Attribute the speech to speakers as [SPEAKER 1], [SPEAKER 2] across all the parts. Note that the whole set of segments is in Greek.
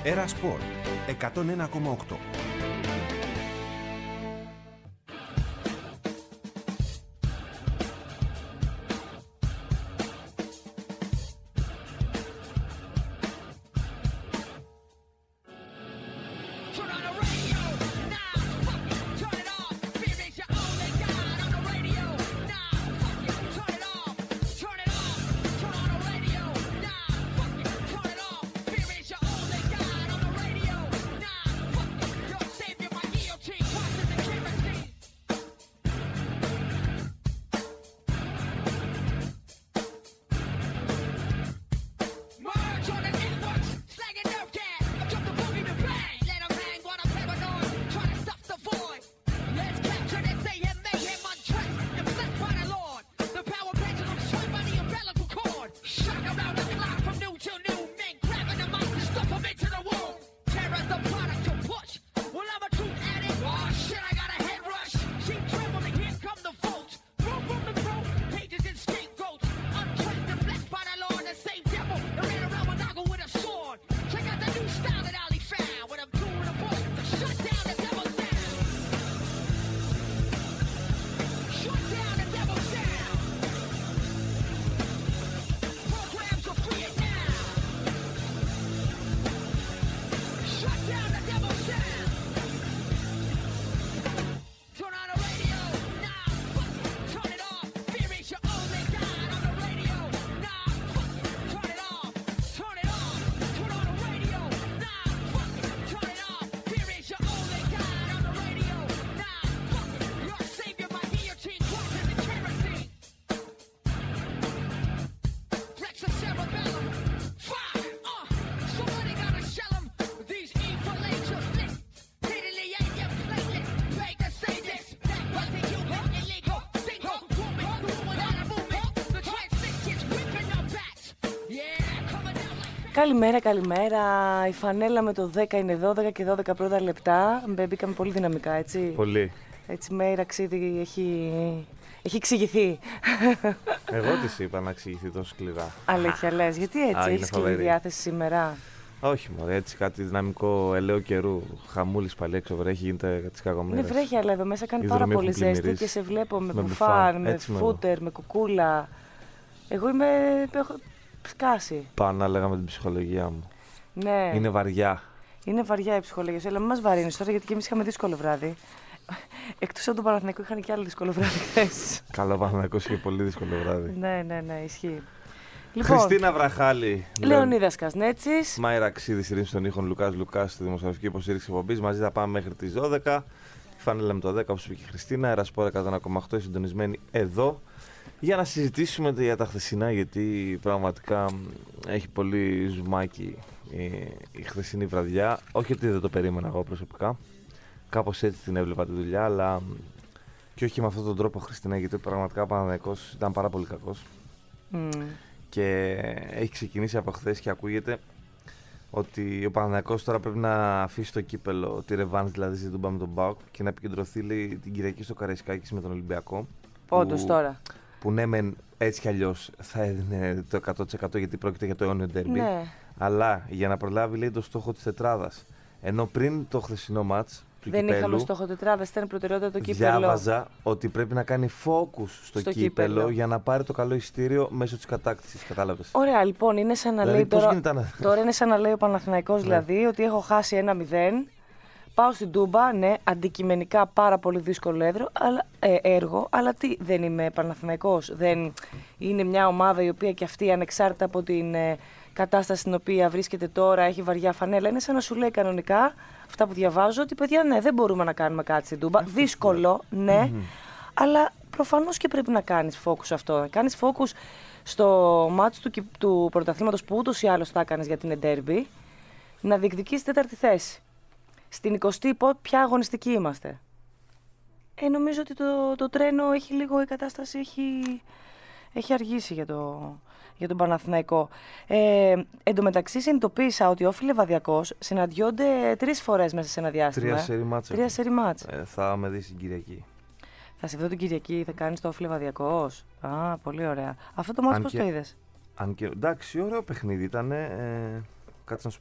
[SPEAKER 1] Έρα Σπορ 101,8.
[SPEAKER 2] Καλημέρα. Η φανέλα με το 10 είναι 12 και 12 πρώτα λεπτά. Μπήκαμε πολύ δυναμικά, έτσι.
[SPEAKER 3] Πολύ.
[SPEAKER 2] Έτσι, με Ραξίδη έχει εξηγηθεί.
[SPEAKER 3] Εγώ της είπα να εξηγηθεί τόσο σκληρά.
[SPEAKER 2] Αλήθεια λες, γιατί έτσι έχεις σκληρή διάθεση σήμερα?
[SPEAKER 3] Όχι μωρέ, έτσι κάτι δυναμικό ελαίο καιρού. Χαμούλης πάλι έξω βρέχει, γίνεται τις κακομοίρες.
[SPEAKER 2] Ναι, βρέχει, αλλά εδώ μέσα κάνει πάρα πολύ ζέστη και σε βλέπω με μπουφάν, με φούτερ, με κουκούλα. Εγώ έχω σκάσει.
[SPEAKER 3] Πάω να λέγαμε την ψυχολογία μου.
[SPEAKER 2] Ναι.
[SPEAKER 3] Είναι βαριά.
[SPEAKER 2] Είναι βαριά η ψυχολογία σου, αλλά μην μας βαρύνεις τώρα, γιατί και εμείς είχαμε δύσκολο βράδυ. Εκτός από τον Παναθηναϊκό είχαν και άλλο δύσκολο βράδυ χθες.
[SPEAKER 3] Καλό, Παναθηναϊκός είχε πολύ δύσκολο βράδυ.
[SPEAKER 2] Ναι, ισχύει. Λοιπόν,
[SPEAKER 3] Χριστίνα Βραχάλη.
[SPEAKER 2] Λεωνίδας Κασνέτσης.
[SPEAKER 3] Μάη Ραξίδη, στηρίζει των ήχων Λουκάς Λουκάς στη δημοσιογραφική υποστήριξη εκπομπής. Μαζί θα πάμε μέχρι τις 12. Η φανέλα με το 10, όπως είπε και η Χριστίνα. Έρα Σπορ 101,8, συντονισμένη εδώ. Για να συζητήσουμε για τα χθεσινά, γιατί πραγματικά έχει πολύ ζουμάκι η χθεσινή βραδιά. Όχι ότι δεν το περίμενα εγώ προσωπικά. Κάπως έτσι την έβλεπα τη δουλειά, αλλά και όχι με αυτόν τον τρόπο, Χριστίνα, γιατί πραγματικά ο Παναθηναϊκός ήταν πάρα πολύ κακός. Και έχει ξεκινήσει από χθες και ακούγεται ότι ο Παναθηναϊκός τώρα πρέπει να αφήσει το κύπελο, τη ρεβάνς δηλαδή στην Τούμπα με τον ΠΑΟΚ και να επικεντρωθεί, λέει, την Κυριακή στο Καραϊσκάκης με τον Ολυμπιακό.
[SPEAKER 2] Όντως τώρα.
[SPEAKER 3] Που ναι, μεν έτσι κι αλλιώς θα έδινε το 100% γιατί πρόκειται για το αιώνιο ντέρμπι.
[SPEAKER 2] Ναι.
[SPEAKER 3] Αλλά για να προλάβει, λέει, το στόχο της τετράδας. Ενώ πριν το χθεσινό μάτς του
[SPEAKER 2] δεν
[SPEAKER 3] κυπέλου,
[SPEAKER 2] είχαμε στόχο τετράδας, ήταν προτεραιότητα το κύπελο.
[SPEAKER 3] Διάβαζα ότι πρέπει να κάνει focus στο κύπελο για να πάρει το καλό εισιτήριο μέσω της κατάκτησης. Κατάλαβες.
[SPEAKER 2] Ωραία, λοιπόν, είναι σαν να
[SPEAKER 3] δηλαδή,
[SPEAKER 2] λέει τώρα είναι σαν να λέει ο Παναθηναϊκός, δηλαδή, ότι έχω χάσει 1-0. Πάω στην Τούμπα, ναι, αντικειμενικά πάρα πολύ δύσκολο έργο, αλλά τι, δεν είμαι Παναθηναϊκός. Δεν είναι μια ομάδα η οποία και αυτή, ανεξάρτητα από την κατάσταση στην οποία βρίσκεται τώρα, έχει βαριά φανέλα. Είναι σαν να σου λέει κανονικά αυτά που διαβάζω, ότι παιδιά, ναι, δεν μπορούμε να κάνουμε κάτι στην Τούμπα. Δύσκολο, ναι, αλλά προφανώς και πρέπει να κάνεις focus αυτό. Να κάνεις focus στο μάτς του πρωταθλήματος που ούτως ή άλλως θα έκανες για την ντέρμπι, να διεκδικήσεις τέταρτη θέση. Στην 20η ποια αγωνιστική είμαστε? Νομίζω ότι το τρένο έχει λίγο, η κατάσταση έχει αργήσει για τον Παναθηναϊκό. Εν τω μεταξύ συνειδητοποίησα ότι ο Φιλεβαδιακός συναντιόνται 3 φορές μέσα σε ένα διάστημα.
[SPEAKER 3] 3 σερί μάτς. Θα με δεις την Κυριακή.
[SPEAKER 2] Θα σε δω την Κυριακή, θα κάνεις το Φιλεβαδιακός. Α, πολύ ωραία. Αυτό το μάτς πώς το είδες?
[SPEAKER 3] Εντάξει, ωραίο παιχνίδι ήταν. Κάτσε να σου πω.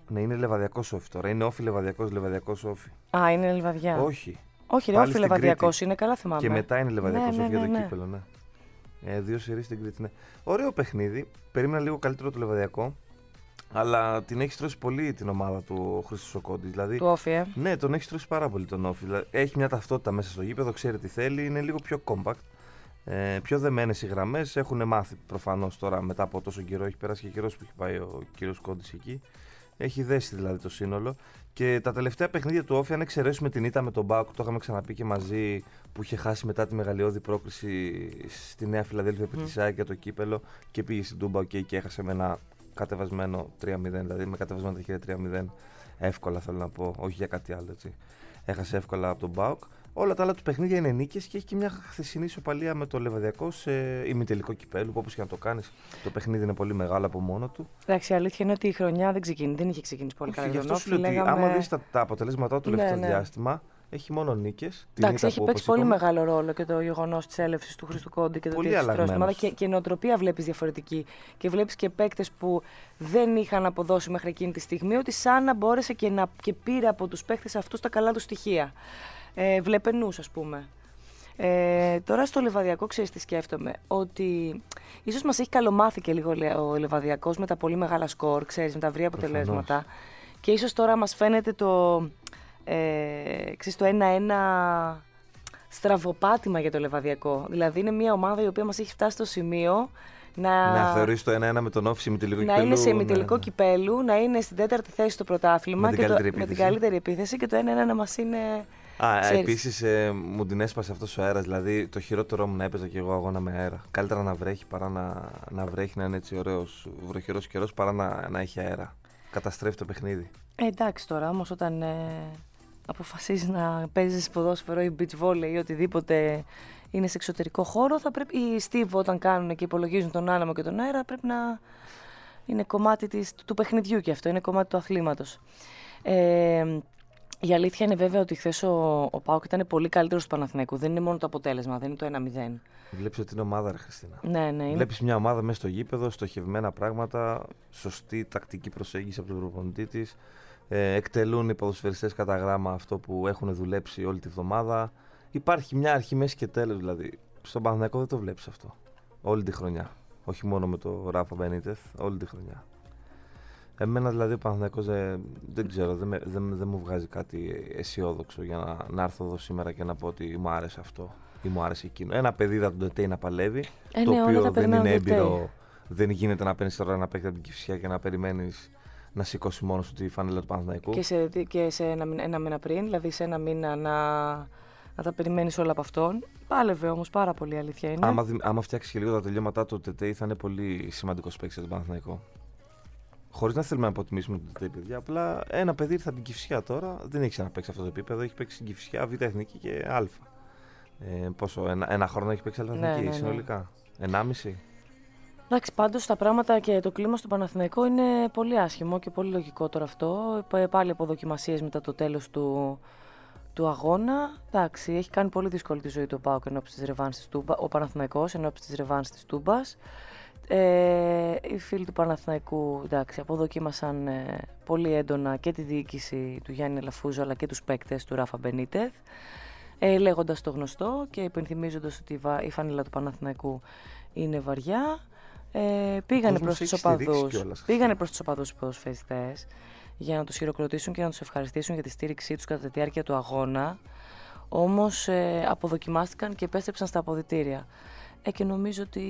[SPEAKER 3] Ναι, είναι Λεβαδιακός Όφη τώρα. Είναι Όφη Λεβαδιακός Όφη.
[SPEAKER 2] Α, είναι Λιβαδιά.
[SPEAKER 3] Όχι.
[SPEAKER 2] Όχι, ρε, Όφη Λεβαδιακός είναι, καλά θυμάμαι.
[SPEAKER 3] Και μετά είναι Λεβαδιακός Όφη για το
[SPEAKER 2] ναι.
[SPEAKER 3] κύπελο, ναι. 2 σερί στην Κρήτη, ναι. Ωραίο παιχνίδι. Περίμενα λίγο καλύτερο το Λεβαδιακό. Αλλά την έχει τρώσει πολύ την ομάδα του ο Χρήστος ο Κόντης. Δηλαδή,
[SPEAKER 2] Του Όφη,
[SPEAKER 3] ναι, τον έχει τρώσει πάρα πολύ τον Όφη. Δηλαδή, έχει μια ταυτότητα μέσα στο γήπεδο, ξέρει τι θέλει, είναι λίγο πιο compact. Πιο δεμένες οι γραμμές. Έχουν μάθει προφανώς τώρα μετά από τόσο καιρό. Έχει περάσει και καιρός που έχει πάει ο κύριος Κόντης εκεί. Έχει δέσει δηλαδή το σύνολο. Και τα τελευταία παιχνίδια του Όφη, αν εξαιρέσουμε την ήττα με τον ΠΑΟΚ, το είχαμε ξαναπεί και μαζί, που είχε χάσει μετά τη μεγαλειώδη πρόκριση στη Νέα Φιλαδέλφια επί της ΑΕΚ για το κύπελο και πήγε στην Τούμπα και έχασε με ένα κατεβασμένο 3-0, δηλαδή με κατεβασμένο τα χέρια 3-0. Εύκολα θέλω να πω, όχι για κάτι άλλο έτσι. Έχασε εύκολα από τον ΠΑΟΚ. Όλα τα άλλα του παιχνίδια είναι νίκες και έχει και μια χθεσινή ισοπαλία με το Λεβαδιακό σε ημιτελικό κυπέλου. Όπως και να το κάνεις, το παιχνίδι είναι πολύ μεγάλο από μόνο του.
[SPEAKER 2] Εντάξει, η αλήθεια είναι ότι η χρονιά δεν είχε ξεκινήσει πολύ καλά.
[SPEAKER 3] Γι' αυτό σου λέω ότι άμα δεις τα αποτελέσματά του τελευταίο διάστημα, έχει μόνο νίκες.
[SPEAKER 2] Εντάξει, έχει παίξει πολύ μεγάλο ρόλο και το γεγονός της έλευσης του Χρήστου Κόντι και το ότι έχει τρώσει την ομάδα και η νοοτροπία βλέπεις διαφορετική. Και βλέπεις και παίκτες που δεν είχαν αποδώσει μέχρι εκείνη τη στιγμή, ότι σαν να μπόρεσε και πήρε από τους παίκτες αυτούς τα καλά του στοιχεία. Βλεπενούς, ας πούμε. Τώρα στο Λεβαδιακό, ξέρεις τι σκέφτομαι, ότι ίσως μας έχει καλομάθει και λίγο ο Λεβαδιακός με τα πολύ μεγάλα σκορ, ξέρεις, με τα βρία αποτελέσματα. Προφανώς. Και ίσως τώρα μας φαίνεται το 1-1 στραβοπάτημα για το Λεβαδιακό. Δηλαδή είναι μια ομάδα η οποία μας έχει φτάσει στο σημείο να
[SPEAKER 3] θεωρείς το 1-1 με τον Όφη σε ημιτελικό κυπέλου.
[SPEAKER 2] Να είναι σε ημιτελικό κυπέλου, να είναι στην 4η θέση στο πρωτάθλημα με την καλύτερη επίθεση και το 1-1 να μας είναι.
[SPEAKER 3] Επίσης μου την έσπασε αυτός ο αέρας. Δηλαδή το χειρότερό μου να έπαιζα και εγώ αγώνα με αέρα. Καλύτερα να βρέχει παρά να βρέχει, να είναι έτσι ωραίος βροχερός καιρός, παρά να έχει αέρα. Καταστρέφει το παιχνίδι.
[SPEAKER 2] Εντάξει τώρα όμως όταν αποφασίζεις να παίζεις ποδόσφαιρο ή beach volley ή οτιδήποτε είναι σε εξωτερικό χώρο, θα πρέπει οι Steve όταν κάνουν και υπολογίζουν τον άνεμο και τον αέρα πρέπει να είναι κομμάτι του παιχνιδιού και αυτό, είναι κομμάτι του αθλήματος. Η αλήθεια είναι βέβαια ότι χθες ο ΠΑΟΚ ήταν πολύ καλύτερος του Παναθηναϊκού. Δεν είναι μόνο το αποτέλεσμα, δεν είναι το 1-0.
[SPEAKER 3] Βλέπεις ότι είναι ομάδα, ρε Χριστίνα.
[SPEAKER 2] Ναι.
[SPEAKER 3] Βλέπεις μια ομάδα μέσα στο γήπεδο, στοχευμένα πράγματα, σωστή τακτική προσέγγιση από τον προπονητή της. Εκτελούν οι ποδοσφαιριστές κατά γράμμα αυτό που έχουν δουλέψει όλη τη βδομάδα. Υπάρχει μια αρχή, μέση και τέλος δηλαδή. Στον Παναθηναϊκό δεν το βλέπεις αυτό. Όλη τη χρονιά. Όχι μόνο με το Ράφα Μπενίτεθ, όλη τη χρονιά. Εμένα δηλαδή ο Παναθηναϊκός δεν ξέρω, δεν μου βγάζει κάτι αισιόδοξο για να έρθω εδώ σήμερα και να πω ότι μου άρεσε αυτό ή μου άρεσε εκείνο. Ένα παιδί είδα τον Τετέι να παλεύει, το οποίο δεν είναι έμπειρο, δεν γίνεται να παίρνεις τώρα να παίξει από την Κηφισιά και να περιμένεις να σηκώσει μόνος του τη φανέλα του Παναθηναϊκού.
[SPEAKER 2] Και σε ένα μήνα πριν, δηλαδή σε ένα μήνα να τα περιμένεις όλα από αυτόν. Πάλευε όμως πάρα πολύ, αλήθεια είναι.
[SPEAKER 3] Άμα φτιάξει και λίγο τα τελειώματά του, ο Τετέι θα είναι πολύ σημαντικός παίκτης για τον Παναθηναϊκό. Χωρίς να θέλουμε να υποτιμήσουμε τον Τετέι, παιδιά. Απλά ένα παιδί ήρθε από την Κηφισιά τώρα, δεν έχει ξαναπαίξει αυτό το επίπεδο. Έχει παίξει στην Κηφισιά, Β' Εθνική και Α. Ένα χρόνο έχει παίξει Α' Εθνική συνολικά. 1,5.
[SPEAKER 2] Εντάξει, πάντως τα πράγματα και το κλίμα στο Παναθηναϊκό είναι πολύ άσχημο και πολύ λογικό τώρα αυτό. Πάλι αποδοκιμασίες μετά το τέλος του αγώνα. Εντάξει, έχει κάνει πολύ δύσκολη τη ζωή του ΠΑΟΚ ενώπιση της ρεβάνς της Τούμπας. Ο Παναθηναϊκός ενώπιση της ρεβάνς της Τούμπας. Οι φίλοι του Παναθηναϊκού αποδοκίμασαν πολύ έντονα και τη διοίκηση του Γιάννη Αλαφούζου αλλά και τους παίκτες του Ράφα Μπενίτεθ, λέγοντας το γνωστό και υπενθυμίζοντας ότι η φανέλα του Παναθηναϊκού είναι βαριά. Πήγανε προς τους οπαδούς οι ποδοσφαιριστές για να τους χειροκροτήσουν και να τους ευχαριστήσουν για τη στήριξή τους κατά τη διάρκεια του αγώνα. Όμως αποδοκιμάστηκαν και επέστρεψαν στα αποδυτήρια. Και νομίζω ότι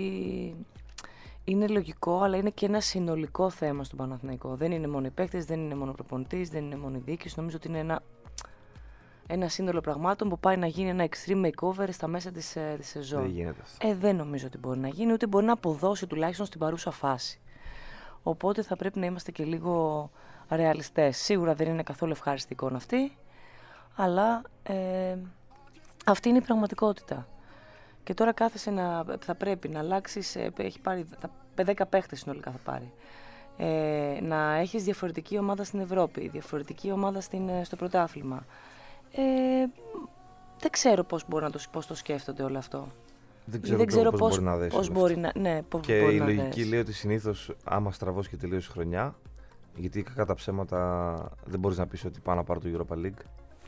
[SPEAKER 2] είναι λογικό, αλλά είναι και ένα συνολικό θέμα στον Παναθηναϊκό. Δεν είναι μόνο οι παίκτες, δεν είναι μόνο ο προπονητής, δεν είναι μόνο η διοίκηση. Νομίζω ότι είναι ένα σύνολο πραγμάτων που πάει να γίνει ένα extreme makeover στα μέσα της σεζόν.
[SPEAKER 3] Δεν γίνεται αυτό.
[SPEAKER 2] Δεν νομίζω ότι μπορεί να γίνει, ούτε μπορεί να αποδώσει τουλάχιστον στην παρούσα φάση. Οπότε θα πρέπει να είμαστε και λίγο ρεαλιστές. Σίγουρα δεν είναι καθόλου ευχάριστη εικόνα αυτή, αλλά αυτή είναι η πραγματικότητα. Και τώρα κάθεσαι θα πρέπει να αλλάξεις, έχει πάρει 10 παίχτες συνολικά θα πάρει. Να έχεις διαφορετική ομάδα στην Ευρώπη, διαφορετική ομάδα στο πρωτάθλημα. Δεν ξέρω πώς το σκέφτονται όλο αυτό.
[SPEAKER 3] Δεν ξέρω πώς μπορεί να δέσει.
[SPEAKER 2] Πώς μπορεί να, ναι, πώς
[SPEAKER 3] και
[SPEAKER 2] μπορεί
[SPEAKER 3] η
[SPEAKER 2] να
[SPEAKER 3] λογική
[SPEAKER 2] δέσει.
[SPEAKER 3] λέει ότι συνήθως άμα στραβώσει και τελείωσε η χρονιά, Γιατί κατά ψέματα δεν μπορείς να πεις ότι πάω να πάρω το Europa League.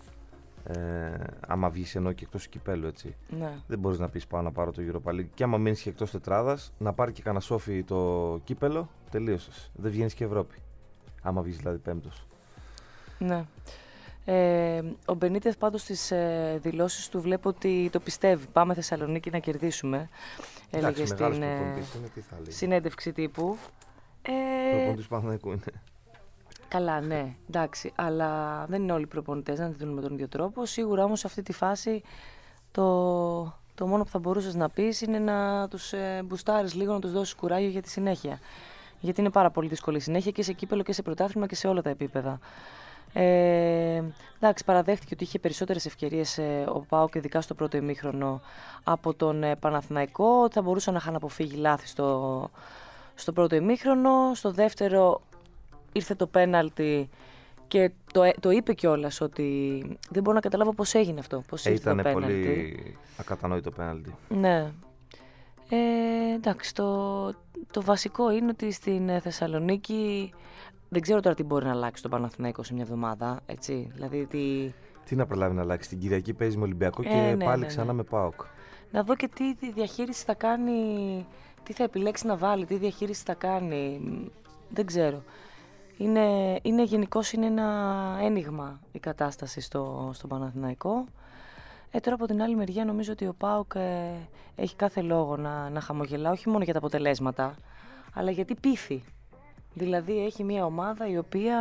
[SPEAKER 3] Άμα βγεις ενώ και εκτός κυπέλου, έτσι.
[SPEAKER 2] Ναι.
[SPEAKER 3] Δεν μπορείς να πεις πάω να πάρω το Europa League. Και άμα μείνεις και εκτός τετράδας, να πάρει και κανένα σόφι το κύπελο, τελείωσες. Δεν βγαίνεις και Ευρώπη. Άμα βγεις δηλαδή πέμπτος.
[SPEAKER 2] Ναι. Ο Μπενίτεθ πάντως στις δηλώσεις του βλέπω ότι το πιστεύει. Πάμε Θεσσαλονίκη να κερδίσουμε. Έλεγε στην συνέντευξη τύπου.
[SPEAKER 3] Προπονητής του Παναθηναϊκού είναι.
[SPEAKER 2] Καλά, ναι, εντάξει, αλλά δεν είναι όλοι οι προπονητές να τη δουν με τον ίδιο τρόπο. Σίγουρα όμως σε αυτή τη φάση το μόνο που θα μπορούσες να πεις είναι να τους μπουστάρεις λίγο, να τους δώσεις κουράγιο για τη συνέχεια. Γιατί είναι πάρα πολύ δύσκολη η συνέχεια και σε κύπελο και σε πρωτάθλημα και σε όλα τα επίπεδα. Εντάξει, παραδέχτηκε ότι είχε περισσότερες ευκαιρίες ο ΠΑΟΚ, ειδικά στο πρώτο ημίχρονο, από τον Παναθηναϊκό, ότι θα μπορούσε να είχαν αποφύγει λάθη στο πρώτο ημίχρονο. Στο δεύτερο ήρθε το πέναλτι και το είπε κιόλας ότι δεν μπορώ να καταλάβω πώς έγινε αυτό.
[SPEAKER 3] Ήταν πολύ ακατανόητο πέναλτι.
[SPEAKER 2] Ναι. Εντάξει, το βασικό είναι ότι στην Θεσσαλονίκη δεν ξέρω τώρα τι μπορεί να αλλάξει το Παναθηναϊκό σε μια εβδομάδα, έτσι. Δηλαδή
[SPEAKER 3] τι να προλάβει να αλλάξει. Την Κυριακή παίζει με Ολυμπιακό και πάλι ξανά με ΠΑΟΚ.
[SPEAKER 2] Να δω και τι διαχείριση θα κάνει, τι θα επιλέξει να βάλει, τι διαχείριση θα κάνει. Δεν ξέρω. Γενικώς είναι ένα ένιγμα η κατάσταση στο Παναθηναϊκό. Τώρα από την άλλη μεριά νομίζω ότι ο ΠΑΟΚ έχει κάθε λόγο να χαμογελά, όχι μόνο για τα αποτελέσματα, αλλά γιατί πείθει. Δηλαδή έχει μια ομάδα η οποία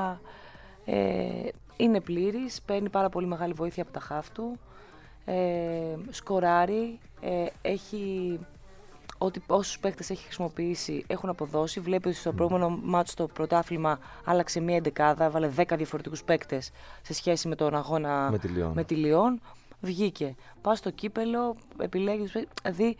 [SPEAKER 2] είναι πλήρης, παίρνει πάρα πολύ μεγάλη βοήθεια από τα χαφ του, σκοράρει, έχει όσους παίκτες έχει χρησιμοποιήσει έχουν αποδώσει. Βλέπει ότι στο προηγούμενο μάτσο στο πρωτάθλημα άλλαξε μία εντεκάδα, βάλε 10 διαφορετικούς παίκτες σε σχέση με τον αγώνα με τη Λιόν. Βγήκε. Πας στο κύπελο, επιλέγει. Δηλαδή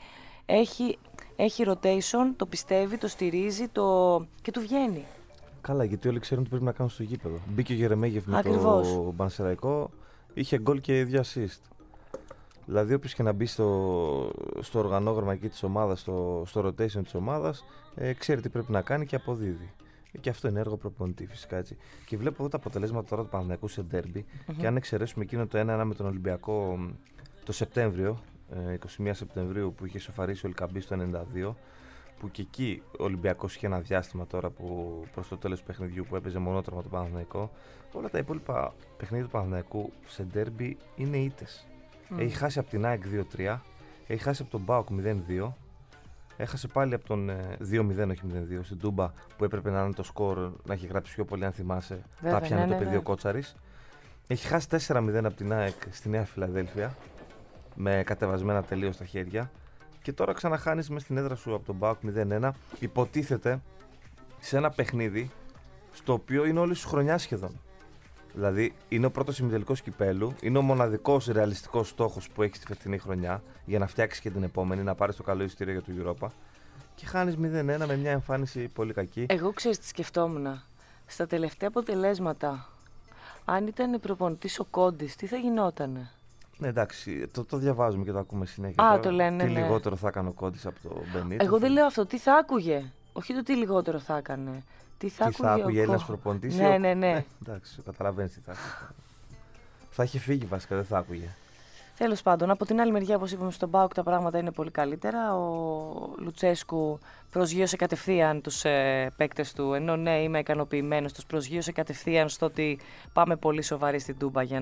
[SPEAKER 2] έχει rotation, το πιστεύει, το στηρίζει και του βγαίνει.
[SPEAKER 3] Καλά, γιατί όλοι ξέρουν τι πρέπει να κάνουν στο γήπεδο. Μπήκε ο Γερεμέγεφ με το Πανσεραϊκό, είχε γκολ και 2 assist. Δηλαδή, όποιος και να μπει στο οργανόγραμμα εκεί της ομάδας, στο rotation της ομάδας, ξέρει τι πρέπει να κάνει και αποδίδει. Και αυτό είναι έργο προπονητή, φυσικά, έτσι. Και βλέπω εδώ τα αποτελέσματα τώρα του Παναθηναϊκού σε ντέρμπι. Και αν εξαιρέσουμε εκείνο το 1-1 με τον Ολυμπιακό το Σεπτέμβριο, 21 Σεπτεμβρίου, που είχε σοφαρίσει ο Ελκαμπή στο 92, που και εκεί ο Ολυμπιακός είχε ένα διάστημα τώρα που προς το τέλος του παιχνιδιού που έπαιζε μονότρομα το Παναθηναϊκό. Όλα τα υπόλοιπα παιχνίδια του Παναθηναϊκού σε ντέρμπι είναι ήττες. Έχει χάσει από την ΑΕΚ 2-3, έχει χάσει από τον ΠΑΟΚ 0-2, έχασε πάλι από τον 2-0, όχι 0-2, στην Τούμπα που έπρεπε να είναι το σκορ, να έχει γράψει πιο πολύ αν θυμάσαι. Τα πιάνε το παιδί ο Κότσαρης. Έχει χάσει 4-0 από την ΑΕΚ στη Νέα Φιλαδέλφια, με κατεβασμένα τελείως στα χέρια. Και τώρα ξαναχάνεις μες στην έδρα σου από τον ΠΑΟΚ 0-1. Υποτίθεται σε ένα παιχνίδι στο οποίο είναι όλη σου χρονιά σχεδόν. Δηλαδή είναι ο πρώτος ημιτελικός κυπέλου, είναι ο μοναδικός ρεαλιστικός στόχος που έχεις τη φετινή χρονιά για να φτιάξεις και την επόμενη, να πάρεις το καλό εισιτήριο για το Europa. Και χάνεις 0-1 με μια εμφάνιση πολύ κακή.
[SPEAKER 2] Εγώ ξέρεις τι σκεφτόμουν. Στα τελευταία αποτελέσματα, αν ήταν προπονητής ο Κόντης, τι θα γινότανε.
[SPEAKER 3] Ναι, εντάξει, το διαβάζουμε και το ακούμε συνέχεια.
[SPEAKER 2] Το λένε.
[SPEAKER 3] Τι λιγότερο θα έκανε ο Κόντης από το Μπενίτεθ.
[SPEAKER 2] Εγώ δεν λέω αυτό, τι θα άκουγε. Όχι το τι λιγότερο θα έκανε. Τι θα
[SPEAKER 3] άκουγε Έλληνας προπονητής.
[SPEAKER 2] Ναι.
[SPEAKER 3] Εντάξει, καταλαβαίνεις τι θα άκουγε. Θα είχε φύγει βασικά, δεν θα άκουγε.
[SPEAKER 2] Τέλος πάντων, από την άλλη μεριά, όπως είπαμε, στον ΠΑΟΚ τα πράγματα είναι πολύ καλύτερα. Ο Λουτσέσκου προσγείωσε κατευθείαν τους παίκτες του, ενώ ναι, είμαι ικανοποιημένος, τους προσγείωσε κατευθείαν στο ότι πάμε πολύ σοβαροί στην Τούμπα για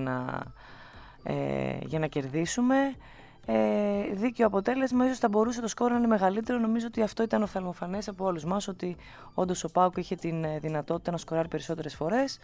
[SPEAKER 2] να κερδίσουμε. Δίκαιο αποτέλεσμα, ίσως θα μπορούσε το σκόρ να είναι μεγαλύτερο. Νομίζω ότι αυτό ήταν οφθαλμοφανές από όλους μας, ότι όντως ο ΠΑΟΚ είχε την δυνατότητα να σκοράρει περισσότερες φορές.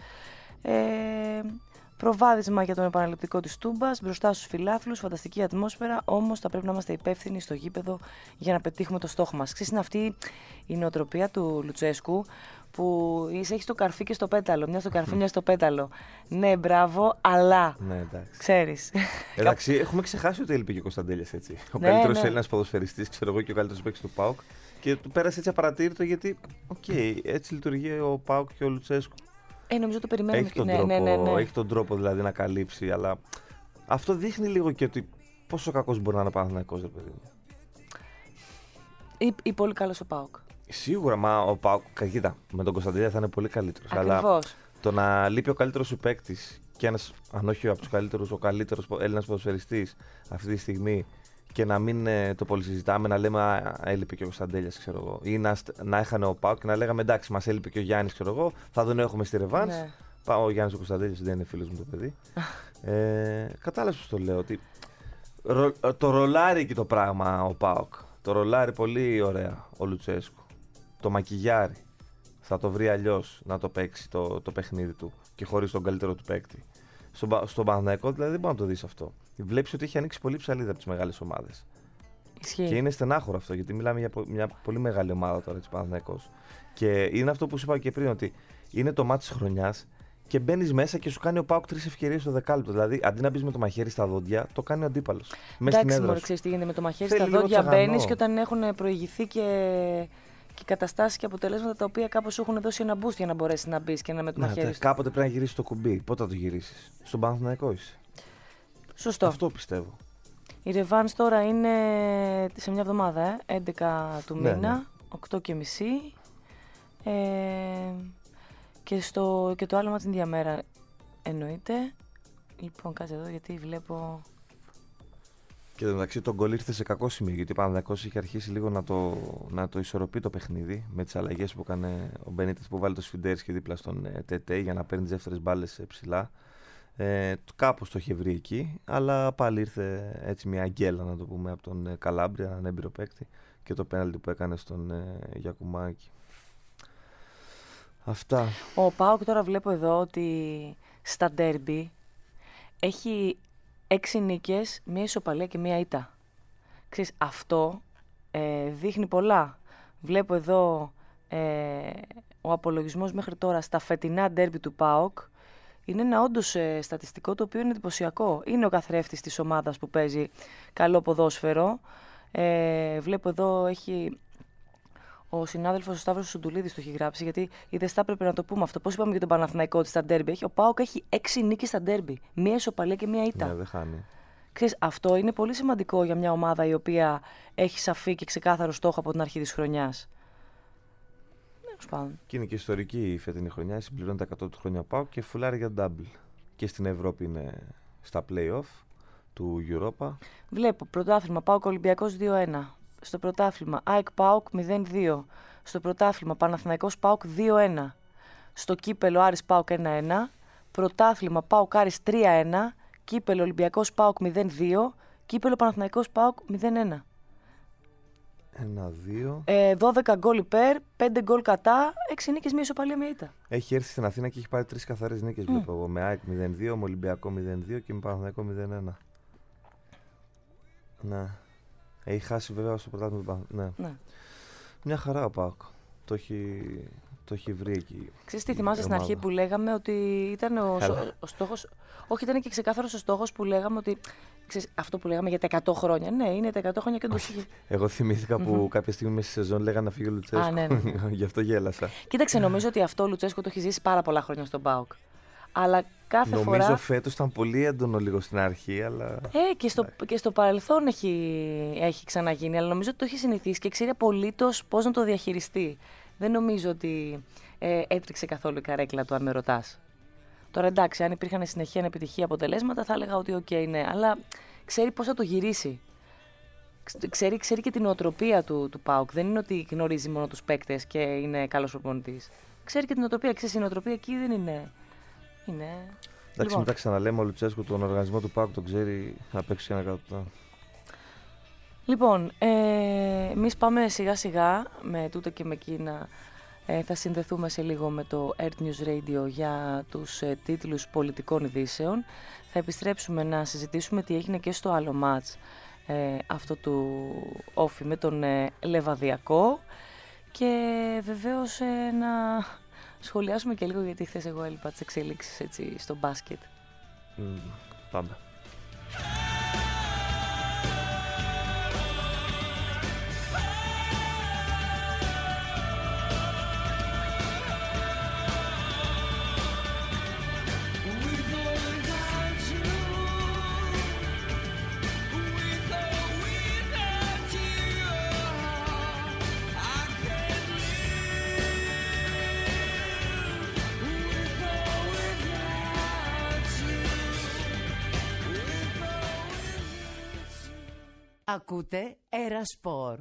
[SPEAKER 2] Προβάδισμα για τον επαναληπτικό της Τούμπας, μπροστά στους φιλάθλους, φανταστική ατμόσφαιρα, όμως θα πρέπει να είμαστε υπεύθυνοι στο γήπεδο για να πετύχουμε το στόχο μας. Ξέρεις, είναι αυτή η νοοτροπία του Λουτσέσκου που έχει το καρφί και στο πέταλο. Μια στο καρφί, μια στο πέταλο. Ναι, μπράβο, αλλά.
[SPEAKER 3] Ναι, εντάξει.
[SPEAKER 2] Ξέρεις.
[SPEAKER 3] Εντάξει, έχουμε ξεχάσει ότι έλειπε και ο Κωνσταντέλιας, έτσι. Ο καλύτερος Έλληνας ποδοσφαιριστής, ξέρω εγώ, και ο καλύτερος παίκτης του ΠΑΟΚ. Και του πέρασε έτσι απαρατήρητο γιατί, έτσι λειτουργεί ο ΠΑΟΚ και ο Λουτσέσκου.
[SPEAKER 2] Νομίζω το περιμένουμε.
[SPEAKER 3] Έχει τον τρόπο δηλαδή να καλύψει, αλλά αυτό δείχνει λίγο και ότι πόσο κακός μπορεί να είναι ο Παναθηναϊκός, ρε παιδί μου.
[SPEAKER 2] Ή πολύ καλός ο ΠΑΟΚ.
[SPEAKER 3] Σίγουρα, μα ο ΠΑΟΚ, κοίτα, με τον Κωνσταντέλια θα είναι πολύ καλύτερο. Αλλά το να λείπει ο καλύτερος σου παίκτης και ένας, αν όχι από τους καλύτερους, ο καλύτερος Έλληνας ποδοσφαιριστής αυτή τη στιγμή και να μην το πολυσυζητάμε, να λέμε έλειπε και ο Κωνσταντέλιας, ξέρω εγώ. Ή να έχανε ο ΠΑΟΚ και να λέγαμε εντάξει, μας έλειπε και ο Γιάννης, ξέρω εγώ, θα τον έχουμε στη ρεβάνς. Ναι. Ο Γιάννης ο Κωνσταντέλιας δεν είναι φίλος μου το παιδί. Κατάλαβες πώς το λέω, ότι το ρολάρει και το πράγμα ο ΠΑΟΚ. Το ρολάρει πολύ ωραία ο Λουτσέσκου. Το μακιγιάρει. Θα το βρει αλλιώς να το παίξει το παιχνίδι του και χωρίς τον καλύτερο του παίκτη. Στον Παναθηναϊκό δηλαδή δεν μπορεί να το δεις αυτό. Βλέπεις ότι έχει ανοίξει πολύ ψαλίδα από τις μεγάλες ομάδες. Ισχύει. Και είναι στενάχωρο αυτό, γιατί μιλάμε για μια πολύ μεγάλη ομάδα τώρα της Παναθηναϊκός. Και είναι αυτό που σου είπα και πριν, ότι είναι το μάτι της χρονιάς και μπαίνεις μέσα και σου κάνει ο ΠΑΟΚ 3 ευκαιρίες στο δεκάλεπτο. Δηλαδή αντί να μπεις με το μαχαίρι στα δόντια, το κάνει ο αντίπαλος.
[SPEAKER 2] Εντάξει, μόνο ξέρεις τι γίνεται με το μαχαίρι στα δόντια. Μπαίνεις και όταν έχουν προηγηθεί και καταστάσεις και αποτελέσματα τα οποία κάπως σου έχουν δώσει ένα boost για να μπορέσει να μπει και να με το μαχαίρι.
[SPEAKER 3] Κάποτε πρέπει να γυρίσεις το κουμπί. Πότε θα το γυρίσεις? Στον Παναθηναϊκό είσαι.
[SPEAKER 2] Σωστό.
[SPEAKER 3] Αυτό πιστεύω.
[SPEAKER 2] Η Ρεβάνς τώρα είναι σε μια εβδομάδα, 11 του μήνα, 8:30. Και το άλλο μας την διαμέρα εννοείται. Λοιπόν, κάτσε εδώ γιατί βλέπω.
[SPEAKER 3] Και μεταξύ τον γκολ ήρθε σε κακό σημείο, γιατί ο Παναθηναϊκός είχε αρχίσει λίγο να το ισορροπεί το παιχνίδι με τις αλλαγές που έκανε ο Μπενίτες, που βάλει το Σφιντέρσκι δίπλα στον Τετέ για να παίρνει τις δεύτερες μπάλες ψηλά. Κάπως το είχε βρει εκεί, αλλά πάλι ήρθε έτσι μια αγγέλα, να το πούμε, από τον Καλάμπρια, έναν έμπειρο παίκτη, και το πέναλτι που έκανε στον Γιακουμάκη. Αυτά.
[SPEAKER 2] Ο ΠΑΟΚ τώρα βλέπω εδώ ότι στα ντέρμπι έχει 6 νίκες, μία ισοπαλία και μία ήττα. Ξέρεις, αυτό δείχνει πολλά. Βλέπω εδώ ο απολογισμός μέχρι τώρα στα φετινά ντέρμπι του ΠΑΟΚ. Είναι ένα όντως στατιστικό το οποίο είναι εντυπωσιακό. Είναι ο καθρέφτης της ομάδας που παίζει καλό ποδόσφαιρο. Βλέπω εδώ έχει ο συνάδελφος ο Σταύρος Σουντουλίδης το έχει γράψει, γιατί είδες θα έπρεπε να το πούμε αυτό. Πώς είπαμε για τον Παναθηναϊκό ότι στα ντέρμπι ο ΠΑΟΚ έχει 6 νίκες στα ντέρμπι. Μία ισοπαλία και μία ήττα.
[SPEAKER 3] Ναι, δεν χάνει.
[SPEAKER 2] Ξέρεις, αυτό είναι πολύ σημαντικό για μια ομάδα η οποία έχει σαφή και ξεκάθαρο στόχο από την αρχή της χρονιάς.
[SPEAKER 3] Και είναι και ιστορική η φετινή χρονιά, συμπληρώνει τα 100 του χρόνια ΠΑΟΚ και φουλάρει για double. Και στην Ευρώπη είναι στα play-off του Europa.
[SPEAKER 2] Βλέπω πρωτάθλημα ΠΑΟΚ Ολυμπιακός 2-1. Στο πρωτάθλημα ΑΕΚ ΠΑΟΚ 0-2. Στο πρωτάθλημα Παναθηναϊκός ΠΑΟΚ 2-1. Στο κύπελο Άρης ΠΑΟΚ 1-1. Πρωτάθλημα ΠΑΟΚ Άρης 3-1. Κύπελο Ολυμπιακός ΠΑΟΚ 0-2. Κύπελο Παναθηναϊκός ΠΑΟΚ 0-1.
[SPEAKER 3] 1-2.
[SPEAKER 2] 12 γκολ υπέρ, 5 γκολ κατά, 6 νίκες, μία ισοπαλία, μία ήττα.
[SPEAKER 3] Έχει έρθει στην Αθήνα και έχει πάρει 3 καθαρές νίκες, βλέπω εγώ. Με ΑΕΚ 0-2, με Ολυμπιακό 0-2 και με Παναθηναϊκό 0-1. Ναι. Έχει χάσει βέβαια στο πρωτάθλημα. Ναι. Μια χαρά ο ΠΑΟΚ. Το έχει βρει εκεί.
[SPEAKER 2] Ξέρεις τι θυμάσαι στην αρχή που λέγαμε ότι ήταν ο στόχος. Όχι, ήταν και ξεκάθαρος ο στόχος που λέγαμε ότι. Ξέρεις, αυτό που λέγαμε για τα 100 χρόνια. Ναι, είναι τα 100 χρόνια και όντως είχε.
[SPEAKER 3] Εγώ θυμήθηκα που κάποια στιγμή μέσα στη σεζόν λέγανε να φύγει ο Λουτσέσκου.
[SPEAKER 2] Ναι.
[SPEAKER 3] Γι' αυτό γέλασα.
[SPEAKER 2] Κοίταξε, νομίζω ότι αυτό ο Λουτσέσκου το έχει ζήσει πάρα πολλά χρόνια στον ΠΑΟΚ. Αλλά κάθε
[SPEAKER 3] νομίζω
[SPEAKER 2] φορά.
[SPEAKER 3] Νομίζω φέτος ήταν πολύ έντονο λίγο στην αρχή, αλλά.
[SPEAKER 2] Και στο παρελθόν έχει ξαναγίνει, αλλά νομίζω ότι το έχει συνηθίσει και ξέρει απολύτως πώς να το διαχειριστεί. Δεν νομίζω ότι έτρεξε καθόλου η καρέκλα του, αν με ρωτάς. Τώρα εντάξει, αν υπήρχαν συνεχή ανεπιτυχή αποτελέσματα, θα έλεγα ότι οκ, ναι, αλλά ξέρει πώς θα το γυρίσει. Ξέρει και την νοοτροπία του ΠΑΟΚ. Δεν είναι ότι γνωρίζει μόνο τους παίκτες και είναι καλός προπονητής. Ξέρει και την νοοτροπία. Ξέρεις, η νοοτροπία εκεί δεν είναι.
[SPEAKER 3] Εντάξει, μετά ξαναλέμε, ο Λουτσέσκου τον οργανισμό του ΠΑΟΚ τον ξέρει να παίξει και ένα κάτω.
[SPEAKER 2] Λοιπόν, εμείς πάμε σιγά σιγά με τούτα και με εκείνα. Θα συνδεθούμε σε λίγο με το Earth News Radio για τους τίτλους πολιτικών ειδήσεων. Θα επιστρέψουμε να συζητήσουμε τι έγινε και στο άλλο μάτς αυτό του Όφη με τον Λεβαδιακό και βεβαίως να σχολιάσουμε και λίγο γιατί χθες εγώ έλειπα τις εξέλιξεις έτσι, στο μπάσκετ.
[SPEAKER 3] Πάμε.
[SPEAKER 4] Ακούτε Ερασπορ.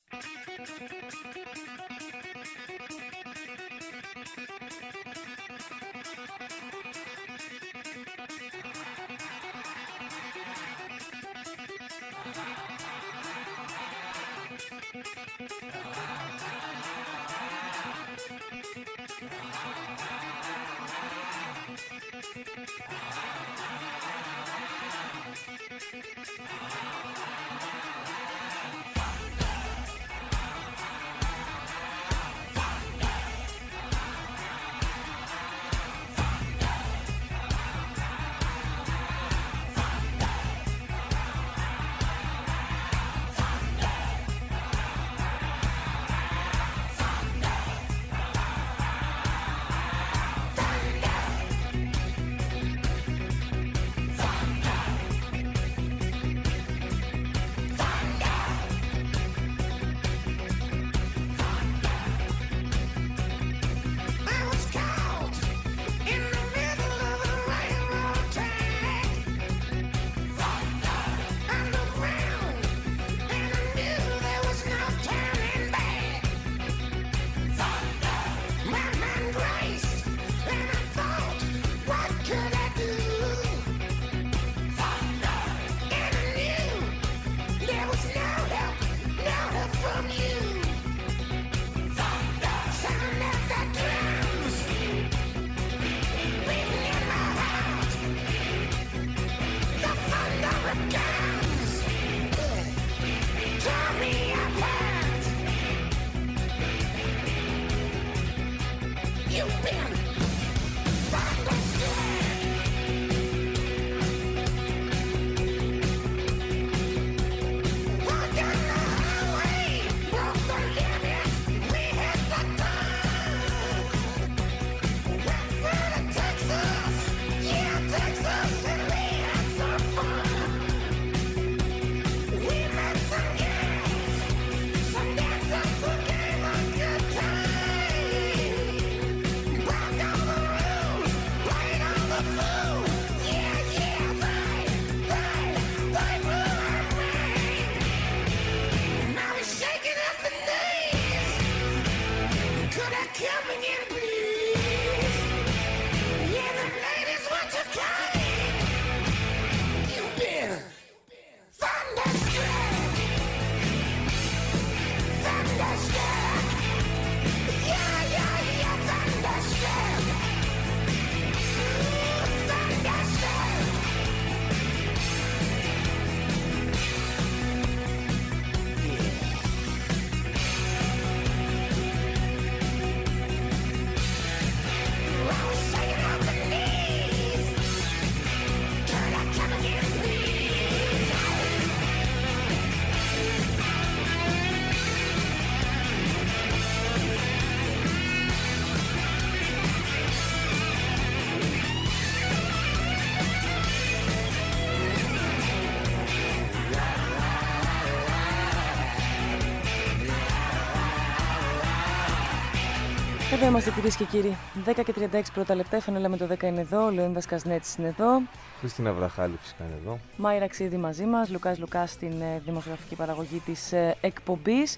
[SPEAKER 2] Εδώ είμαστε κυρίες και κύριοι. 10 και 36 πρώτα λεπτά. Φανέλα με το 10 είναι εδώ. Ο Λεωνίδας Κασνέτης είναι εδώ.
[SPEAKER 3] Χριστίνα Βραχάλη φυσικά είναι εδώ.
[SPEAKER 2] Μάη Ραξίδη μαζί μας. Λουκάς Λουκάς στην δημοσιογραφική παραγωγή της εκπομπής.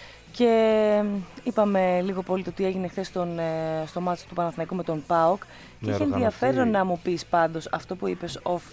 [SPEAKER 2] Και είπαμε λίγο πολύ το τι έγινε χθες στο μάτσο του Παναθηναϊκού με τον ΠΑΟΚ. Και είχε ενδιαφέρον να μου πεις πάντως αυτό που είπες off.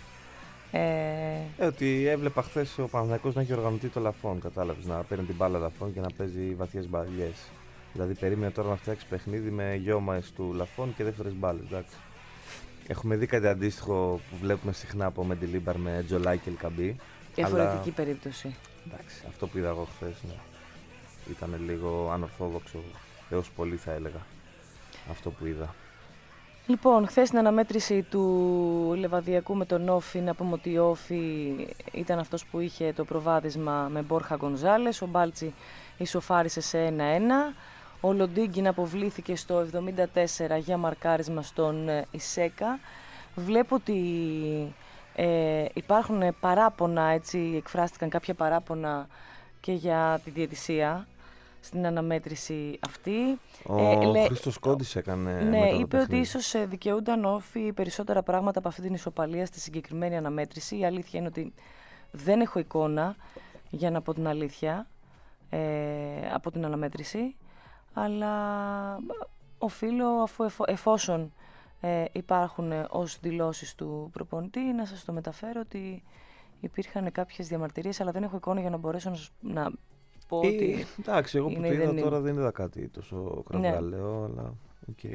[SPEAKER 3] Ότι έβλεπα χθες ο Παναθηναϊκός να έχει οργανωτεί το Λαφών. Κατάλαβες, να παίρνει την μπάλα Λαφών και να παίζει βαθιές μπαλιές. Δηλαδή περίμενε τώρα να φτιάξει παιχνίδι με γιώμες του Λαφών και δεύτερες μπάλες. Έχουμε δει κάτι αντίστοιχο που βλέπουμε συχνά από Μεντιλίμπαρ με Τζολάι και Ελκαμπή.
[SPEAKER 2] Διαφορετική περίπτωση.
[SPEAKER 3] Εντάξει, αυτό που είδα εγώ χθες ήταν λίγο ανορθόδοξο έως πολύ θα έλεγα αυτό που είδα.
[SPEAKER 2] Λοιπόν, χθες στην αναμέτρηση του Λεβαδιακού με τον Όφη, να πούμε ότι ο Όφη ήταν αυτός που είχε το προβάδισμα με Μπόρχα Γκονζάλες. Ο Μπάλτσι ισοφάρισε σε 1-1. Ο Λοντίγκιν αποβλήθηκε στο 74 για μαρκάρισμα στον Ισέκα. Βλέπω ότι υπάρχουν παράπονα, έτσι εκφράστηκαν κάποια παράπονα και για τη διαιτησία στην αναμέτρηση αυτή.
[SPEAKER 3] Ο Χρήστος Κόντης έκανε.
[SPEAKER 2] Ναι, είπε ότι ίσως δικαιούνταν Όφη περισσότερα πράγματα από αυτή την ισοπαλία στη συγκεκριμένη αναμέτρηση. Η αλήθεια είναι ότι δεν έχω εικόνα. για να πω την αλήθεια, από την αναμέτρηση. Αλλά οφείλω, εφόσον υπάρχουν ως δηλώσεις του προπονητή, να σας το μεταφέρω ότι υπήρχαν κάποιες διαμαρτυρίες, αλλά δεν έχω εικόνα για να μπορέσω να πω ότι.
[SPEAKER 3] Εντάξει, εγώ που το είδα τώρα δεν είδα κάτι τόσο κραυγαλαίο, αλλά οκ.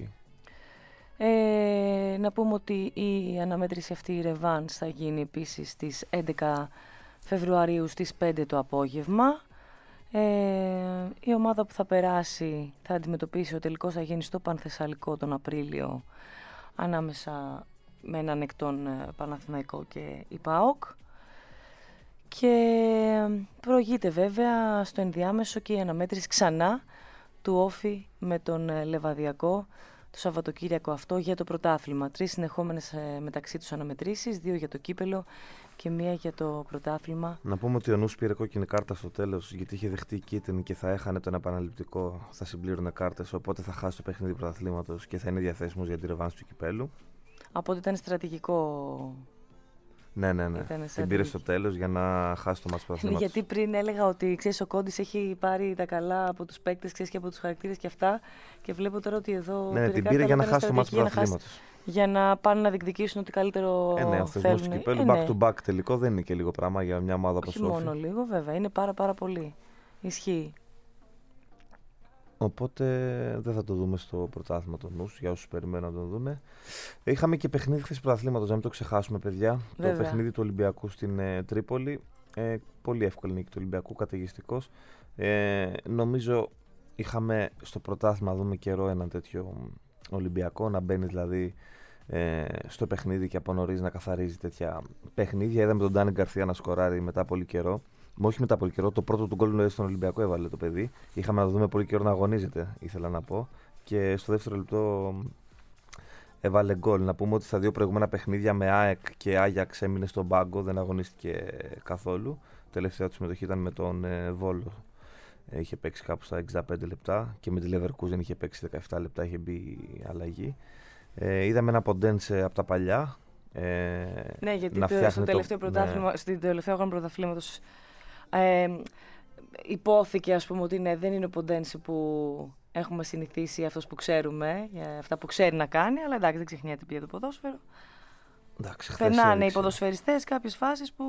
[SPEAKER 2] Να πούμε ότι η αναμέτρηση αυτή, η Revenge, θα γίνει επίσης στις 11 Φεβρουαρίου στις 5 το απόγευμα. Η ομάδα που θα περάσει θα αντιμετωπίσει, ο τελικός θα γίνει στο Πανθεσσαλικό τον Απρίλιο, ανάμεσα με έναν εκ των Παναθηναϊκό και η ΠΑΟΚ. Και προηγείται βέβαια στο ενδιάμεσο και η αναμέτρηση ξανά του Όφη με τον Λεβαδιακό το Σαββατοκύριακο αυτό για το πρωτάθλημα. 3 συνεχόμενες μεταξύ τους αναμετρήσεις, 2 για το κύπελο και 1 για το πρωτάθλημα.
[SPEAKER 3] Να πούμε ότι ο Νους πήρε κόκκινη κάρτα στο τέλος, γιατί είχε δεχτεί κίτρινη και θα έχανε τον επαναληπτικό, θα συμπλήρωνε κάρτες, οπότε θα χάσει το παιχνίδι πρωταθλήματος και θα είναι διαθέσιμος για τη ρεβάνση του κυπέλου.
[SPEAKER 2] Από ότι ήταν στρατηγικό.
[SPEAKER 3] Ναι. Την πήρε στο τέλος για να χάσει το μάτς πρωταθλήματος.
[SPEAKER 2] Γιατί πριν έλεγα ότι ξέρεις, ο Κόντης έχει πάρει τα καλά από τους παίκτες, ξέρεις, και από τους χαρακτήρες και αυτά. Και βλέπω τώρα ότι εδώ.
[SPEAKER 3] Ναι, την πήρε για να χάσει το μάτς πρωταθλήματος.
[SPEAKER 2] Για να πάνε να διεκδικήσουν ότι καλύτερο.
[SPEAKER 3] Ναι, ο θεσμός του κυπέλου back to back τελικό δεν είναι και λίγο πράγμα για μια ομάδα όπως
[SPEAKER 2] όχι μόνο λίγο, βέβαια. Είναι πάρα πολύ. Ισχύει.
[SPEAKER 3] Οπότε δεν θα το δούμε στο πρωτάθλημα των Νους, για όσους περιμένουν να τον δούνε. Είχαμε και παιχνίδι χθες πρωταθλήματος, να μην το ξεχάσουμε, παιδιά. Βέβαια. Το παιχνίδι του Ολυμπιακού στην Τρίπολη. Πολύ εύκολη νίκη του Ολυμπιακού, καταιγιστικός. Νομίζω είχαμε στο πρωτάθλημα να δούμε καιρό έναν τέτοιο Ολυμπιακό, να μπαίνει δηλαδή στο παιχνίδι και από νωρίς να καθαρίζει τέτοια παιχνίδια. Είδαμε τον Ντάνι Γκαρθία να σκοράρει μετά πολύ καιρό. Όχι μετά πολύ καιρό, το πρώτο του γκολ στον Ολυμπιακό έβαλε το παιδί. Είχαμε να το δούμε πολύ καιρό να αγωνίζεται, ήθελα να πω. Και στο δεύτερο λεπτό έβαλε γκολ. Να πούμε ότι στα 2 προηγούμενα παιχνίδια με ΑΕΚ και Άγιαξ έμεινε στον πάγκο, δεν αγωνίστηκε καθόλου. Τελευταία του συμμετοχή ήταν με τον Βόλο. Είχε παίξει κάπου στα 65 λεπτά και με τη Leverkusen είχε παίξει 17 λεπτά, είχε μπει αλλαγή. Είδαμε ένα Ποντένσε από τα παλιά.
[SPEAKER 2] Ναι, γιατί στο τελευταίο πρωτάθλημα, στην τελευταία αγώνα πρωταθλήματος υπόθηκε, ας πούμε, ότι δεν είναι ο Ποντένσε που έχουμε συνηθίσει, αυτός που ξέρουμε, αυτά που ξέρει να κάνει, αλλά εντάξει, δεν ξεχνιέται πια το ποδόσφαιρο. Περνάνε οι ποδοσφαιριστές κάποιες φάσεις που.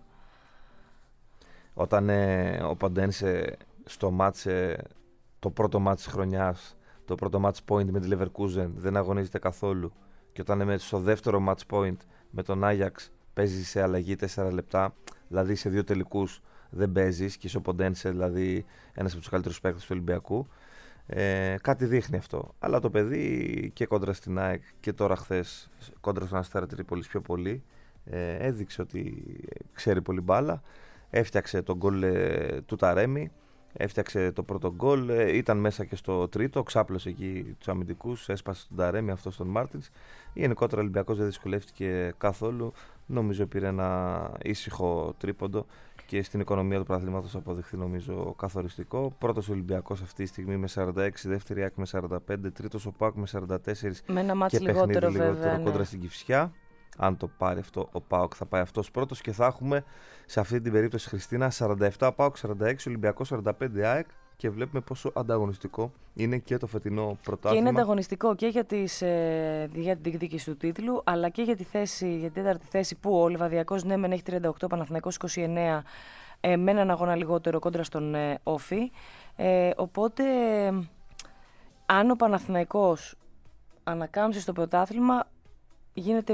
[SPEAKER 3] Όταν ο Ποντένσε στο μάτς, το πρώτο μάτς της χρονιάς, το πρώτο match point με τη Leverkusen δεν αγωνίζεται καθόλου, και όταν στο δεύτερο match point με τον Άγιαξ παίζει σε αλλαγή 4 λεπτά, δηλαδή σε 2 τελικούς δεν παίζεις και είσαι ο Ποντένσε, δηλαδή ένας από τους καλύτερους παίκτες του Ολυμπιακού, κάτι δείχνει αυτό. Αλλά το παιδί και κόντρα στην ΑΕΚ και τώρα χθες κόντρα στον Αστέρα Τρίπολης πιο πολύ, έδειξε ότι ξέρει πολύ μπάλα. Έφτιαξε τον γκολ του Ταρέμι, έφτιαξε το πρώτο γκολ, ήταν μέσα και στο τρίτο, ξάπλωσε εκεί τους αμυντικούς, έσπασε τον Ταρέμι, αυτό τον Μάρτινς. Γενικότερα ο Ολυμπιακός δεν δυσκολεύτηκε καθόλου. Νομίζω πήρε ένα ήσυχο τρίποντο και στην οικονομία του πρωταθλήματος αποδειχθεί, νομίζω, καθοριστικό. Πρώτος Ολυμπιακός αυτή τη στιγμή με 46, δεύτερη ΑΕΚ με 45, τρίτος ο ΠΑΟΚ με 44
[SPEAKER 2] με ένα μάτς
[SPEAKER 3] και
[SPEAKER 2] λιγότερο,
[SPEAKER 3] λιγότερο
[SPEAKER 2] βέβαια,
[SPEAKER 3] κόντρα στην Κηφισιά. Αν το πάρει αυτό ο ΠΑΟΚ θα πάει αυτός πρώτος και θα έχουμε σε αυτή την περίπτωση, Χριστίνα, 47 ΠΑΟΚ, 46 Ολυμπιακός, 45 ΑΕΚ, και βλέπουμε πόσο ανταγωνιστικό είναι και το φετινό πρωτάθλημα. Και
[SPEAKER 2] είναι ανταγωνιστικό και για την διεκδίκηση του τίτλου, αλλά και για τη τέταρτη θέση που ο Λιβαδιακός ναι μεν έχει 38, Παναθηναϊκός 29, με έναν αγώνα λιγότερο κόντρα στον Όφη. Οπότε αν ο Παναθηναϊκός ανακάμψει στο πρωτάθλημα, γίνεται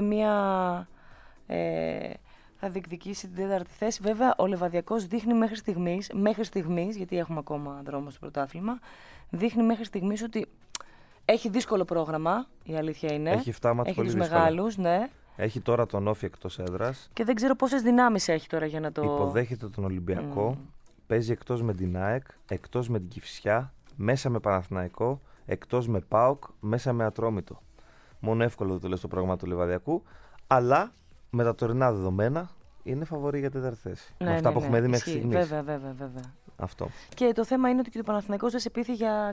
[SPEAKER 2] θα διεκδικήσει την τέταρτη θέση. Βέβαια, ο Λιβαδιακός δείχνει μέχρι στιγμής, γιατί έχουμε ακόμα δρόμο στο πρωτάθλημα, δείχνει μέχρι στιγμής ότι έχει δύσκολο πρόγραμμα, η αλήθεια είναι.
[SPEAKER 3] Έχει 7 μάτς πολύ
[SPEAKER 2] δύσκολα. Μεγάλους, ναι.
[SPEAKER 3] Έχει τώρα τον Όφη εκτός έδρας.
[SPEAKER 2] Και δεν ξέρω πόσες δυνάμεις έχει τώρα για να το.
[SPEAKER 3] Υποδέχεται τον Ολυμπιακό, παίζει εκτός με την ΑΕΚ, εκτός με την Κηφισιά, μέσα με Παναθηναϊκό, εκτός με ΠΑΟΚ, μέσα με Ατρόμητο. Μόνο εύκολο το λες το πρόγραμμα του Λιβαδιακού, αλλά με τα τωρινά δεδομένα είναι φαβορί για τέταρτη θέση.
[SPEAKER 2] Ναι,
[SPEAKER 3] με αυτά που έχουμε δει μέχρι στιγμής.
[SPEAKER 2] Βέβαια.
[SPEAKER 3] Αυτό.
[SPEAKER 2] Και το θέμα είναι ότι και το Παναθηναϊκός δεν σε πείθει για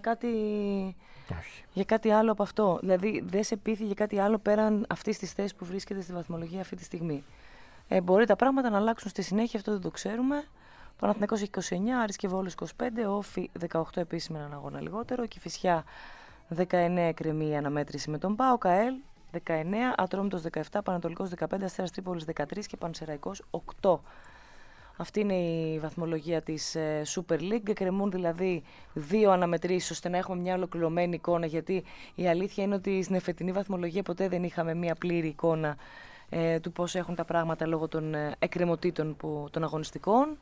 [SPEAKER 2] κάτι άλλο από αυτό. Δηλαδή δεν σε πείθει για κάτι άλλο πέραν αυτής της θέσης που βρίσκεται στη βαθμολογία αυτή τη στιγμή. Μπορεί τα πράγματα να αλλάξουν στη συνέχεια, αυτό δεν το ξέρουμε. Παναθηναϊκός έχει 29, Άρης και Βόλος 25, Όφι 18 επίσης με έναν αγώνα λιγότερο, Κηφισιά 19 εκκρεμεί η αναμέτρηση με τον ΠΑΟΚ, ΑΕΛ 19, Ατρόμητος 17, Πανατολικός 15, Αστέρας Τρίπολης 13 και Πανσεραϊκός 8. Αυτή είναι η βαθμολογία της Super League. Εκκρεμούν δηλαδή 2 αναμετρήσεις ώστε να έχουμε μια ολοκληρωμένη εικόνα, γιατί η αλήθεια είναι ότι στην εφετινή βαθμολογία ποτέ δεν είχαμε μια πλήρη εικόνα του πώς έχουν τα πράγματα λόγω των εκκρεμωτήτων των αγωνιστικών.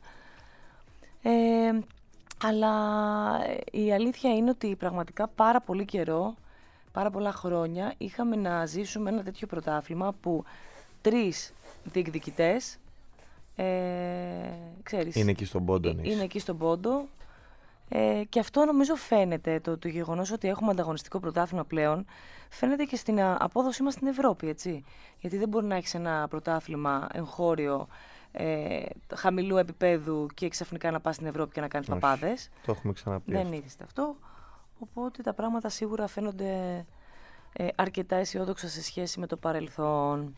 [SPEAKER 2] Αλλά η αλήθεια είναι ότι πραγματικά πάρα πολύ καιρό, πάρα πολλά χρόνια είχαμε να ζήσουμε ένα τέτοιο πρωτάθλημα που 3 διεκδικητές ξέρεις,
[SPEAKER 3] είναι εκεί στον πόντο.
[SPEAKER 2] Είναι εκεί στον πόντο. Και αυτό νομίζω φαίνεται, το γεγονός ότι έχουμε ανταγωνιστικό πρωτάθλημα πλέον, φαίνεται και στην απόδοσή μας στην Ευρώπη, έτσι. Γιατί δεν μπορεί να έχεις ένα πρωτάθλημα εγχώριο χαμηλού επίπεδου και ξαφνικά να πας στην Ευρώπη και να κάνεις παπάδες.
[SPEAKER 3] Το έχουμε ξαναπεί.
[SPEAKER 2] Δεν ήρθε αυτό. Οπότε τα πράγματα σίγουρα φαίνονται αρκετά αισιόδοξα σε σχέση με το παρελθόν.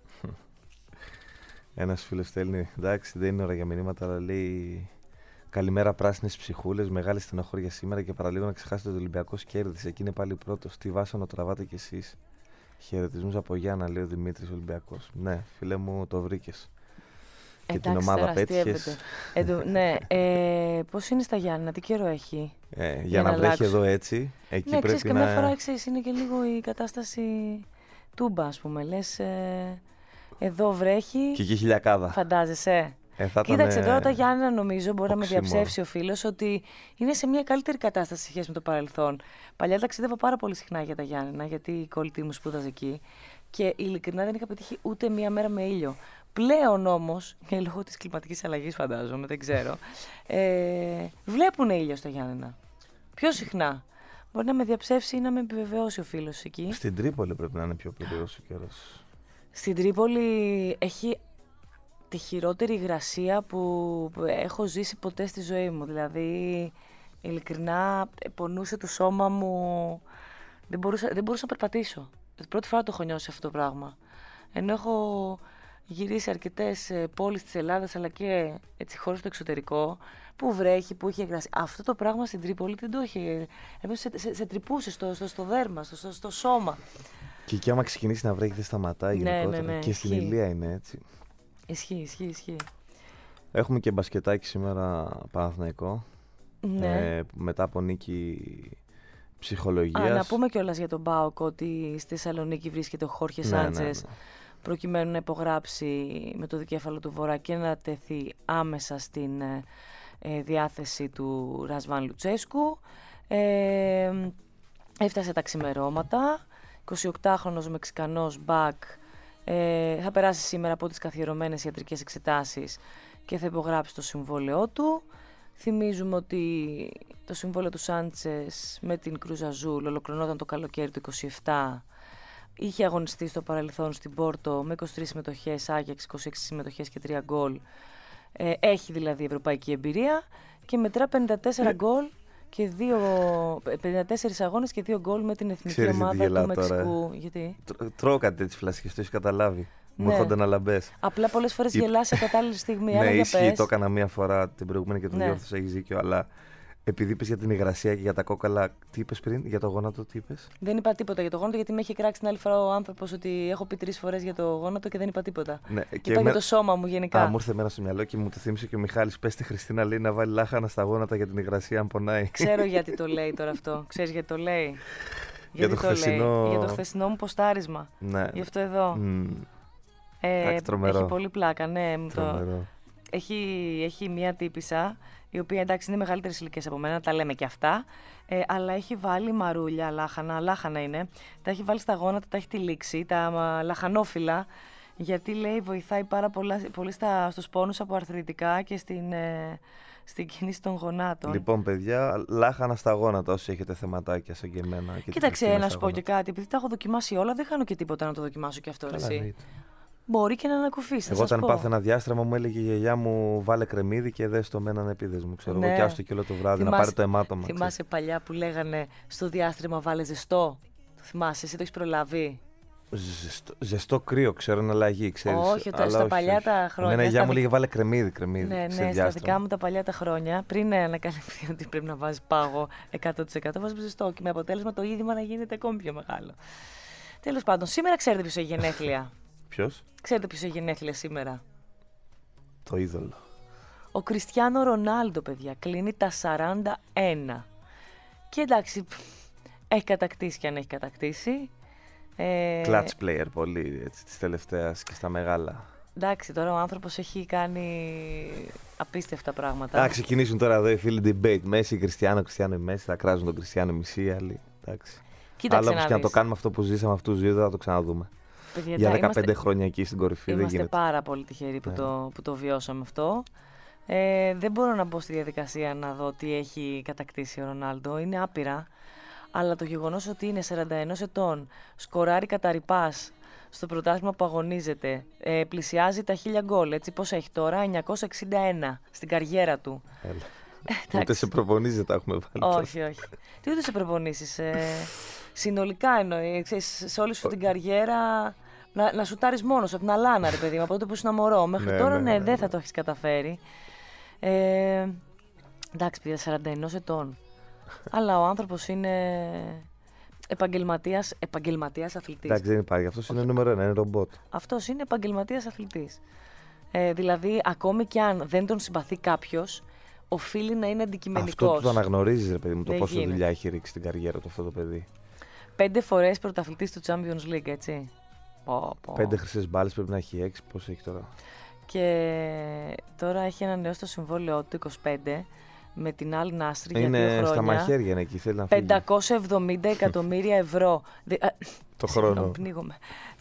[SPEAKER 3] Ένας φίλος στέλνει, εντάξει, δεν είναι ώρα για μηνύματα, αλλά λέει: καλημέρα, πράσινες ψυχούλες. Μεγάλη στενοχώρια σήμερα και παραλίγο να ξεχάσετε ότι ο Ολυμπιακός κέρδισε. Εκεί είναι πάλι πρώτος. Τι βάσανο τραβάτε κι εσείς. Χαιρετισμούς από Γιάννα, λέει ο Δημήτρης Ολυμπιακός. Ναι, φίλε μου, το βρήκες. Και την ομάδα πέτυχες.
[SPEAKER 2] Ναι, πώς είναι στα Γιάννα, τι καιρό έχει.
[SPEAKER 3] Για να βρέχει εδώ έτσι, εκεί
[SPEAKER 2] ναι,
[SPEAKER 3] πρέπει
[SPEAKER 2] καμιά φορά είναι και λίγο η κατάσταση τούμπα, ας πούμε. Λες, εδώ βρέχει.
[SPEAKER 3] Και εκεί χιλιακάδα.
[SPEAKER 2] Φαντάζεσαι. Κοίταξε τώρα τα Γιάννα, νομίζω μπορεί να με διαψεύσει ο φίλος ότι είναι σε μια καλύτερη κατάσταση σε σχέση με το παρελθόν. Παλιά ταξίδευα πάρα πολύ συχνά για τα Γιάννενα, γιατί η κολλητή μου σπούδαζε εκεί. Και ειλικρινά δεν είχα πετύχει ούτε μία μέρα με ήλιο. Πλέον όμως, και λόγω της κλιματικής αλλαγής φαντάζομαι, δεν ξέρω, βλέπουν ήλιο στα Γιάννενα. Πιο συχνά. Μπορεί να με διαψεύσει ή να με επιβεβαιώσει ο φίλος εκεί.
[SPEAKER 3] Στην Τρίπολη πρέπει να είναι πιο πληρός ο καιρός.
[SPEAKER 2] Στην Τρίπολη έχει τη χειρότερη υγρασία που έχω ζήσει ποτέ στη ζωή μου. Δηλαδή, ειλικρινά, πονούσε το σώμα μου. Δεν μπορούσα να περπατήσω. Πρώτη φορά το έχω νιώσει αυτό το πράγμα. Ενώ έχω γυρίσει αρκετές πόλεις της Ελλάδας, αλλά και έτσι χώρες στο εξωτερικό, που βρέχει, που έχει υγρασία. Αυτό το πράγμα στην Τρίπολη δεν το έχει. Σε τρυπούσε στο δέρμα, στο σώμα.
[SPEAKER 3] Και εκεί άμα ξεκινήσει να βρέχει δεν σταματάει γενικότερα.
[SPEAKER 2] Ναι,
[SPEAKER 3] και στην Ηλία είναι έτσι.
[SPEAKER 2] Ισχύει.
[SPEAKER 3] Έχουμε και μπασκετάκι σήμερα Παναθηναϊκό.
[SPEAKER 2] Ναι.
[SPEAKER 3] Μετά από νίκη ψυχολογίας.
[SPEAKER 2] Να πούμε κιόλας για τον ΠΑΟΚ ότι στη Θεσσαλονίκη βρίσκεται ο Χόρχε Σάντσες, προκειμένου να υπογράψει με το δικέφαλο του Βορρά και να τεθεί άμεσα στην διάθεση του Ρασβάν Λουτσέσκου. Έφτασε τα ξημερώματα. 28χρονος Μεξικανός μπακ θα περάσει σήμερα από τις καθιερωμένες ιατρικές εξετάσεις και θα υπογράψει το συμβόλαιό του. Θυμίζουμε ότι το συμβόλαιο του Σάντσες με την Κρούζ Αζούλ ολοκληρωνόταν το καλοκαίρι του 27. Είχε αγωνιστεί στο παρελθόν στην Πόρτο με 23 συμμετοχές, Άγιαξ 26 συμμετοχές και 3 γκολ. Έχει δηλαδή ευρωπαϊκή εμπειρία και μετρά 54 γκολ και 54 αγώνες και 2 γκολ με την εθνική ομάδα του Μεξικού. Γιατί?
[SPEAKER 3] Τρώω κάτι τέτοιες φλασικές, το έχεις καταλάβει. Μου έρχονται να λαμπές.
[SPEAKER 2] Απλά πολλές φορές γελάς σε κατάλληλη στιγμή.
[SPEAKER 3] Ναι, ισχύει, το έκανα μία φορά την προηγούμενη και το διόρθωσα, έχεις δίκιο, αλλά επειδή είπες για την υγρασία και για τα κόκαλα, τι είπες πριν, για το γόνατο, τι είπες?
[SPEAKER 2] Δεν είπα τίποτα για το γόνατο, γιατί με είχε κράξει την άλλη φορά ο άνθρωπος ότι έχω πει 3 φορές για το γόνατο και δεν είπα τίποτα. Ναι, είπα για το σώμα μου γενικά.
[SPEAKER 3] Μου ήρθε εμένα στο μυαλό και μου το θύμισε και ο Μιχάλης. Πες στη Χριστίνα, λέει, να βάλει λάχανα στα γόνατα για την υγρασία, αν πονάει.
[SPEAKER 2] Ξέρω γιατί το λέει τώρα αυτό. Ξέρεις γιατί το λέει? Για το χθεσινό μου ποστάρισμα.
[SPEAKER 3] Ναι.
[SPEAKER 2] Γι' αυτό εδώ. Έχει πολύ πλάκα, ναι. Έχει μία τύπισσα, η οποία εντάξει είναι μεγαλύτερες ηλικίες από μένα, τα λέμε και αυτά, αλλά έχει βάλει μαρούλια, λάχανα είναι, τα έχει βάλει στα γόνατα, τα έχει τυλίξει, τα λαχανόφυλλα, γιατί λέει βοηθάει πάρα πολύ στους πόνους από αρθριτικά και στην κίνηση των γονάτων.
[SPEAKER 3] Λοιπόν, παιδιά, λάχανα στα γόνατα όσοι έχετε θεματάκια σαν και εμένα.
[SPEAKER 2] Κοίταξε, να σου πω και κάτι, επειδή τα έχω δοκιμάσει όλα, δεν χάνω και τίποτα να το δοκιμάσω και αυτό. Εσύ. Μπορεί και να ανακουφίσει.
[SPEAKER 3] Εγώ όταν πάθαινα διάστρεμα μου έλεγε η γιαγιά μου βάλε κρεμμύδι και δες το με έναν επίδεσμο. Ξέρω εγώ, κι άστο και όλο το βράδυ να πάρει το αιμάτωμα.
[SPEAKER 2] Θυμάσαι παλιά που λέγανε στο διάστρεμα βάλε ζεστό? Το θυμάσαι, εσύ το έχεις προλάβει?
[SPEAKER 3] Ζεστό κρύο, ξέρω είναι αλλαγή, ξέρεις.
[SPEAKER 2] Όχι, στα παλιά τα χρόνια.
[SPEAKER 3] Ναι, γιαγιά μου λέγε βάλε κρεμμύδι.
[SPEAKER 2] Ναι, στα δικά μου τα παλιά τα χρόνια, πριν ανακαλυφθεί ότι πρέπει να βάζει πάγο 100%, βάζει ζεστό και με αποτέλεσμα το είδημα να γίνεται ακόμη πιο μεγάλο. Τέλος πάντων, σήμερα ξέρετε ποιος έχει γενέθλια.
[SPEAKER 3] Ποιος?
[SPEAKER 2] Ξέρετε ποιος έχει γενέθλια σήμερα.
[SPEAKER 3] Το είδωλο.
[SPEAKER 2] Ο Κριστιάνο Ρονάλντο, παιδιά, κλείνει τα 41. Και εντάξει, έχει κατακτήσει και αν έχει κατακτήσει.
[SPEAKER 3] Clutch player πολύ έτσι, της τελευταίας και στα μεγάλα.
[SPEAKER 2] Εντάξει, τώρα ο άνθρωπος έχει κάνει απίστευτα πράγματα.
[SPEAKER 3] Θα ξεκινήσουν τώρα εδώ οι φίλοι debate. Μέση, Κριστιάνο, Κριστιάνο ή Μέση. Θα κράζουν τον Κριστιάνο μισή, άλλοι. Εντάξει.
[SPEAKER 2] Κοίταξε,
[SPEAKER 3] αλλά όπως και να το κάνουμε αυτό που ζήσαμε αυτούς τους δύο, δεν θα το ξαναδούμε.
[SPEAKER 2] Παιδιά,
[SPEAKER 3] για 15 χρόνια εκεί στην κορυφή δεν γίνεται.
[SPEAKER 2] Είμαστε πάρα πολύ τυχεροί που το βιώσαμε αυτό. Δεν μπορώ να μπω στη διαδικασία να δω τι έχει κατακτήσει ο Ρονάλντο. Είναι άπειρα. Αλλά το γεγονός ότι είναι 41 ετών, σκοράρει κατά ρηπάς στο πρωτάθλημα που αγωνίζεται, πλησιάζει τα 1000 γκολ. Έτσι, πώς έχει τώρα, 961 στην καριέρα του.
[SPEAKER 3] Ούτε σε προπονήσεις δεν τα έχουμε βάλει.
[SPEAKER 2] Όχι. Τι ούτε σε προπονήσεις. Συνολικά εννοεί, σε όλη σου την καριέρα να σουτάρεις μόνος από την αλάνα, ρε παιδί μου, από τότε που ήσουν μωρό. Μέχρι τώρα δεν θα το έχεις καταφέρει. Εντάξει, παιδιά, 41 ετών. Αλλά ο άνθρωπος είναι επαγγελματίας αθλητής.
[SPEAKER 3] Εντάξει, δεν υπάρχει. Αυτός είναι νούμερο 1, είναι ρομπότ.
[SPEAKER 2] Αυτός είναι επαγγελματίας αθλητής. Δηλαδή, ακόμη και αν δεν τον συμπαθεί κάποιος, οφείλει να είναι αντικειμενικός.
[SPEAKER 3] Αυτό το αναγνωρίζεις, ρε παιδί μου, το πόσο δουλειά έχει ρίξει στην καριέρα του αυτό το παιδί.
[SPEAKER 2] 5 φορές πρωταθλητής του Champions League, έτσι.
[SPEAKER 3] 5 χρυσές μπάλες πρέπει να έχει, 6. Πώς έχει τώρα.
[SPEAKER 2] Και τώρα έχει ανανεώσει το συμβόλαιό του 25 με την Al Nassr για 2 χρόνια.
[SPEAKER 3] Είναι στα μαχαίρια, είναι εκεί, θέλει να φύγει.
[SPEAKER 2] 570 εκατομμύρια ευρώ.
[SPEAKER 3] Το χρόνο.
[SPEAKER 2] Πνίγομαι.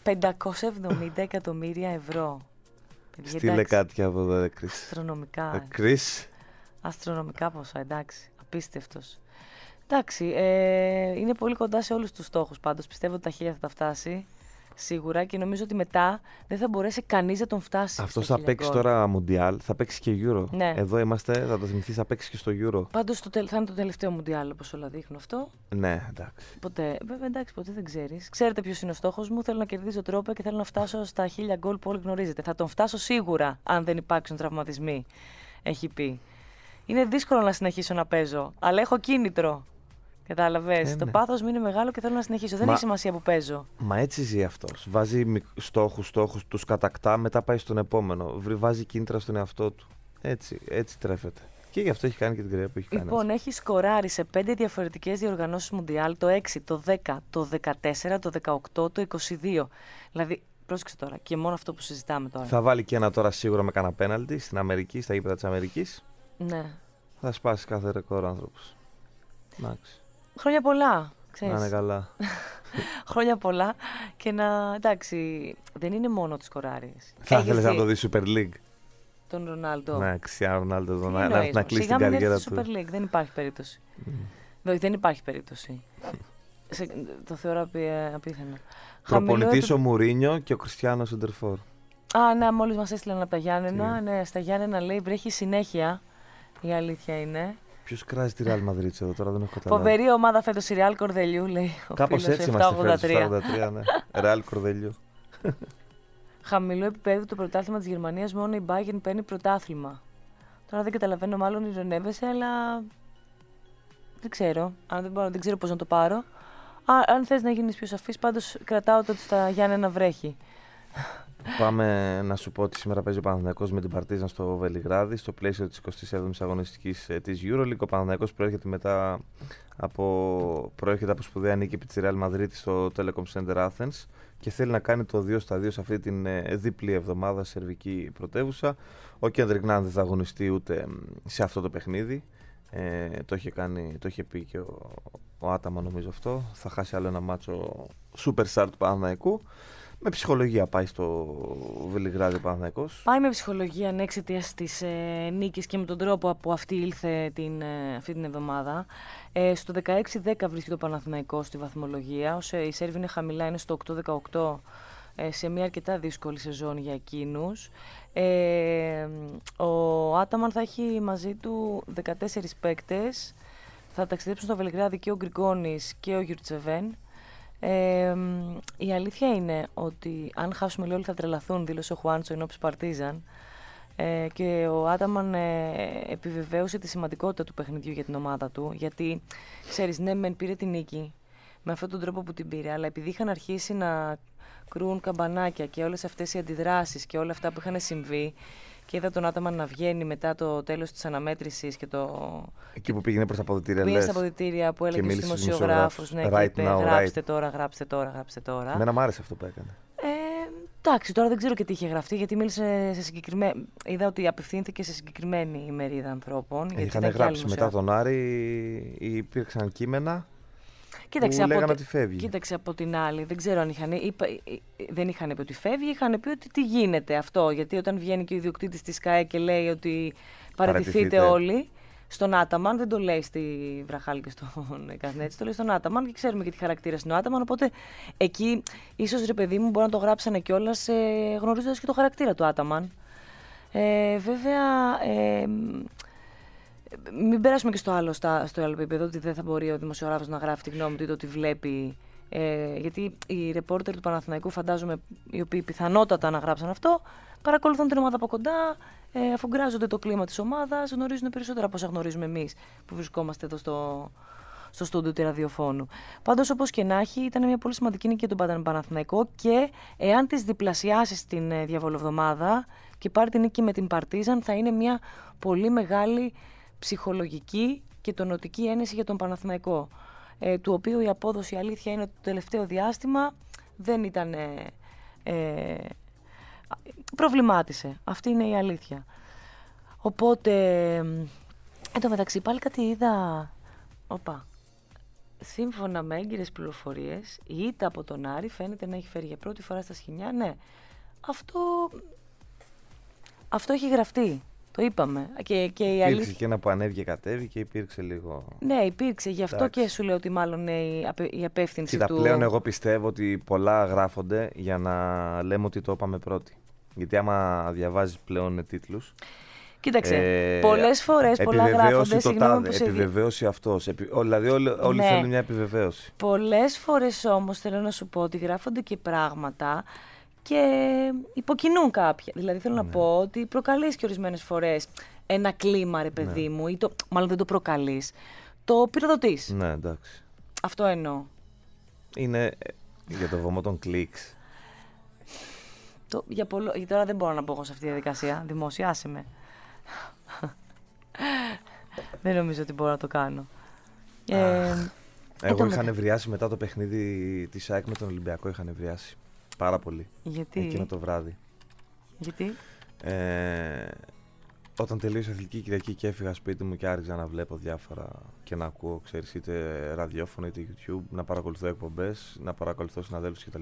[SPEAKER 2] 570 εκατομμύρια ευρώ.
[SPEAKER 3] Στείλε κάτι από εδώ, Κρίς.
[SPEAKER 2] Αστρονομικά.
[SPEAKER 3] Κρίς.
[SPEAKER 2] Αστρονομικά ποσά, εντάξει. Απίστευτος. Εντάξει, είναι πολύ κοντά σε όλους τους στόχους πάντως. Πιστεύω ότι τα 1000 θα τα φτάσει. Σίγουρα και νομίζω ότι μετά δεν θα μπορέσει κανείς να τον φτάσει.
[SPEAKER 3] Αυτός θα παίξει τώρα Μουντιάλ, θα παίξει και Euro.
[SPEAKER 2] Ναι.
[SPEAKER 3] Εδώ είμαστε, θα το θυμηθείς, θα παίξει και στο Euro.
[SPEAKER 2] Πάντως θα είναι το τελευταίο Μουντιάλ, όπως όλα δείχνουν αυτό.
[SPEAKER 3] Ναι, εντάξει.
[SPEAKER 2] Βέβαια, εντάξει, ποτέ δεν ξέρεις. Ξέρετε ποιος είναι ο στόχος μου. Θέλω να κερδίζω τρόπο και θέλω να φτάσω στα 1000 γκολ που όλοι γνωρίζετε. Θα τον φτάσω σίγουρα, αν δεν υπάρξουν τραυματισμοί. Έχει πει. Είναι δύσκολο να συνεχίσω να παίζω, αλλά έχω κίνητρο. Κατάλαβες. Το πάθος μου είναι μεγάλο και θέλω να συνεχίσω. Δεν έχει σημασία που παίζω.
[SPEAKER 3] Μα έτσι ζει αυτός. Βάζει στόχους, τους κατακτά, μετά πάει στον επόμενο. Βάζει κίνητρα στον εαυτό του. Έτσι τρέφεται. Και γι' αυτό έχει κάνει και την καριέρα που έχει κάνει.
[SPEAKER 2] Λοιπόν, έχει σκοράρει σε 5 διαφορετικές διοργανώσεις Μουντιάλ, το 6, το 10, το 14, το 18, το 22. Δηλαδή, πρόσεξε τώρα, και μόνο αυτό που συζητάμε τώρα.
[SPEAKER 3] Θα βάλει και ένα τώρα σίγουρα με κανένα πέναλτι στην Αμερική, στα γήπεδα της Αμερικής.
[SPEAKER 2] Ναι.
[SPEAKER 3] Θα σπάσει κάθε ρεκόρ ο άνθρωπος. Εντάξει.
[SPEAKER 2] Χρόνια πολλά, ξέρεις.
[SPEAKER 3] Να είναι καλά.
[SPEAKER 2] Χρόνια πολλά και να. Εντάξει, δεν είναι μόνο τις σκοράριες.
[SPEAKER 3] Θα ήθελες να το δεις Super League.
[SPEAKER 2] Τον Ρονάλντο.
[SPEAKER 3] Ναι, Κριστιάνο Ρονάλντο εδώ να κλείσει την καριέρα του.
[SPEAKER 2] Super League, δεν υπάρχει περίπτωση. Δεν υπάρχει περίπτωση. Το θεωρώ απίθανο.
[SPEAKER 3] Προπονητής ο Μουρίνιο και ο Κριστιάνο Σεντερφόρ.
[SPEAKER 2] Ναι, μόλις μας έστειλαν από τα Γιάννενα. Ναι, στα Γιάννενα λέει βρέχει συνέχεια. Η αλήθεια είναι.
[SPEAKER 3] Ποιος κράζει τη Real Madrid εδώ, τώρα δεν έχω καταλάβει.
[SPEAKER 2] Φοβερή ομάδα φέτος η Real Κορδελιού, λέει.
[SPEAKER 3] Κάπως έτσι είμαστε φέτος, 783, ναι. Real Κορδελιού.
[SPEAKER 2] Χαμηλού επίπεδου το πρωτάθλημα της Γερμανίας, μόνο η Bayern παίρνει πρωτάθλημα. Τώρα δεν καταλαβαίνω, μάλλον ειρωνεύεσαι, αλλά δεν ξέρω. Δεν ξέρω πώς να το πάρω. Αν θες να γίνεις πιο σαφής, πάντως κρατάω το ότι στα Γιάννενα βρέχει.
[SPEAKER 3] Πάμε να σου πω ότι σήμερα παίζει ο Παναθηναϊκός με την Παρτίζαν στο Βελιγράδι, στο πλαίσιο της 27ης αγωνιστικής της EuroLeague. Ο Παναθηναϊκός προέρχεται από σπουδαία νίκη επί της Real Madrid στο Telecom Center Athens και θέλει να κάνει το 2-2 σε αυτή την διπλή εβδομάδα σε σερβική πρωτεύουσα. Ο Κέντρικ Ναν δεν θα αγωνιστεί ούτε σε αυτό το παιχνίδι. Το είχε πει και ο Άταμα, νομίζω αυτό. Θα χάσει άλλο ένα μάτσο superstar του Παναθηναϊκού. Με ψυχολογία πάει στο Βελιγράδι ο Παναθηναϊκός.
[SPEAKER 2] Πάει με ψυχολογία, ναι, εξαιτίας της νίκης και με τον τρόπο που αυτή ήλθε αυτή την εβδομάδα. Στο 16-10 βρίσκεται ο Παναθηναϊκός στη βαθμολογία. Οι Σέρβοι είναι χαμηλά, είναι στο 8-18, σε μια αρκετά δύσκολη σεζόν για εκείνους. Ο Άταμαν θα έχει μαζί του 14 παίκτες. Θα ταξιδέψουν στο Βελιγράδι και ο Γκριγκόνης και ο Γιουρτσεβέν. Η αλήθεια είναι ότι αν χάσουμε όλοι θα τρελαθούν, δήλωσε ο Χουάντσο ενόψει Παρτίζαν. Και ο Άταμαν επιβεβαίωσε τη σημαντικότητα του παιχνιδιού για την ομάδα του. Γιατί, ξέρεις, ναι, μεν πήρε την νίκη με αυτόν τον τρόπο που την πήρε, αλλά επειδή είχαν αρχίσει να κρούουν καμπανάκια και όλες αυτές οι αντιδράσεις και όλα αυτά που είχαν συμβεί, και είδα τον Άταμαν να βγαίνει μετά το τέλος της αναμέτρησης και το.
[SPEAKER 3] Εκεί που πήγαινε προς τα αποδυτήρια,
[SPEAKER 2] πήγαινε στα αποδυτήρια που έλεγε στους δημοσιογράφους, ναι, και είπε, γράψτε τώρα.
[SPEAKER 3] Εμένα μ' άρεσε αυτό που έκανε.
[SPEAKER 2] Εντάξει, τώρα δεν ξέρω και τι είχε γραφτεί, γιατί μίλησε σε συγκεκριμένη. Είδα ότι απευθύνθηκε σε συγκεκριμένη ημερίδα ανθρώπων.
[SPEAKER 3] Είχαν γράψει μετά τον Άρη, υπήρξαν κείμενα.
[SPEAKER 2] Κοίταξε,
[SPEAKER 3] που λέγανε ότι φεύγει.
[SPEAKER 2] Κοίταξε από την άλλη, δεν ξέρω αν δεν είχαν πει ότι φεύγει, είχαν πει ότι τι γίνεται αυτό. Γιατί όταν βγαίνει και ο ιδιοκτήτης της ΚΑΕ και λέει ότι παραιτηθείτε όλοι, στον Άταμαν, δεν το λέει στη Βραχάλη και στον Κασνέτσι, το λέει στον Άταμαν και ξέρουμε και τι χαρακτήρα είναι ο Άταμαν. Οπότε εκεί, ίσως ρε παιδί μου, μπορεί να το γράψανε κιόλας γνωρίζοντας και το χαρακτήρα του Άταμαν. Βέβαια. Μην περάσουμε και στο άλλο επίπεδο, ότι δεν θα μπορεί ο δημοσιογράφος να γράφει τη γνώμη του ή το ότι βλέπει. Γιατί οι ρεπόρτερ του Παναθηναϊκού, φαντάζομαι, οι οποίοι πιθανότατα να γράψαν αυτό, παρακολουθούν την ομάδα από κοντά, αφουγκράζονται το κλίμα της ομάδας, γνωρίζουν περισσότερα από όσα γνωρίζουμε εμείς που βρισκόμαστε εδώ στο στούντιο του ραδιοφώνου. Πάντως, όπως και να έχει, ήταν μια πολύ σημαντική νίκη για τον Παναθηναϊκό και εάν τις διπλασιάσεις την διαβολοβδομάδα και πάρει την νίκη με την Παρτίζαν, θα είναι μια πολύ μεγάλη ψυχολογική και τονωτική ένεση για τον Παναθηναϊκό, του οποίου η απόδοση, η αλήθεια είναι ότι το τελευταίο διάστημα δεν ήταν προβλημάτισε. Αυτή είναι η αλήθεια. Οπότε, εν τω μεταξύ πάλι κάτι είδα. Σύμφωνα με έγκυρες πληροφορίες, η ήττα από τον Άρη φαίνεται να έχει φέρει για πρώτη φορά στα σκοινιά. Ναι, αυτό έχει γραφτεί. Το είπαμε.
[SPEAKER 3] Υπήρξε και ένα που ανέβηκε και κατέβηκε, υπήρξε λίγο.
[SPEAKER 2] Ναι, υπήρξε. Γι' αυτό και σου λέω ότι μάλλον η απεύθυνση του.
[SPEAKER 3] Πλέον εγώ πιστεύω ότι πολλά γράφονται για να λέμε ότι το είπαμε πρώτοι. Γιατί άμα διαβάζεις πλέον τίτλους.
[SPEAKER 2] Κοίταξε, πολλές φορές πολλά γράφονται.
[SPEAKER 3] Επιβεβαίωση αυτός. Δηλαδή όλοι θέλουν μια επιβεβαίωση.
[SPEAKER 2] Πολλές φορές όμως θέλω να σου πω ότι γράφονται και πράγματα και υποκινούν κάποια. Δηλαδή θέλω να πω ότι προκαλείς και ορισμένες φορές ένα κλίμα, ρε παιδί μου, ή μάλλον δεν το προκαλείς, το πυροδοτείς.
[SPEAKER 3] Ναι, εντάξει.
[SPEAKER 2] Αυτό εννοώ.
[SPEAKER 3] Είναι για το βωμό των κλικς.
[SPEAKER 2] Για τώρα δεν μπορώ να μπω εγώ σε αυτή τη διαδικασία. Δημοσιάσε με. Δεν νομίζω ότι μπορώ να το κάνω.
[SPEAKER 3] Εγώ είχα νευριάσει μετά το παιχνίδι της ΑΕΚ με τον Ολυμπιακό. Είχα νευριάσει πάρα πολύ.
[SPEAKER 2] Γιατί?
[SPEAKER 3] Εκείνο το βράδυ.
[SPEAKER 2] Γιατί?
[SPEAKER 3] Όταν τελείωσε η Αθλητική Κυριακή και έφυγα σπίτι μου και άρχισα να βλέπω διάφορα και να ακούω, ξέρεις, είτε ραδιόφωνο είτε YouTube, να παρακολουθώ εκπομπές, να παρακολουθώ συναδέλφους κτλ.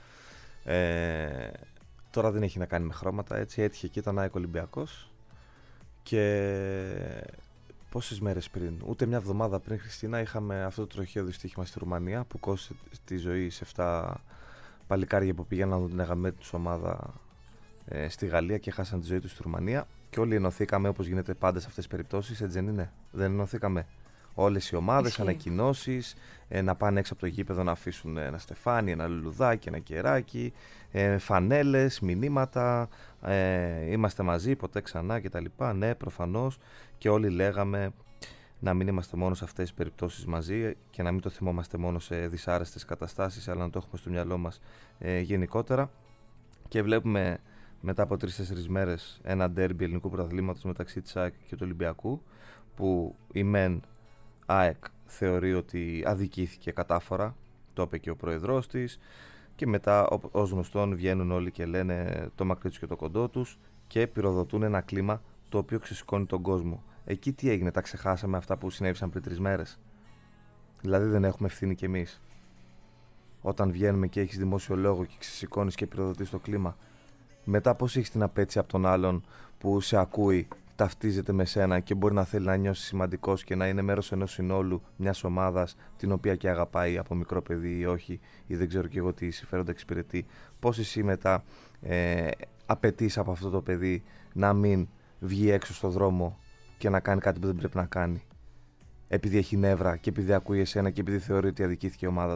[SPEAKER 3] Τώρα δεν έχει να κάνει με χρώματα, έτσι. Έτυχε και ήταν ΑΕΚ Ολυμπιακός. Και πόσες μέρες πριν, ούτε μια εβδομάδα πριν, Χριστίνα, είχαμε αυτό το τροχαίο δυστύχημα στη Ρουμανία που κόστησε τη ζωή σε 7 παλικάρια που πήγαιναν να δουν την αγαπημένη τους ομάδα στη Γαλλία και χάσαν τη ζωή τους στη Ρουμανία. Και όλοι ενωθήκαμε όπως γίνεται πάντα σε αυτές τις περιπτώσεις, έτσι δεν είναι? Δεν ενωθήκαμε όλες οι ομάδες, ανακοινώσεις, να πάνε έξω από το γήπεδο να αφήσουν ένα στεφάνι, ένα λουλουδάκι, ένα κεράκι, φανέλες, μηνύματα, είμαστε μαζί, ποτέ ξανά κτλ. Ναι, προφανώς, και όλοι λέγαμε να μην είμαστε μόνο σε αυτές τις περιπτώσεις μαζί και να μην το θυμόμαστε μόνο σε δυσάρεστες καταστάσεις, αλλά να το έχουμε στο μυαλό μας γενικότερα. Και βλέπουμε μετά από 3-4 μέρες ένα ντέρμπι ελληνικού πρωταθλήματος μεταξύ της ΑΕΚ και του Ολυμπιακού, που η ΜΕΝ ΑΕΚ θεωρεί ότι αδικήθηκε κατάφορα, το είπε και ο πρόεδρός της, και μετά ως γνωστόν βγαίνουν όλοι και λένε το μακρύ τους και το κοντό τους και πυροδοτούν ένα κλίμα το οποίο ξεσηκώνει τον κόσμο. Εκεί τι έγινε, τα ξεχάσαμε αυτά που συνέβησαν πριν 3 μέρες? Δηλαδή δεν έχουμε ευθύνη κι εμείς? Όταν βγαίνουμε και έχεις δημόσιο λόγο και ξεσηκώνεις και πυροδοτείς το κλίμα, μετά πώς έχεις την απέτηση από τον άλλον που σε ακούει, ταυτίζεται με σένα και μπορεί να θέλει να νιώσει σημαντικός και να είναι μέρος ενός συνόλου μιας ομάδας την οποία και αγαπάει από μικρό παιδί ή όχι, ή δεν ξέρω και εγώ τι συμφέροντα εξυπηρετεί? Πώς εσύ μετά απαιτείς από αυτό το παιδί να μην βγει έξω στο δρόμο και να κάνει κάτι που δεν πρέπει να κάνει, επειδή έχει νεύρα και επειδή ακούει εσένα και επειδή θεωρεί ότι αδικήθηκε η ομάδα του?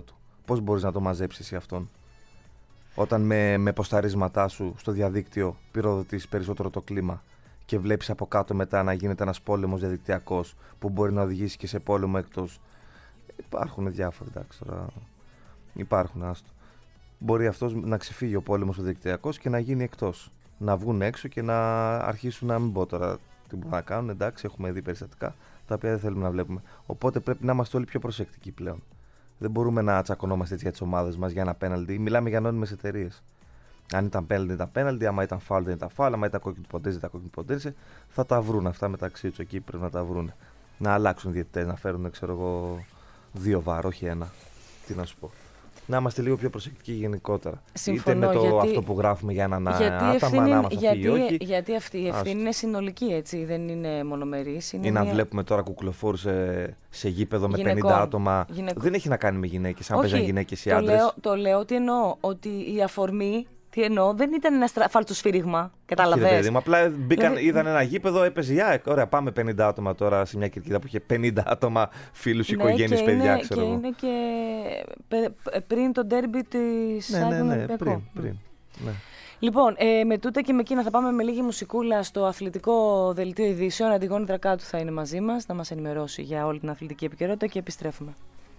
[SPEAKER 3] Πώς μπορείς να το μαζέψεις εσύ αυτόν? Όταν με ποσταρίσματά σου στο διαδίκτυο πυροδοτείς περισσότερο το κλίμα και βλέπεις από κάτω μετά να γίνεται ένας πόλεμος διαδικτυακός που μπορεί να οδηγήσει και σε πόλεμο εκτός. Υπάρχουν διάφορα, εντάξει τώρα. Υπάρχουν, άστο. Μπορεί αυτός να ξεφύγει ο πόλεμος ο διαδικτυακός και να γίνει εκτός. Να βγουν έξω και να αρχίσουν να μην πω τώρα τι μπορούν να κάνουν. Εντάξει, έχουμε δει περιστατικά τα οποία δεν θέλουμε να βλέπουμε. Οπότε πρέπει να είμαστε όλοι πιο προσεκτικοί πλέον. Δεν μπορούμε να τσακωνόμαστε έτσι για τις ομάδες μας για ένα πέναλτι. Μιλάμε για ανώνυμες εταιρείες. Αν ήταν πέναλτι, ήταν πέναλτι. Άμα ήταν φάουλ, δεν ήταν φάουλ. Άμα ήταν κόκκινη ποντέζε, ήταν κόκκινη ποντέζε. Θα τα βρουν αυτά μεταξύ τους. Εκεί πρέπει να τα βρουν. Να αλλάξουν διαιτητές, να φέρουν, ξέρω εγώ, 2 βάρ, όχι 1. Τι να σου πω. Να είμαστε λίγο πιο προσεκτικοί γενικότερα.
[SPEAKER 2] Συμφωνώ,
[SPEAKER 3] είτε με
[SPEAKER 2] γιατί,
[SPEAKER 3] αυτό που γράφουμε για έναν άταμα, να μας φύγει όχι.
[SPEAKER 2] Γιατί αυτή η ευθύνη είναι συνολική, έτσι, δεν είναι μονομερής.
[SPEAKER 3] Ή να βλέπουμε τώρα κουκλοφόρους σε γήπεδο με 50 άτομα. Δεν έχει να κάνει με γυναίκες, αν παίζαν γυναίκες ή άντρες.
[SPEAKER 2] Το λέω τι εννοώ, ότι η αφορμή, τι εννοώ, δεν ήταν ένα φαλτσοσφύριγμα. Κατάλαβες.
[SPEAKER 3] Απλά είδαν ένα γήπεδο, έπαιζε η ΑΕΚ. Ωραία, πάμε 50 άτομα τώρα σε μια κερκίδα που είχε 50 άτομα, φίλους, οικογένειες, παιδιά, ξέρω εγώ.
[SPEAKER 2] Και είναι και πριν το ντέρμπι της ΑΕΚ με Ολυμπιακό.
[SPEAKER 3] Πριν. Ναι.
[SPEAKER 2] Λοιπόν, με τούτα και με εκείνα θα πάμε με λίγη μουσικούλα στο αθλητικό δελτίο ειδήσεων. Αντιγόνη Δρακάτου θα είναι μαζί μας, να μας ενημερώσει για όλη την αθλητική επικαιρότητα και επιστρέφουμε.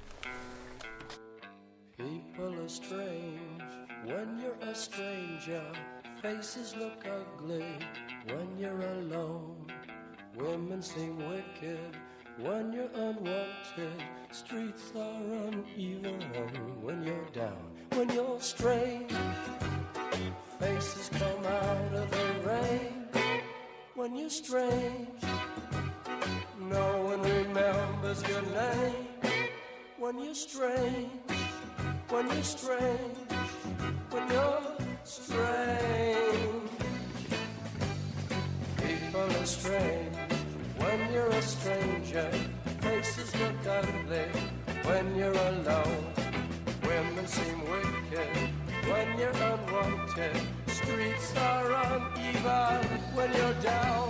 [SPEAKER 5] When you're a stranger, faces look ugly when you're alone. Women seem wicked when you're unwanted. Streets are uneven when you're down. When you're strange, faces come out of the rain. When you're strange, no one remembers your name. When you're strange, when you're strange, when you're strange. People are strange when you're a stranger. Faces look ugly when you're alone. Women seem wicked when you're unwanted. Streets are uneven when you're down.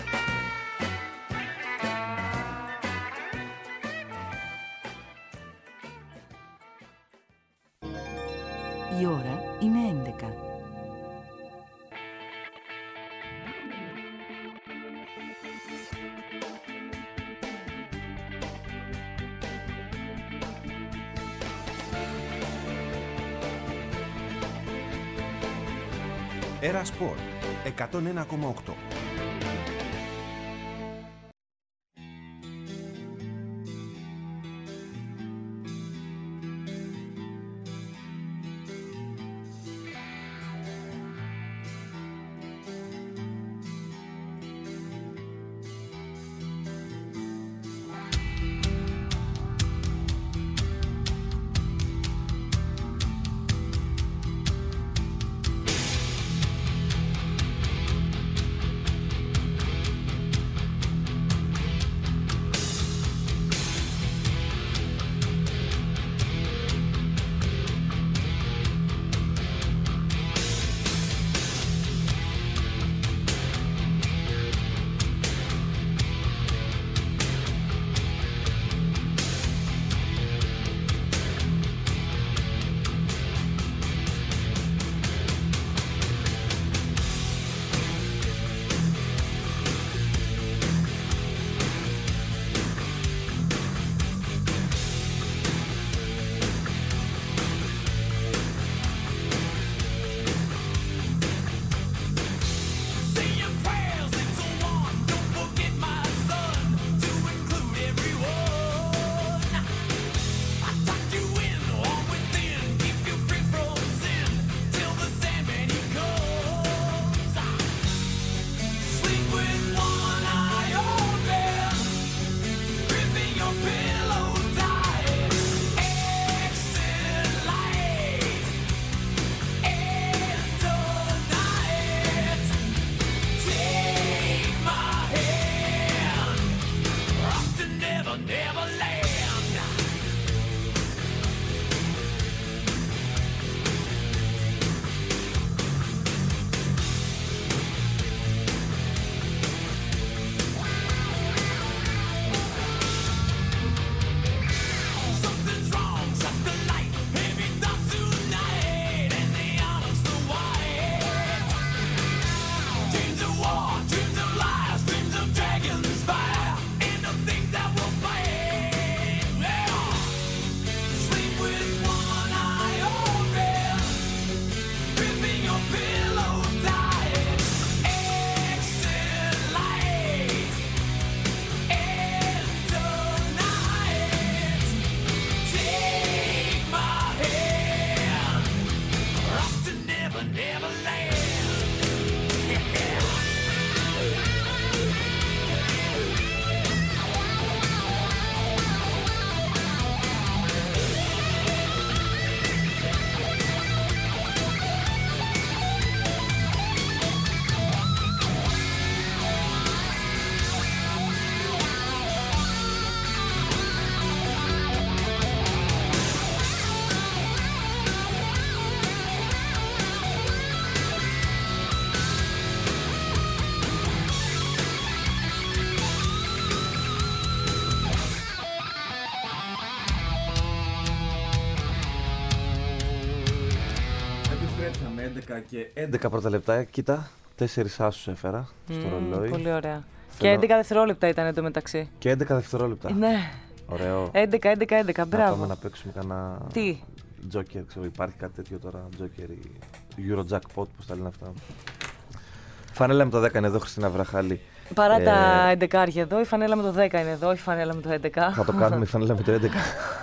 [SPEAKER 4] Η ώρα είναι 11.
[SPEAKER 1] Έρα Σπορ 101,8.
[SPEAKER 3] 12 και 11 πρώτα λεπτά. Κοίτα, 4 άσους έφερα στο ρολόι.
[SPEAKER 2] Πολύ ωραία. Και 11 δευτερόλεπτα ήταν εντωμεταξύ.
[SPEAKER 3] Και 11 δευτερόλεπτα.
[SPEAKER 2] Ναι.
[SPEAKER 3] Ωραίο.
[SPEAKER 2] 11, μπράβο.
[SPEAKER 3] Να πάμε να παίξουμε κανένα.
[SPEAKER 2] Τι.
[SPEAKER 3] Τζόκερ, ξέρω, υπάρχει κάτι τέτοιο τώρα. Τζόκερ ή Eurojackpot, πώς τα λένε αυτά. Φανέλα με το 10 είναι εδώ, Χριστίνα Βραχάλη.
[SPEAKER 2] Παρά τα 11 εδώ, η φανέλα με το 10 είναι εδώ, όχι η φανέλα με το 11.
[SPEAKER 3] Θα το κάνουμε η φανέλα με το 11.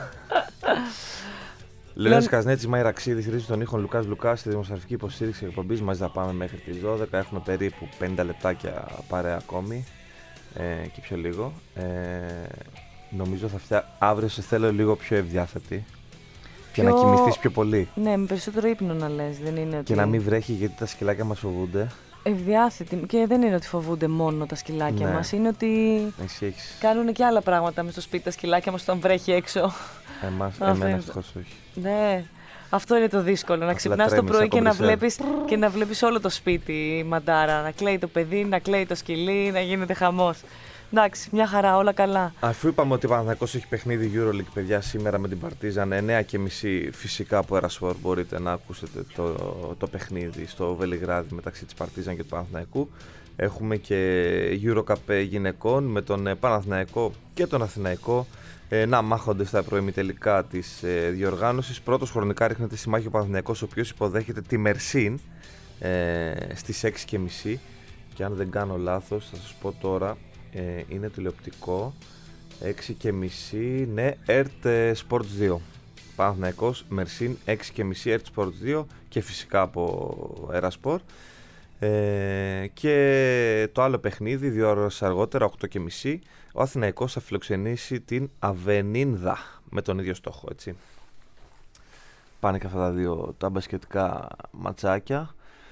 [SPEAKER 3] Λεωνίδας Καζνέτσης, Μάη Ραξίδη, στηρίζει τον ήχο Λουκάς Λουκάς στη δημοσιογραφική υποστήριξη εκπομπής. Μαζί θα πάμε μέχρι τις 12. Έχουμε περίπου 50 λεπτάκια παρέα ακόμη και πιο λίγο. Νομίζω αύριο σε θέλω λίγο πιο ευδιάθετη. Και να κοιμηθείς πιο πολύ.
[SPEAKER 2] Ναι, με περισσότερο ύπνο να λες. Δεν είναι ότι...
[SPEAKER 3] Και να μην βρέχει, γιατί τα σκυλάκια μας φοβούνται.
[SPEAKER 2] Ευδιάθετη. Και δεν είναι ότι φοβούνται μόνο τα σκυλάκια μας. Είναι ότι κάνουν και άλλα πράγματα μες στο σπίτι τα σκυλάκια μας όταν βρέχει έξω.
[SPEAKER 3] Εμένα ευτυχώς όχι.
[SPEAKER 2] Ναι. Αυτό είναι το δύσκολο. Να ξυπνάς το πρωί και να βλέπεις όλο το σπίτι μαντάρα. Να κλαίει το παιδί, να κλαίει το σκυλί, να γίνεται χαμός. Εντάξει, μια χαρά, όλα καλά.
[SPEAKER 3] Αφού είπαμε ότι ο Παναθηναϊκός έχει παιχνίδι EuroLeague, παιδιά, σήμερα με την Παρτίζαν 9:30 φυσικά από Erasport μπορείτε να ακούσετε το παιχνίδι στο Βελιγράδι μεταξύ της Παρτίζαν και του Παναθηναϊκού. Έχουμε και EuroCup γυναικών με τον Παναθηναϊκό και τον Αθηναϊκό να μάχονται στα προημιτελικά της διοργάνωσης. Πρώτος χρονικά ρίχνεται στη μάχη ο Παναθηναϊκός, ο οποίος υποδέχεται τη Μερσίν στις 6:30 και αν δεν κάνω λάθος θα σας πω τώρα, είναι τηλεοπτικό 6:30, ναι, ERT Sports 2. Παναθηναϊκός, Μερσίν, 6:30 ERT Sports 2 και φυσικά από Erasport. Και το άλλο παιχνίδι, 2 ώρες αργότερα, 8:30, ο Αθηναϊκός θα φιλοξενήσει την Αβενίνδα με τον ίδιο στόχο, έτσι. Πάνε και αυτά τα δύο τα μπασκετικά ματσάκια.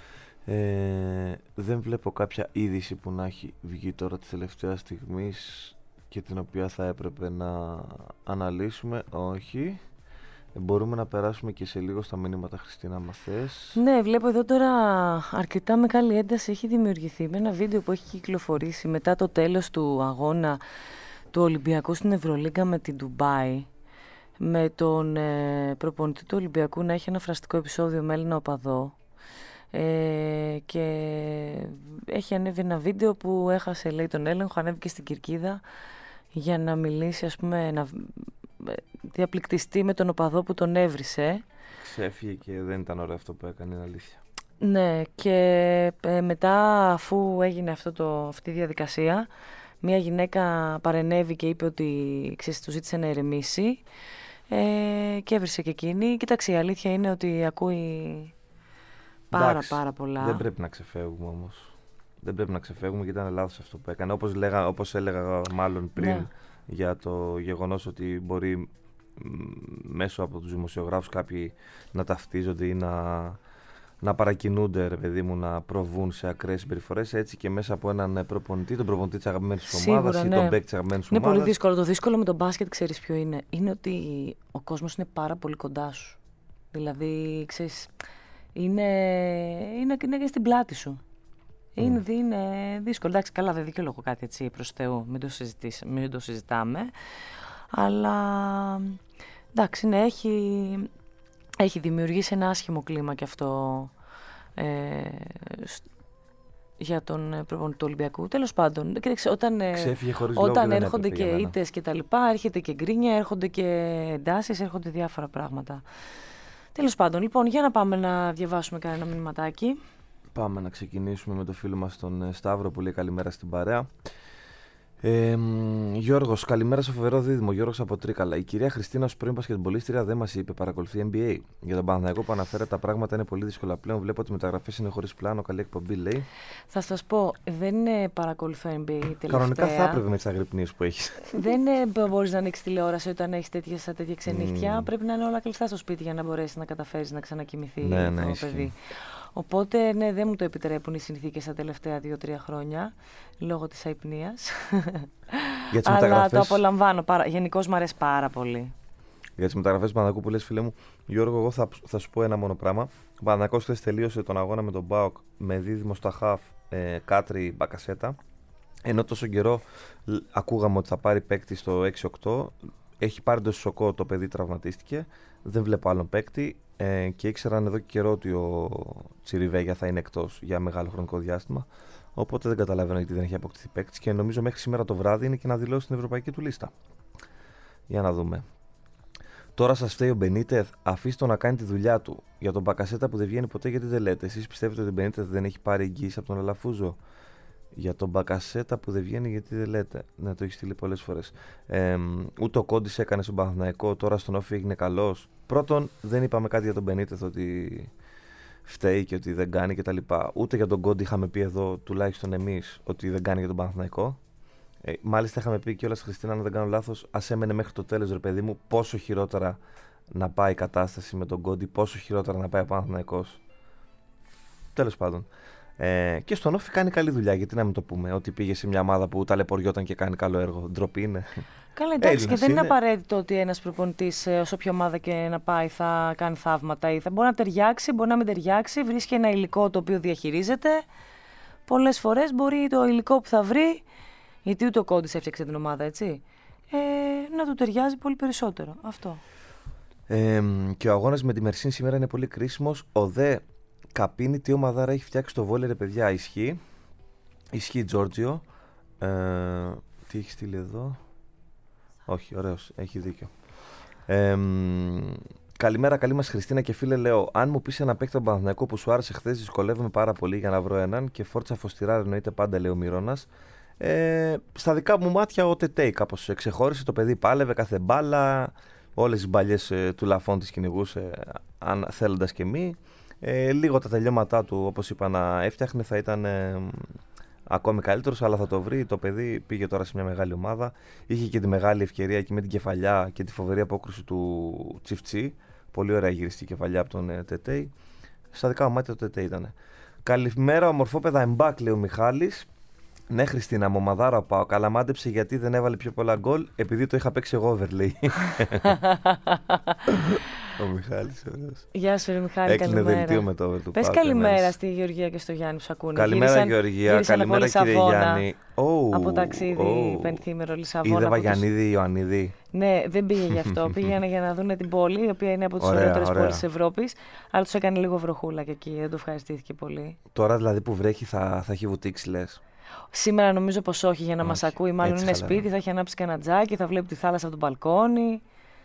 [SPEAKER 3] Δεν βλέπω κάποια είδηση που να έχει βγει τώρα τη τελευταία στιγμή και την οποία θα έπρεπε να αναλύσουμε. Όχι. Μπορούμε να περάσουμε και σε λίγο στα μηνύματα, Χριστίνα, άμα θες.
[SPEAKER 2] Ναι, βλέπω εδώ τώρα αρκετά μεγάλη ένταση έχει δημιουργηθεί με ένα βίντεο που έχει κυκλοφορήσει μετά το τέλος του αγώνα του Ολυμπιακού στην Ευρωλίγκα με την Ντουμπάι, με τον προπονητή του Ολυμπιακού να έχει ένα φραστικό επεισόδιο με Έλληνα οπαδό. Και έχει ανέβει ένα βίντεο που έχασε, λέει, τον έλεγχο, ανέβηκε στην Κυρκίδα για να μιλήσει, ας πούμε, να διαπληκτιστεί με τον οπαδό που τον έβρισε.
[SPEAKER 3] Ξέφυγε και δεν ήταν ωραίο αυτό που έκανε, είναι αλήθεια.
[SPEAKER 2] Ναι, και μετά, αφού έγινε αυτή η διαδικασία, μια γυναίκα παρενέβη και είπε ότι, ξέρεις, του ζήτησε να ηρεμήσει και έβρισε και εκείνη. Κοίταξε, η αλήθεια είναι ότι ακούει πάρα πολλά.
[SPEAKER 3] Δεν πρέπει να ξεφεύγουμε όμως. Δεν πρέπει να ξεφεύγουμε και ήταν λάθος αυτό που έκανε. Όπως έλεγα μάλλον πριν, ναι, για το γεγονός ότι μπορεί μέσω από τους δημοσιογράφους κάποιοι να ταυτίζονται ή να παρακινούνται, ρε παιδί μου, να προβούν σε ακραίες συμπεριφορές. Έτσι και μέσα από έναν προπονητή, τον προπονητή της αγαπημένης ομάδας ή τον παίκτη της αγαπημένης ομάδας.
[SPEAKER 2] Είναι πολύ δύσκολο. Το δύσκολο με τον μπάσκετ, ξέρεις ποιο είναι? Είναι ότι ο κόσμος είναι πάρα πολύ κοντά σου. Δηλαδή, ξέρεις, είναι και στην πλάτη σου. Είναι δύσκολο. Εντάξει, καλά, δεν δικαιολογώ κάτι έτσι προς Θεού, μην το συζητάμε. Αλλά εντάξει, ναι, έχει δημιουργήσει ένα άσχημο κλίμα και αυτό για τον προπονητή του Ολυμπιακού. Τέλος πάντων, κοίταξε, όταν έρχονται και ήττες και τα λοιπά, έρχεται και γκρίνια, έρχονται και εντάσεις, έρχονται διάφορα πράγματα. Τέλος πάντων, λοιπόν, για να πάμε να διαβάσουμε κανένα μηνυματάκι.
[SPEAKER 3] Πάμε να ξεκινήσουμε με το φίλο μας τον Σταύρο που λέει καλημέρα στην παρέα. Γιώργος, καλημέρα στο φοβερό δίδυμο. Γιώργος από Τρίκαλα. Η κυρία Χριστίνα, ως πρώην μπασκετμπολίστρια, δεν μας είπε, παρακολουθεί NBA. Για τον Παναθηναϊκό που αναφέρεται, τα πράγματα είναι πολύ δύσκολα πλέον. Βλέπω ότι οι μεταγραφές είναι χωρίς πλάνο. Καλή εκπομπή, λέει.
[SPEAKER 2] Θα σας πω, δεν παρακολουθώ NBA τελευταία.
[SPEAKER 3] Κανονικά θα έπρεπε με τις αγρυπνίες που έχεις.
[SPEAKER 2] Δεν μπορείς να ανοίξεις τηλεόραση όταν έχεις τέτοια ξενύχτια. Πρέπει να είναι όλα κλειστά στο σπίτι για να μπορέσεις να καταφέρεις να ξανακοιμηθεί το παιδί. Οπότε, ναι, δεν μου το επιτρέπουν οι συνθήκες τα τελευταία 2-3 χρόνια, λόγω της αϊπνίας. Αλλά το απολαμβάνω. Γενικώς μου αρέσει πάρα πολύ.
[SPEAKER 3] Για τις μεταγραφές του Παναθηναϊκού που λες, φίλε μου, Γιώργο, εγώ θα σου πω ένα μόνο πράγμα. Ο Παναθηναϊκός χθες τελείωσε τον αγώνα με τον ΠΑΟΚ με δίδυμο στα χαφ Κάτρι Μπακασέτα. Ενώ τόσο καιρό ακούγαμε ότι θα πάρει παίκτη στο 6-8. Έχει πάρει το Σοκό, το παιδί τραυματίστηκε. Δεν βλέπω άλλον παίκτη. και ήξεραν εδώ και καιρό ότι ο Τσιριβέγια θα είναι εκτός για μεγάλο χρονικό διάστημα. Οπότε δεν καταλαβαίνω γιατί δεν έχει αποκτηθεί παίκτης και νομίζω μέχρι σήμερα το βράδυ είναι και να δηλώσει την ευρωπαϊκή του λίστα. Για να δούμε. Τώρα σας φταίει ο Μπενίτεθ, αφήστε τον να κάνει τη δουλειά του. Για τον Μπακασέτα που δεν βγαίνει ποτέ, γιατί δεν λέτε? Εσείς πιστεύετε ότι ο Μπενίτεθ δεν έχει πάρει εγγύηση από τον Αλαφούζο? Για τον Μπακασέτα που δεν βγαίνει, γιατί δεν λέτε? Ναι, το έχει στείλει πολλές φορές. Ούτε ο Κόντις έκανε στον Παναθηναϊκό, τώρα στον Όφη έγινε καλός. Πρώτον, δεν είπαμε κάτι για τον Μπενίτεθ ότι φταίει και ότι δεν κάνει κτλ. Ούτε για τον Κόντι είχαμε πει εδώ, τουλάχιστον εμείς, ότι δεν κάνει για τον Παναθηναϊκό. Μάλιστα, είχαμε πει κιόλας, Χριστίνα, αν δεν κάνω λάθος, ας έμενε μέχρι το τέλος, ρε παιδί μου, πόσο χειρότερα να πάει η κατάσταση με τον Κόντι, πόσο χειρότερα να πάει ο Παναθηναϊκός. Τέλος πάντων. Και στον Όφη κάνει καλή δουλειά, γιατί να μην το πούμε, ότι πήγε σε μια ομάδα που ταλαιπωριόταν και κάνει καλό έργο. Ντροπή είναι.
[SPEAKER 2] Καλά, εντάξει, και δεν είναι απαραίτητο ότι ένας προπονητής, όσο πιο ομάδα και να πάει, θα κάνει θαύματα. Ή θα μπορεί να ταιριάξει, μπορεί να μην ταιριάξει, βρίσκει ένα υλικό το οποίο διαχειρίζεται. Πολλές φορές μπορεί το υλικό που θα βρει, γιατί ούτε ο Κόντις έφτιαξε την ομάδα, έτσι, να του ταιριάζει πολύ περισσότερο. Αυτό.
[SPEAKER 3] Και ο αγώνας με τη Μερσίν σήμερα είναι πολύ κρίσιμος. Ο Δε Καπίνη, τι ομαδάρα έχει φτιάξει το βόλεϊ, ρε παιδιά, ισχύει Τζόρτζιο. Τι έχει στείλει εδώ? Όχι, ωραίος, έχει δίκιο. Καλημέρα, καλή μας Χριστίνα και φίλε, λέω, αν μου πεις ένα παίκτη τον Παναθηναϊκό που σου άρεσε χθες, δυσκολεύομαι πάρα πολύ για να βρω έναν, και Φόρτσα Φωστιράρ εννοείται πάντα, λέει ο Μυρώνας. Στα δικά μου μάτια ο Τετέι κάπως ξεχώρισε, το παιδί πάλευε κάθε μπάλα, όλες τις μπαλιές του Λαφών τις κυνηγούσε, αν θέλοντας και μη. Λίγο τα τελειώματά του, όπως είπα, να έφτιαχνε, θα ήταν ακόμη καλύτερος, αλλά θα το βρει. Το παιδί πήγε τώρα σε μια μεγάλη ομάδα. Είχε και τη μεγάλη ευκαιρία εκεί με την κεφαλιά και τη φοβερή απόκρουση του Τσιφτσί. Πολύ ωραία γυριστή κεφαλιά από τον Τετέι. Στα δικά μου μάτια το Τετέι ήταν. Καλημέρα, ομορφόπεδα, εμπάκ, λέει ο Μιχάλης. Ναι, Χριστίνα, μομαδάρα πάω. Καλά, μάντεψε γιατί δεν έβαλε πιο πολλά γκολ, επειδή το είχα παίξει εγώ over, λέει. Ο Μιχάλης, ωραίος.
[SPEAKER 2] Γεια σου, ρε Μιχάλη,
[SPEAKER 3] έκλεινε δελτίο με το over του.
[SPEAKER 2] Πες καλημέρα στη Γεωργία και στο Γιάννη που σ' ακούνε.
[SPEAKER 3] Καλημέρα, Γεωργία. Καλημέρα, κύριε Γιάννη.
[SPEAKER 2] Από ταξίδι πενθήμερο Λισαβόνα.
[SPEAKER 3] Είδε Βαγιανίδη Ιωαννίδη.
[SPEAKER 2] Ναι, δεν πήγε γι' αυτό. Πήγανε για να δουν την πόλη, η οποία είναι από τις ωραιότερες πόλεις της Ευρώπης. Αλλά τους έκανε λίγο βροχούλα και εκεί, δεν το ευχαριστήθηκε πολύ.
[SPEAKER 3] Τώρα δηλαδή που βρέχει θα έχει βουτήξει, λες?
[SPEAKER 2] Σήμερα νομίζω πως όχι, για να μας ακούει. Μάλλον είναι σπίτι, θα έχει ανάψει κανένα τζάκι, θα βλέπει τη θάλασσα από τον μπαλκόνι.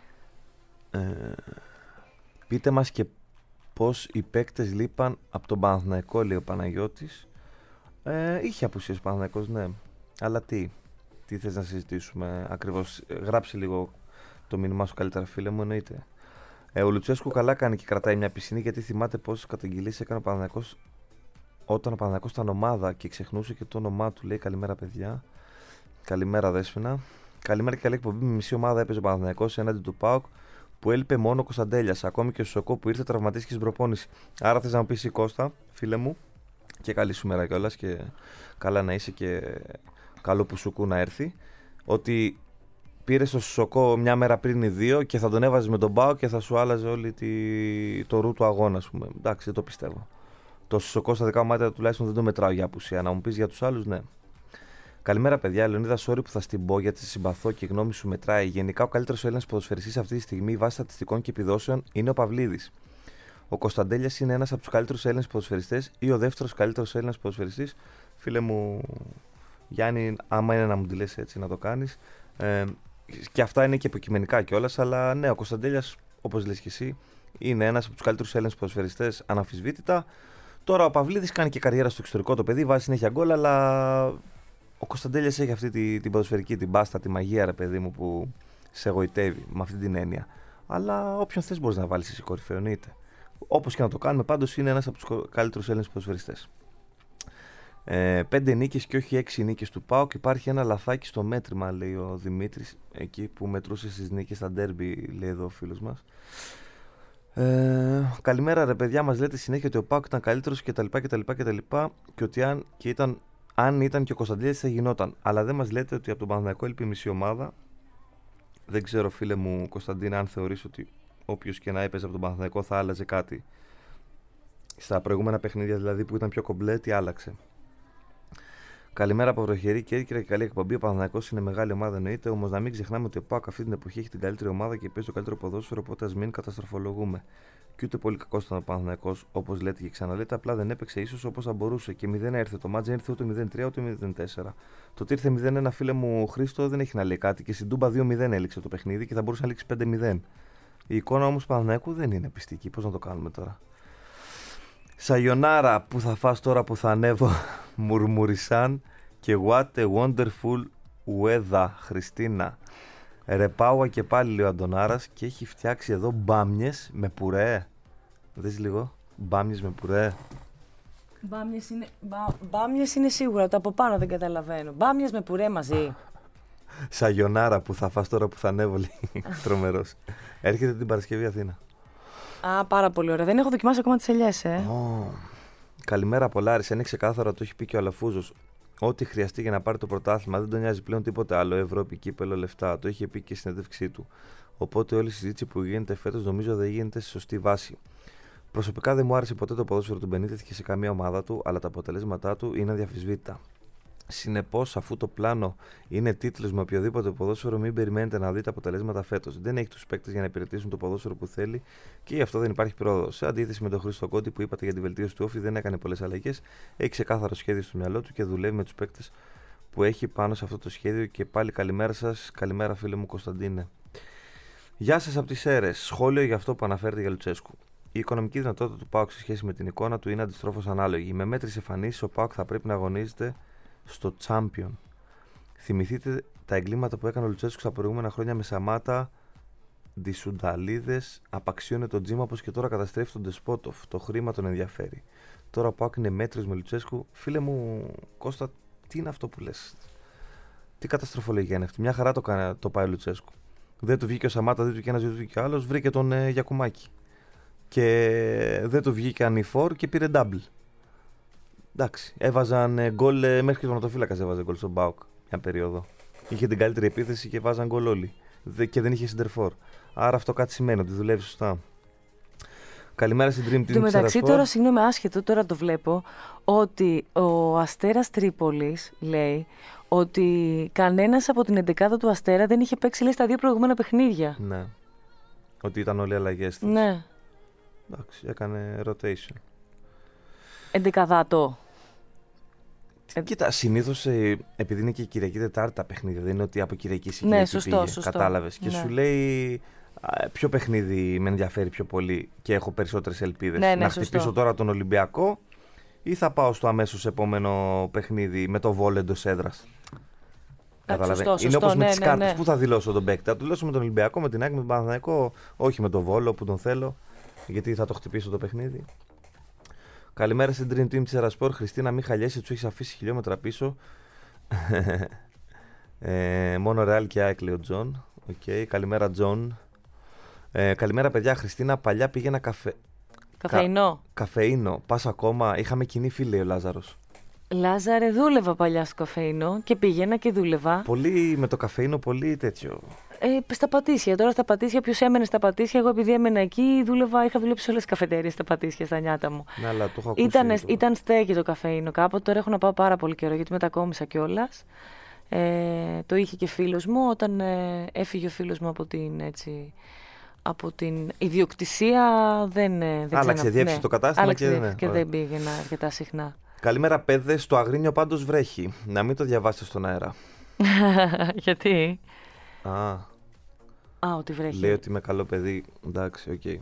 [SPEAKER 3] Πείτε μας και πώς οι παίκτες λείπαν από τον Παναθηναϊκό, λέει ο Παναγιώτης. Είχε απουσίες ο Παναθηναϊκός, ναι. Αλλά τι θες να συζητήσουμε ακριβώς? Γράψε λίγο το μήνυμά σου καλύτερα, φίλε μου, εννοείται. Ο Λουτσέσκου καλά κάνει και κρατάει μια πισινή, γιατί θυμάται πόσες καταγγελίες έκανε ο Παναθηναϊκός όταν ο Παναθηναϊκός ήταν ομάδα και ξεχνούσε και το όνομά του. Λέει καλημέρα, παιδιά. Καλημέρα, Δέσποινα. Καλημέρα και καλή εκπομπή. Με μισή ομάδα έπαιζε ο Παναθηναϊκός έναντι του ΠΑΟΚ, που έλειπε μόνο ο Κωνσταντέλιας. Ακόμη και ο Σοκό που ήρθε τραυματίστηκε στην προπόνηση. Άρα θες να μου πεις, Κώστα, φίλε μου, και καλή σου μέρα κιόλας και καλά να είσαι και καλό που σου κού να έρθει, ότι πήρε στο Σοκό μια μέρα πριν ή δύο και θα τον έβαζε με τον ΠΑΟΚ και θα σου άλλαζε όλη το ρου του αγώνα, ας πούμε. Εντάξει, δεν το πιστεύω. Το Σοκό στα δικά μου μάτια τουλάχιστον δεν το μετράω για απουσία. Να μου πεις για τους άλλους, ναι. Καλημέρα, παιδιά. Λεωνίδα, sorry που θα στην πω γιατί σε συμπαθώ και η γνώμη σου μετράει. Γενικά, ο καλύτερος Έλληνας ποδοσφαιριστής αυτή τη στιγμή, βάσει στατιστικών και επιδόσεων, είναι ο Παυλίδης. Ο Κωνσταντέλιας είναι ένας από τους καλύτερους Έλληνες ποδοσφαιριστές ή ο δεύτερος καλύτερος Έλληνας ποδοσφαιριστής. Φίλε μου, Γιάννη, άμα είναι να μου τη λες έτσι, να το κάνεις. Και αυτά είναι και υποκειμενικά κιόλας, αλλά ναι, ο Κωνσταντέλιας, όπως λες και εσύ, είναι ένας από τους καλύτερους Έλληνες ποδοσφαιριστές αναμφισβήτητα. Τώρα ο Παυλίδης κάνει και καριέρα στο εξωτερικό, το παιδί βάζει συνέχεια γκολ, αλλά ο Κωνσταντέλιας έχει αυτή την ποδοσφαιρική, την μπάστα, τη μαγεία, ρε παιδί μου, που σε εγωιτεύει με αυτή την έννοια. Αλλά όποιον θες μπορείς να βάλεις εσύ κορυφαίο, εννοείται. Όπως και να το κάνουμε, πάντως είναι ένας από τους καλύτερους Έλληνες ποδοσφαιριστές. 5 νίκες και όχι 6 νίκες του ΠΑΟΚ. Υπάρχει ένα λαθάκι στο μέτρημα, λέει ο Δημήτρης, εκεί που μετρούσε στις νίκες στα ντέρμπι, λέει εδώ ο φίλος μας. Καλημέρα, ρε παιδιά, μας λέτε συνέχεια ότι ο ΠΑΟΚ ήταν καλύτερος κτλ. Και ότι αν ήταν και ο Κωνσταντέλιας θα γινόταν. Αλλά δεν μας λέτε ότι από τον Παναθηναϊκό έλειπε η μισή ομάδα. Δεν ξέρω, φίλε μου Κωνσταντίνα, αν θεωρείς ότι όποιος και να έπαιζε από τον Παναθηναϊκό θα άλλαζε κάτι. Στα προηγούμενα παιχνίδια δηλαδή που ήταν πιο κομπλέ, τι άλλαξε? Καλημέρα από βροχερή Κέρκυρα και καλή εκπομπή. Ο Παναθηναϊκός είναι μεγάλη ομάδα, εννοείται. Όμως να μην ξεχνάμε ότι ο ΠΑΟΚ αυτή την εποχή έχει την καλύτερη ομάδα και παίζει το καλύτερο ποδόσφαιρο. Οπότε ας μην καταστροφολογούμε. Και ούτε πολύ κακό ήταν ο Παναθηναϊκός, όπως λέτε και ξαναλέτε. Απλά δεν έπαιξε ίσως όπως θα μπορούσε. Και 0 έρθε το μάτζ, δεν ήρθε ούτε 0-3 ούτε 0-4. Το ότι ήρθε 0-1, φίλε μου Χρήστο, δεν έχει να λέει κάτι. Και στην Τούμπα 2-0 έληξε το παιχνίδι και θα μπορούσε να λήξει 5-0. Η εικόνα όμως του Παναθηναϊκού δεν είναι πιστική. Πώς να το κάνουμε τώρα. Σαγιονάρα που θα φας τώρα που θα ανέβω, μουρμουρισάν. Και what a wonderful weather, Χριστίνα. Ρεπάουα και πάλι λέει ο Αντωνάρας και έχει φτιάξει εδώ μπάμιες με πουρέ. Δες λίγο, μπάμιες με πουρέ.
[SPEAKER 2] Μπάμιες είναι σίγουρα, το από πάνω δεν καταλαβαίνω. Μπάμιες με πουρέ μαζί.
[SPEAKER 3] Σαγιονάρα που θα φας τώρα που θα ανέβω, λέει. Τρομερός. Έρχεται την Παρασκευή Αθήνα.
[SPEAKER 2] Α, πάρα πολύ ωραία. Δεν έχω δοκιμάσει ακόμα τις ελιές,
[SPEAKER 3] Καλημέρα από Λάρης. Είναι ξεκάθαρο, το έχει πει και ο Αλαφούζος. Ό,τι χρειαστεί για να πάρει το πρωτάθλημα, δεν τον νοιάζει πλέον τίποτε άλλο. Ευρώπη, κύπελο, λεφτά. Το είχε πει και στην συνέντευξή του. Οπότε όλη η συζήτηση που γίνεται φέτος νομίζω δεν γίνεται σε σωστή βάση. Προσωπικά δεν μου άρεσε ποτέ το ποδόσφαιρο του Μπενίτεθ και σε καμία ομάδα του, αλλά τα αποτελέσματά του είναι αδιαφυσβήτητα. Συνεπώς, αφού το πλάνο είναι τίτλος με οποιοδήποτε ποδόσφαιρο, μην περιμένετε να δείτε αποτελέσματα φέτος. Δεν έχει τους παίκτες για να υπηρετήσουν το ποδόσφαιρο που θέλει και γι' αυτό δεν υπάρχει πρόοδος. Σε αντίθεση με τον Χρήστο Κόντι που είπατε για τη βελτίωση του Όφη, δεν έκανε πολλές αλλαγές. Έχει ξεκάθαρο σχέδιο στο μυαλό του και δουλεύει με τους παίκτες που έχει πάνω σε αυτό το σχέδιο. Και πάλι καλημέρα σας. Καλημέρα, φίλε μου Κωνσταντίνε. Γεια σας από τις Σέρρες. Σχόλιο για αυτό που αναφέρεται για Λουτσέσκου. Η οικονομική δυνατότητα του ΠΑΟΚ σε σχέση με την εικόνα του είναι αντιστρόφως ανάλογη. Με μέτρες εμφανίσεις, ο ΠΑΟΚ θα πρέπει να αγωνίζεται στο Champion. Θυμηθείτε τα εγκλήματα που έκανε ο Λουτσέσκου στα προηγούμενα χρόνια με Σαμάτα, Ντισουνταλίδες, απαξίωνε τον Τζίμα όπως και τώρα καταστρέφει τον Ντεσπότοφ. Το χρήμα τον ενδιαφέρει. Τώρα ο ΠΑΟΚ είναι μέτριος με Λουτσέσκου. Φίλε μου Κώστα, τι είναι αυτό που λες? Τι καταστροφολογία είναι αυτή? Μια χαρά το πάει ο Λουτσέσκου. Δεν του βγήκε ο Σαμάτα, δεν του βγήκε ένας, δεν του βγήκε ο άλλος, βρήκε τον Γιακουμάκη. Και δεν του βγήκε ανηφόρ και πήρε double. Εντάξει, έβαζαν γκολ μέχρι και ο τερματοφύλακας έβαζε γκολ στον ΠΑΟΚ μια περίοδο. Είχε την καλύτερη επίθεση και βάζαν γκολ όλοι. Και δεν είχε σεντερφόρ. Άρα αυτό κάτι σημαίνει ότι δουλεύει σωστά. Καλημέρα στην Dream Team.
[SPEAKER 2] Του μεταξύ τώρα, συγγνώμη, άσχετο, τώρα το βλέπω, ότι ο Αστέρας Τρίπολης λέει ότι κανένας από την 11η του Αστέρα δεν είχε παίξει, λέει, στα δύο προηγούμενα παιχνίδια.
[SPEAKER 3] Ναι. Ότι ήταν όλοι αλλαγές.
[SPEAKER 2] Ναι.
[SPEAKER 3] Εντάξει, έκανε rotation.
[SPEAKER 2] 11η.
[SPEAKER 3] Κοίτα, συνήθως επειδή είναι και Κυριακή Τετάρτη τα παιχνίδια, δεν είναι ότι από Κυριακή σε
[SPEAKER 2] ναι,
[SPEAKER 3] Κυριακή πήγε, κατάλαβες. Και σου λέει ποιο παιχνίδι με ενδιαφέρει πιο πολύ και έχω περισσότερες ελπίδες. Να χτυπήσω τώρα τον Ολυμπιακό ή θα πάω στο αμέσως επόμενο παιχνίδι με το Βόλο εντός έδρας.
[SPEAKER 2] Σωστό,
[SPEAKER 3] είναι όπως με τις κάρτες.
[SPEAKER 2] Ναι.
[SPEAKER 3] Πού θα δηλώσω τον παίκτη? Θα του δηλώσω με τον Ολυμπιακό, με την ΑΕΚ, με τον Παναθηναϊκό, όχι με τον Βόλο που τον θέλω, γιατί θα το χτυπήσω το παιχνίδι. Καλημέρα στην Dream Team της Ερασπορ. Χριστίνα, μην χαλιέσαι, τους έχεις αφήσει χιλιόμετρα πίσω. Μόνο Ρεάλ και ΑΕΚ, λέει ο Τζον. Okay. Καλημέρα, Τζον. Καλημέρα, παιδιά. Χριστίνα, παλιά πήγαινα καφεΐνο. Πας ακόμα? Είχαμε κοινή φίλη, ο Λάζαρος.
[SPEAKER 2] Λάζαρε, δούλευα παλιά στο καφεΐνο και πήγαινα και δούλευα.
[SPEAKER 3] Πολύ με το καφεΐνο, πολύ τέτοιο.
[SPEAKER 2] Στα Πατήσια. Τώρα στα Πατήσια, ποιος έμενε στα Πατήσια? Εγώ, επειδή έμενα εκεί, είχα δουλέψει σε όλες τις καφετέρειες στα Πατήσια, στα νιάτα μου.
[SPEAKER 3] Ναι, αλλά το έχω ακούσει.
[SPEAKER 2] Ήταν στέκι το καφεΐνο κάποτε. Τώρα έχω να πάω πάρα πολύ καιρό γιατί μετακόμισα κιόλας. Το είχε και φίλος μου. Όταν έφυγε ο φίλος μου από την ιδιοκτησία, δεν
[SPEAKER 3] άλλαξε διεύθυνση το κατάστημα
[SPEAKER 2] και δεν πήγαινα αρκετά συχνά.
[SPEAKER 3] Καλημέρα, παιδες. Στο Αγρίνιο πάντως βρέχει. Να μην το διαβάσετε στον αέρα.
[SPEAKER 2] Γιατί?
[SPEAKER 3] Ότι βρέχει. Λέει ότι είμαι καλό παιδί. Εντάξει, οκ.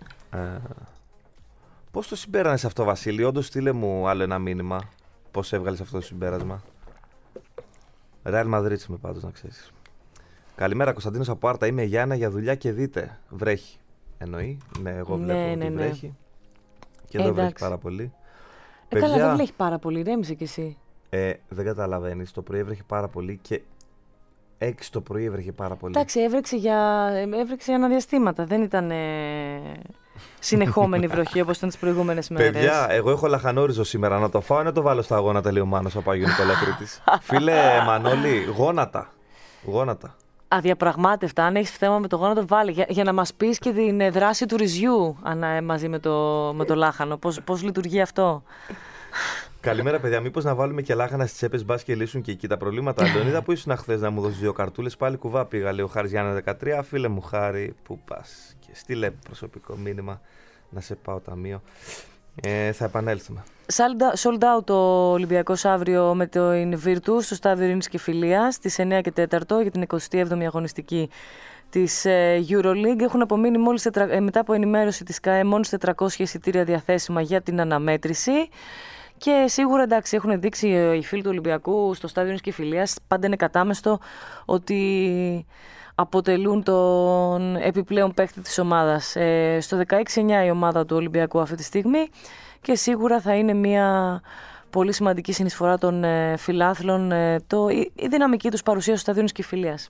[SPEAKER 3] Πώς το συμπέρανες αυτό, Βασίλη? Όντως, στείλε μου άλλο ένα μήνυμα. Πώς έβγαλες αυτό το συμπέρασμα? Ρεάλ Μαδρίτς είμαι πάντως, να ξέρεις. Καλημέρα, Κωνσταντίνος από Άρτα. Είμαι Γιάννα για δουλειά και δείτε. Βρέχει. Εννοεί. Ναι, εγώ βλέπω ότι βρέχει. Και εδώ βρέχει πάρα πολύ.
[SPEAKER 2] Καλά, δεν βρέχει πάρα πολύ. Ρέμιζε κι εσύ.
[SPEAKER 3] Δεν καταλαβαίνεις. Το πρωί έβρεχε πάρα πολύ και 6 το πρωί έβρεχε πάρα πολύ.
[SPEAKER 2] Εντάξει, έβρεξε για αναδιαστήματα. Δεν ήταν συνεχόμενη βροχή όπως ήταν τις προηγούμενες μέρες.
[SPEAKER 3] Παιδιά, εγώ έχω λαχανόριζο σήμερα. Να το φάω ή να το βάλω στα γόνατα, λέει ο Μάνος από Άγιο Νικόλα Κρήτης. Φίλε Μανώλη, γόνατα.
[SPEAKER 2] Αδιαπραγμάτευτα. Αν έχεις θέμα με το γόνατο, βάλε. Για να μας πεις και την δράση του ρυζιού μαζί με το λάχανο. Πώς λειτουργεί αυτό.
[SPEAKER 3] Καλημέρα, παιδιά. Μήπως να βάλουμε και λάχανα στις τσέπες μπας και λύσουν και εκεί τα προβλήματα. Λεωνίδα, που ήσουν χθες να μου δώσεις 2 καρτούλες, πάλι κουβά πήγα. Λέει ο Χάρης Γιάννα 13. Φίλε μου, Χάρη, πού πας? Και στείλε προσωπικό μήνυμα να σε πάω ταμείο. Θα επανέλθουμε.
[SPEAKER 2] Sold out ο Ολυμπιακός αύριο με το Virtus στο στάδιο Ειρήνης και Φιλίας στις 9 και 4 για την 27η αγωνιστική της EuroLeague. Έχουν απομείνει μετά από ενημέρωση της ΚΑΕ μόλις 400 εισιτήρια διαθέσιμα για την αναμέτρηση. Και σίγουρα, εντάξει, έχουν δείξει οι φίλοι του Ολυμπιακού στο στάδιο Ειρήνης και Φιλίας, πάντα είναι κατάμεστο ότι αποτελούν τον επιπλέον παίκτη της ομάδας. Στο 16-9 η ομάδα του Ολυμπιακού αυτή τη στιγμή και σίγουρα θα είναι μια πολύ σημαντική συνεισφορά των φιλάθλων η δυναμική τους παρουσία στο στάδιο Ειρήνης και Φιλίας.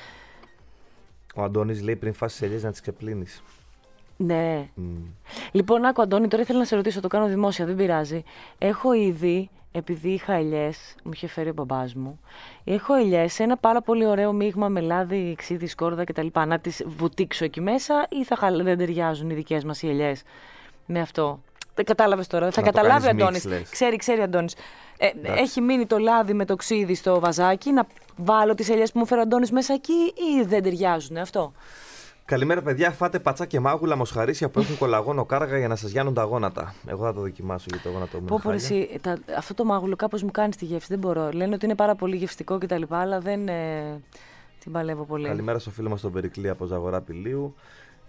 [SPEAKER 3] Ο Αντώνης λέει πριν φάσεις ελιές να τις ξεπλύνεις.
[SPEAKER 2] Ναι. Λοιπόν, άκου Αντώνη, τώρα ήθελα να σε ρωτήσω, το κάνω δημόσια, δεν πειράζει. Έχω ήδη, επειδή είχα ελιές, μου είχε φέρει ο μπαμπάς μου, έχω ελιές, ένα πάρα πολύ ωραίο μείγμα με λάδι, ξύδι, σκόρδα κτλ. Να τις βουτήξω εκεί μέσα ή δεν ταιριάζουν οι δικές μας οι ελιές με αυτό? Δεν κατάλαβες τώρα, θα καταλάβει ο Αντώνης. Ξέρει Αντώνης. Έχει μείνει το λάδι με το ξύδι στο βαζάκι, να βάλω τις ελιές που μου φέρει ο Αντώνης μέσα εκεί ή δεν ταιριάζουν αυτό?
[SPEAKER 3] Καλημέρα, παιδιά. Φάτε πατσά και μάγουλα μοσχαρίσια που έχουν κολαγόνο κάργα για να σας γιάνουν τα γόνατα. Εγώ θα το δοκιμάσω γιατί το γόνατο μου είναι χάλια.
[SPEAKER 2] Αυτό το μάγουλο κάπως μου κάνει στη γεύση. Δεν μπορώ. Λένε ότι είναι πάρα πολύ γευστικό κτλ. Αλλά δεν την παλεύω πολύ.
[SPEAKER 3] Καλημέρα στο φίλο μας τον Περικλή από Ζαγορά Πηλίου.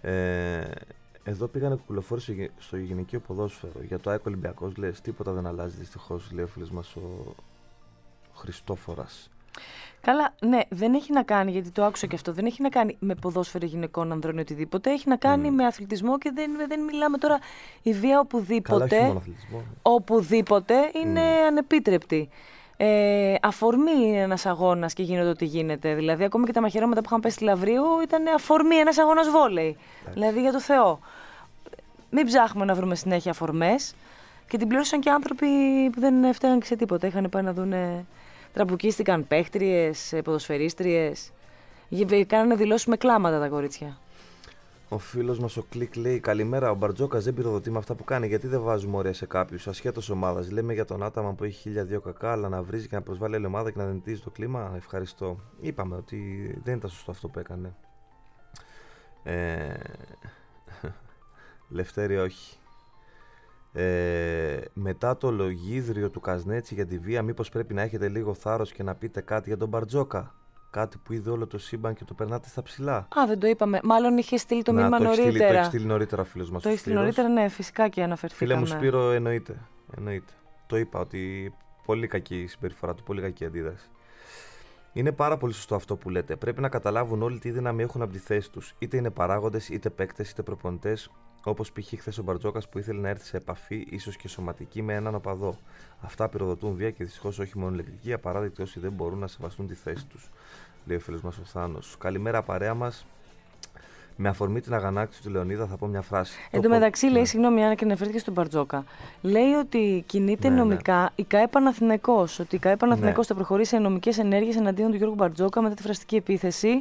[SPEAKER 3] Εδώ πήγανε κουκουλοφόροι στο γυναικείο ποδόσφαιρο. Για το ΑΕΚ Ολυμπιακός λες. Τίποτα δεν αλλάζει δυστυχώς, λέει ο φίλος μας ο Χριστόφορας.
[SPEAKER 2] Καλά, ναι, δεν έχει να κάνει, γιατί το άκουσα και αυτό, δεν έχει να κάνει με ποδόσφαιρο γυναικών, ανδρών ή οτιδήποτε. Έχει να κάνει με αθλητισμό και δεν μιλάμε τώρα η βία οπουδήποτε.
[SPEAKER 3] Καλά, όχι μόνο αθλητισμό.
[SPEAKER 2] Οπουδήποτε είναι ανεπίτρεπτη. Αφορμή είναι ένας αγώνας και γίνεται ό,τι γίνεται. Δηλαδή, ακόμη και τα μαχαιρώματα που είχαν πέσει στη Λαυρίου ήταν αφορμή ένας αγώνας βόλεϊ. Δηλαδή, για το Θεό. Μην ψάχνουμε να βρούμε συνέχεια αφορμές. Και την πλήρωσαν και άνθρωποι που δεν φταίναν και σε τίποτα. Είχαν πάει να δουν. Τραμπουκίστηκαν παίχτριες, ποδοσφαιρίστριες. Κάνανε δηλώσεις με κλάματα τα κορίτσια.
[SPEAKER 3] Ο φίλος μας ο Κλικ λέει: Καλημέρα, ο Μπαρτζόκας δεν πυροδοτεί με αυτά που κάνει. Γιατί δεν βάζουμε όρια σε κάποιους, ασχέτως ομάδας? Λέμε για τον Άταμα που έχει 1002 κακά, αλλά να βρίζει και να προσβάλλει άλλη ομάδα και να δυνητίζει το κλίμα. Ευχαριστώ. Είπαμε ότι δεν ήταν σωστό αυτό που έκανε. Λευτέρη, όχι. Μετά το λογίδριο του Καζνέτσι για τη βία, μήπως πρέπει να έχετε λίγο θάρρος και να πείτε κάτι για τον Μπαρτζόκα? Κάτι που είδε όλο το σύμπαν και το περνάτε στα ψηλά.
[SPEAKER 2] Α, δεν το είπαμε. Μάλλον είχε στείλει το μήνυμα νωρίτερα.
[SPEAKER 3] Το έχει στείλει νωρίτερα ο φίλος μας.
[SPEAKER 2] Το έχει στείλει νωρίτερα, ναι, φυσικά και αναφερθήκαμε.
[SPEAKER 3] Φίλε μου Σπύρο, εννοείται. Το είπα ότι πολύ κακή η συμπεριφορά του, πολύ κακή αντίδραση. Είναι πάρα πολύ σωστό αυτό που λέτε. Πρέπει να καταλάβουν όλοι τι δύναμη έχουν από τη θέση τους. Είτε είναι παράγοντες, είτε παίκτες, είτε προπονητές. Όπως π.χ. χθες ο Μπαρτζόκας που ήθελε να έρθει σε επαφή, ίσως και σωματική, με έναν οπαδό. Αυτά πυροδοτούν βία και δυστυχώς όχι μόνο ηλεκτρική, απαράδεκτοι όσοι δεν μπορούν να σεβαστούν τη θέση τους, λέει ο φίλος μας ο Θάνος. Καλημέρα, παρέα μας. Με αφορμή την αγανάκτηση του Λεωνίδα, θα πω μια φράση.
[SPEAKER 2] Εν τω μεταξύ, λέει, συγγνώμη, Άννα, και αναφέρθηκε στον Μπαρτζόκα. Λέει ότι κινείται νομικά η ΚΑΕ Παναθηναϊκός. Ότι η ΚΑΕ Παναθηναϊκός θα προχωρήσει σε νομικές ενέργειες εναντίον του Γιώργου Μπαρτζόκα μετά τη φραστική επίθεση.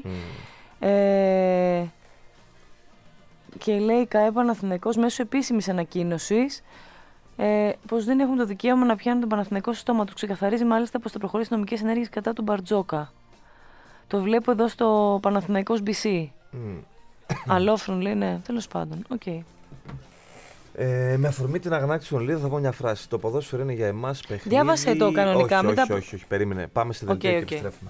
[SPEAKER 2] Και λέει η ΚΑΕ Παναθηναϊκός μέσω επίσημης ανακοίνωσης πως δεν έχουν το δικαίωμα να πιάνουν τον Παναθηναϊκό στο στόμα του. Ξεκαθαρίζει μάλιστα πως θα προχωρήσει νομικές ενέργειες κατά του Μπαρτζόκα. Το βλέπω εδώ στο Παναθηναϊκός BC. Αλόφρον λέει, ναι, τέλος πάντων. Okay.
[SPEAKER 3] Με αφορμή την αγανάκτηση του Λίδα θα πω μια φράση. Το ποδόσφαιρο είναι για εμάς παιχνίδι.
[SPEAKER 2] Διάβασε το κανονικά.
[SPEAKER 3] Όχι, περίμενε. Πάμε στη δελτία και επιστρέφουμε.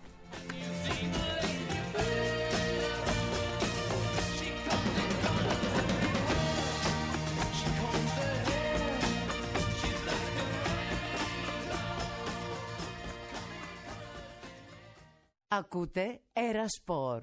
[SPEAKER 4] Ακούτε Ερασπορ.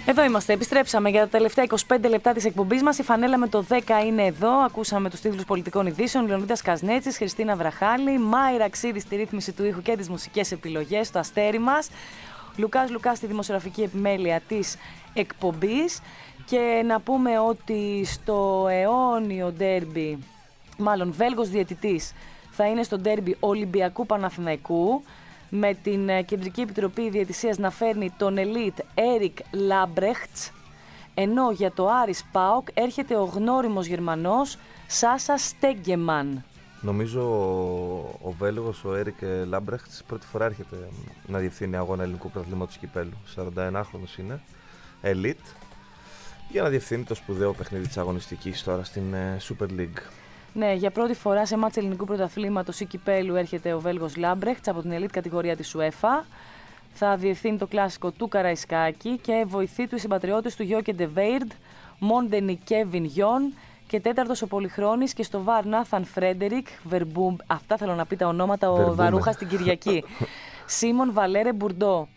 [SPEAKER 2] Εδώ είμαστε, επιστρέψαμε για τα τελευταία 25 λεπτά της εκπομπής μας. Η φανέλα με το 10 είναι εδώ. Ακούσαμε τους τίτλους πολιτικών ειδήσεων. Λεωνίδας Κασνέτσης, Χριστίνα Βραχάλη, Μάιρα Ξίδη στη ρύθμιση του ήχου και τις μουσικές επιλογές, το αστέρι μας. Λουκάς Λουκάς στη δημοσιογραφική επιμέλεια της εκπομπής. Και να πούμε ότι στο αιώνιο ντέρμπι, μάλλον Βέλγος διαιτητής, θα είναι στο ντέρμπι Ολυμπιακού Παναθηναϊκού, με την Κεντρική Επιτροπή Διαιτησίας να φέρνει τον ελίτ Έρικ Λάμπρεχτς, ενώ για το Άρης ΠΑΟΚ έρχεται ο γνώριμος Γερμανός Σάσα Στέγκεμαν.
[SPEAKER 3] Νομίζω ο Βέλγος, ο Έρικ Λάμπρεχτς, πρώτη φορά έρχεται να διευθύνει αγώνα ελληνικού πρωταθλήματος κυπέλου. 41χρονος είναι, ελίτ, για να διευθύνει το σπουδαίο παιχνίδι της αγωνιστικής τώρα στην Super League.
[SPEAKER 2] Ναι, για πρώτη φορά σε μάτς ελληνικού πρωταθλήματος ή κυπέλου έρχεται ο Βέλγος Λάμπρεχτς από την ελίτ κατηγορία της UEFA. Θα διευθύνει το κλασικό του Καραϊσκάκη και βοηθεί του οι συμπατριώτες του Γιώκε Ντεβέιρντ, Μόντενι Κέβιν Γιόν και τέταρτος ο Πολυχρόνης και στο βαρ Νάθαν Φρέντερικ Βερμπούμ. Αυτά θέλω να πει τα ονόματα ο Βαρούχα στην Κυριακή. Σίμον Βαλέρε Μπουρντό.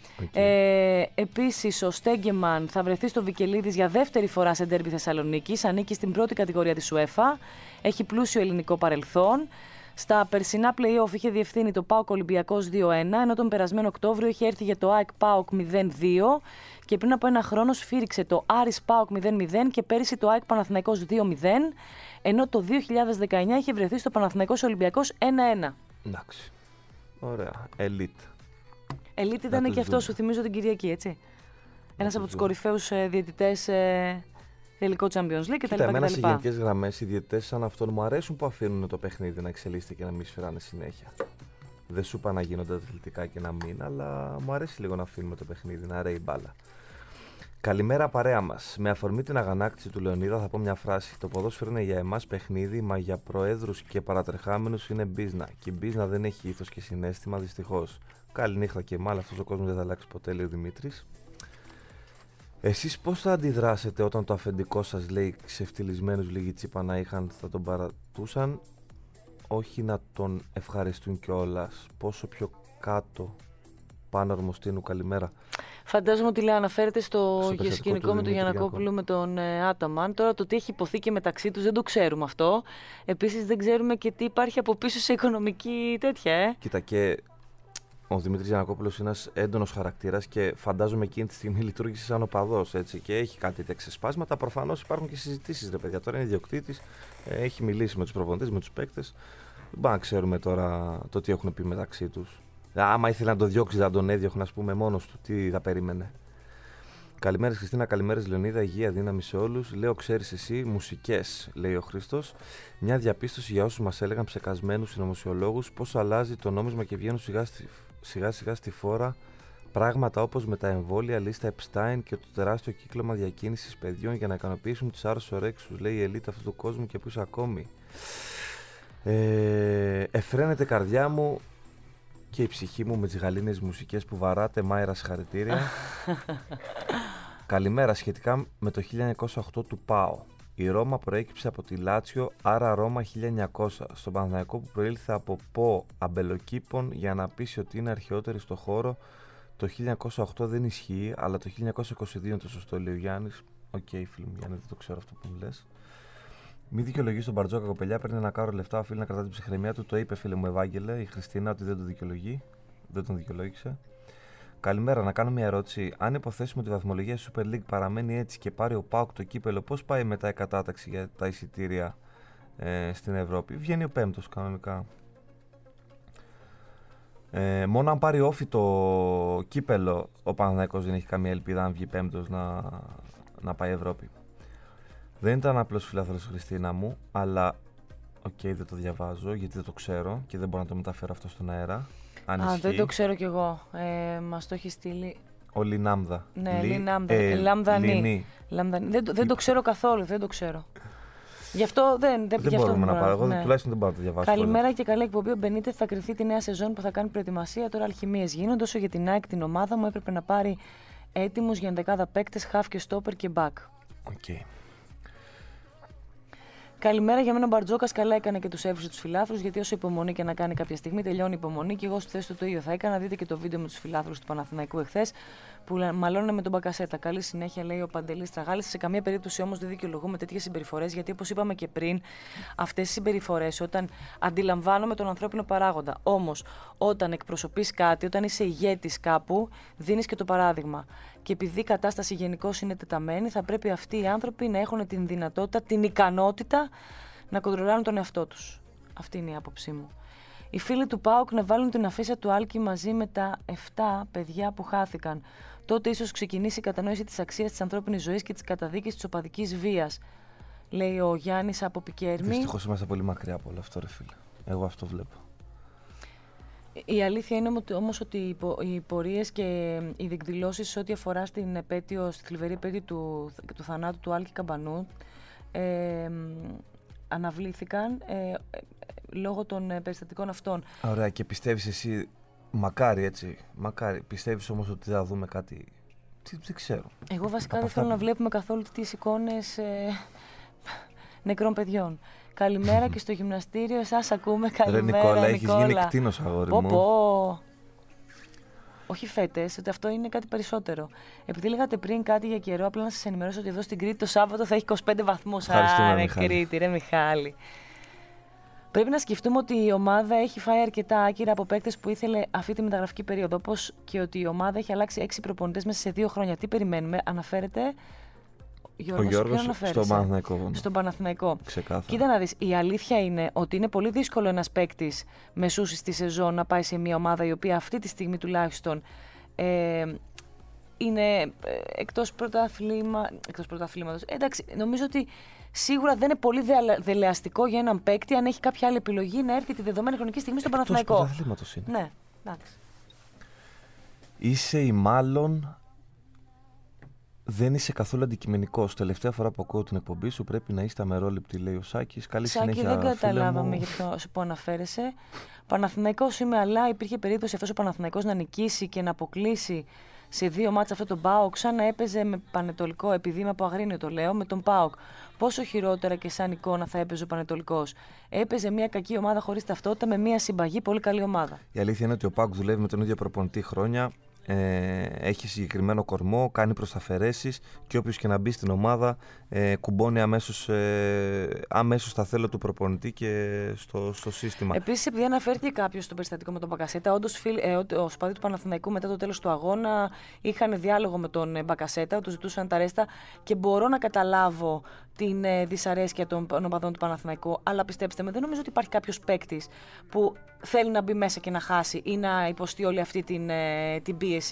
[SPEAKER 2] Επίσης, ο Στέγκεμαν θα βρεθεί στο Βικελίδης για δεύτερη φορά σε ντέρμπι Θεσσαλονίκης. Ανήκει στην πρώτη κατηγορία της UEFA. Έχει πλούσιο ελληνικό παρελθόν. Στα περσινά play-off είχε διευθύνει το ΠΑΟΚ Ολυμπιακός 2-1, ενώ τον περασμένο Οκτώβριο είχε έρθει για το ΑΕΚ ΠΑΟΚ 0-2 και πριν από ένα χρόνο σφύριξε το Άρης ΠΑΟΚ 0-0 και πέρυσι το ΑΕΚ Παναθηναϊκός 2-0, ενώ το 2019 είχε βρεθεί στο Παναθηναϊκός Ολυμπιακός 1-1.
[SPEAKER 3] Εντάξει. Ωραία. Ελίτ.
[SPEAKER 2] Ελίτ ήταν και αυτό, σου θυμίζω την Κυριακή, έτσι. Ένας από τους κορυφαίους διαιτητές τελικό Champions League κτλ.
[SPEAKER 3] Εμένα σε γενικές γραμμές οι διαιτητές σαν αυτόν μου αρέσουν που αφήνουν το παιχνίδι να εξελίσσεται και να μην σφυράνε συνέχεια. Δεν σου είπα να γίνονται αθλητικά και να μην, αλλά μου αρέσει λίγο να αφήνουμε το παιχνίδι, να ρέει μπάλα. Καλημέρα παρέα μας. Με αφορμή την αγανάκτηση του Λεωνίδα θα πω μια φράση. Το ποδόσφαιρο είναι για εμάς παιχνίδι, μα για προέδρους και παρατρεχάμενους είναι μπίζνα. Και η μπίζνα δεν έχει ήθος και συναίσθημα, δυστυχώς. Καληνύχτα και μάλλον αυτός ο κόσμος δεν θα αλλάξει ποτέ, λέει ο Δημήτρης. Εσείς πώς θα αντιδράσετε όταν το αφεντικό σας λέει ξεφτυλισμένους λίγοι τσίπα να είχαν, θα τον παρατούσαν, όχι να τον ευχαριστούν κιόλας? Πόσο πιο κάτω, πάνω Αρμοστίνου, καλημέρα.
[SPEAKER 2] Φαντάζομαι ότι αναφέρεται στο σκηνικό με τον Γιαννακόπουλο με τον Άταμαν. Τώρα το τι έχει υποθεί και μεταξύ τους δεν το ξέρουμε αυτό. Επίσης δεν ξέρουμε και τι υπάρχει από πίσω σε οικονομική τέτοια.
[SPEAKER 3] Κοίτα, και ο Δημήτρης Γιαννακόπουλος είναι ένας έντονος χαρακτήρας και φαντάζομαι εκείνη τη στιγμή λειτουργήσε σαν οπαδός, έτσι, και έχει κάτι τέτοια ξεσπάσματα. Προφανώς υπάρχουν και συζητήσεις, ρε παιδιά. Τώρα είναι ιδιοκτήτης, έχει μιλήσει με τους προπονητές, με τους παίκτες. Δεν πάμε να ξέρουμε τώρα το τι έχουν πει μεταξύ τους. Άμα ήθελε να το διώξει, να τον έδιωχνε, ας πούμε, μόνος του, τι θα περίμενε. Καλημέρες Χριστίνα, καλημέρες Λεωνίδα, υγεία, δύναμη σε όλους. Λέω, ξέρεις εσύ, μουσικές, λέει ο Χρήστος. Μια διαπίστωση για όσους μας έλεγαν ψεκασμένους συνωμοσιολόγους πώς αλλάζει το νόμισμα και βγαίνουν σιγά σιγά στη φόρα πράγματα όπως με τα εμβόλια, λίστα Epstein και το τεράστιο κύκλωμα διακίνησης παιδιών για να ικανοποιήσουν τις άρρωσες ορέξους, λέει η ελίτ αυτού του κόσμου και πίσω ακόμη. Εφραίνεται καρδιά μου και η ψυχή μου με τις γαλήνες μουσικές που βαράτε. Μάιρα, συγχαρητήρια. Καλημέρα. Σχετικά με το 1908 του ΠΑΟ. Η Ρώμα προέκυψε από τη Λάτσιο, άρα Ρώμα 1900. Στον Παναθηναϊκό που προήλθε από Πο Αμπελοκήπων για να πείσει ότι είναι αρχαιότερη στο χώρο. Το 1908 δεν ισχύει, αλλά το 1922 είναι το σωστό, λέει ο Γιάννης. Οκ, φίλοι μου Γιάννη, δεν το ξέρω αυτό που μου λες. Μη δικαιολογεί τον Μπαρτζόκα, κοπελιά. Παίρνει ένα κάρο λεφτά. Οφείλει να κρατά την ψυχραιμία του. Το είπε, φίλε μου, Ευάγγελε, η Χριστίνα, ότι δεν το δικαιολογεί. Δεν τον δικαιολόγησε. Καλημέρα, να κάνω μια ερώτηση. Αν υποθέσουμε ότι η βαθμολογία Super League παραμένει έτσι και πάρει ο ΠΑΟΚ το κύπελο, πώς πάει μετά η κατάταξη για τα εισιτήρια στην Ευρώπη? Βγαίνει ο πέμπτος κανονικά. Μόνο αν πάρει όφι το κύπελο, ο Παναθηναϊκός δεν έχει καμία ελπίδα, αν βγει πέμπτος, να πάει Ευρώπη. Δεν ήταν απλώς φιλάθλος, Χριστίνα μου, αλλά δεν το διαβάζω γιατί δεν το ξέρω και δεν μπορώ να το μεταφέρω αυτό στον αέρα.
[SPEAKER 2] Δεν το ξέρω κι εγώ. Μας το έχει στείλει
[SPEAKER 3] ο Λινάμδα.
[SPEAKER 2] Ναι, Λαμδανή. Δεν το ξέρω καθόλου, δεν το ξέρω. Γι' αυτό δεν
[SPEAKER 3] μπορούμε να πάρω. Εγώ τουλάχιστον δεν μπορώ να το διαβάσω.
[SPEAKER 2] Καλημέρα και καλή εκπομπή. Ο Μπενίτεθ θα κρυφτεί τη νέα σεζόν που θα κάνει προετοιμασία. Τώρα αλχημίες γίνονται. Όσο για την ΑΕΚ, την ομάδα μου, έπρεπε να πάρει έτοιμους για 11 παίκτες, χαφ και στόπερ και μπακ.
[SPEAKER 3] Okay.
[SPEAKER 2] Καλημέρα, για μένα ο Μπαρτζόκας καλά έκανε και τους έβρισε τους φιλάθλους, γιατί όσο υπομονή και να κάνει κάποια στιγμή, τελειώνει η υπομονή. Και εγώ στη θέση του το ίδιο θα έκανα. Δείτε και το βίντεο με τους φιλάθλους του Παναθηναϊκού εχθές που μαλώνανε με τον Μπακασέτα. Καλή συνέχεια, λέει ο Παντελής Τραγάλης. Σε καμία περίπτωση όμως δεν δικαιολογούμε τέτοιες συμπεριφορές, γιατί όπως είπαμε και πριν, αυτές οι συμπεριφορές όταν αντιλαμβάνομαι τον ανθρώπινο παράγοντα. Όμως, όταν εκπροσωπείς κάτι, όταν είσαι ηγέτης κάπου, δίνεις και το παράδειγμα. Και επειδή η κατάσταση γενικώς είναι τεταμένη, θα πρέπει αυτοί οι άνθρωποι να έχουν την δυνατότητα, την ικανότητα να κοντρολάρουν τον εαυτό τους. Αυτή είναι η άποψή μου. Οι φίλοι του ΠΑΟΚ να βάλουν την αφίσα του Άλκη μαζί με τα 7 παιδιά που χάθηκαν. Τότε ίσως ξεκινήσει η κατανόηση της αξίας της ανθρώπινης ζωής και της καταδίκης της οπαδικής βίας. Λέει ο Γιάννης από Πικέρμη.
[SPEAKER 3] Δυστυχώς είμαστε πολύ μακριά από όλο αυτό, ρε φίλε. Εγώ αυτό βλέπω.
[SPEAKER 2] Η αλήθεια είναι όμως ότι οι πορείες και οι διεκδηλώσεις ό,τι αφορά στην επέτειο, στη θλιβερή επέτειο του θανάτου του Άλκη Καμπανού αναβλήθηκαν λόγω των περιστατικών αυτών.
[SPEAKER 3] Ωραία, και πιστεύεις εσύ, μακάρι έτσι, πιστεύεις όμως ότι θα δούμε κάτι, δεν ξέρω.
[SPEAKER 2] Εγώ βασικά δεν θέλω να βλέπουμε καθόλου τις εικόνες νεκρών παιδιών. Καλημέρα και στο γυμναστήριο, σας ακούμε. Καλημέρα,
[SPEAKER 3] Νικόλα. Έχεις γίνει κτήνος, αγόρι μου.
[SPEAKER 2] Όχι φέτες, ότι αυτό είναι κάτι περισσότερο. Επειδή λέγατε πριν κάτι για καιρό, απλά να σας ενημερώσω ότι εδώ στην Κρήτη το Σάββατο θα έχει 25 βαθμούς. Άρα, Κρήτη, ρε Μιχάλη. Πρέπει να σκεφτούμε ότι η ομάδα έχει φάει αρκετά άκυρα από παίκτες που ήθελε αυτή τη μεταγραφική περίοδο. Όπως και ότι η ομάδα έχει αλλάξει 6 προπονητές μέσα σε 2 χρόνια. Τι περιμένουμε, αναφέρεται.
[SPEAKER 3] Ο Γιώργος στον Παναθηναϊκό.
[SPEAKER 2] Ξεκάθαρα. Κοίτα να δεις, η αλήθεια είναι ότι είναι πολύ δύσκολο ένας παίκτης μεσούσης τη σεζόν να πάει σε μια ομάδα η οποία αυτή τη στιγμή τουλάχιστον είναι εκτός πρωταθλήματος. Εντάξει, νομίζω ότι σίγουρα δεν είναι πολύ δελεαστικό για έναν παίκτη αν έχει κάποια άλλη επιλογή να έρθει τη δεδομένη χρονική στιγμή στον Παναθηναϊκό.
[SPEAKER 3] Εκτός πρωταθλήματος είναι.
[SPEAKER 2] Ναι, εντάξει.
[SPEAKER 3] Είσαι ή μάλλον δεν είσαι καθόλου αντικειμενικός. Τελευταία φορά που ακούω την εκπομπή σου πρέπει να είστε αμερόληπτοι, λέει ο Σάκης. Καλή συνέχεια,
[SPEAKER 2] δεν καταλάβαμε για το που αναφέρεσαι. Παναθηναϊκός είμαι, αλλά υπήρχε περίπτωση αυτός ο Παναθηναϊκός να νικήσει και να αποκλείσει σε 2 μάτς αυτό τον ΠΑΟΚ, σαν να έπαιζε με Πανετολικό, επειδή είμαι από Αγρίνιο το λέω, με τον ΠΑΟΚ. Πόσο χειρότερα και σαν εικόνα θα έπαιζε ο Πανετολικός. Έπαιζε μια κακή ομάδα χωρίς ταυτότητα με μια συμπαγή πολύ καλή ομάδα.
[SPEAKER 3] Η αλήθεια είναι ότι ο ΠΑΟΚ δουλεύει με τον ίδιο προπονητή χρόνια. Έχει συγκεκριμένο κορμό, κάνει προσταφαιρέσεις και όποιος και να μπει στην ομάδα κουμπώνει αμέσως στα θέλω του προπονητή και στο σύστημα.
[SPEAKER 2] Επίσης, επειδή αναφέρθηκε κάποιος στο περιστατικό με τον Μπακασέτα, όντως ο σπαδί του Παναθηναϊκού μετά το τέλος του αγώνα είχαν διάλογο με τον Μπακασέτα, του ζητούσαν τα ρέστα και μπορώ να καταλάβω την δυσαρέσκεια των οπαδών του Παναθηναϊκού, αλλά πιστέψτε με, δεν νομίζω ότι υπάρχει κάποιος παίκτης που θέλει να μπει μέσα και να χάσει ή να υποστεί όλη αυτή την πίεση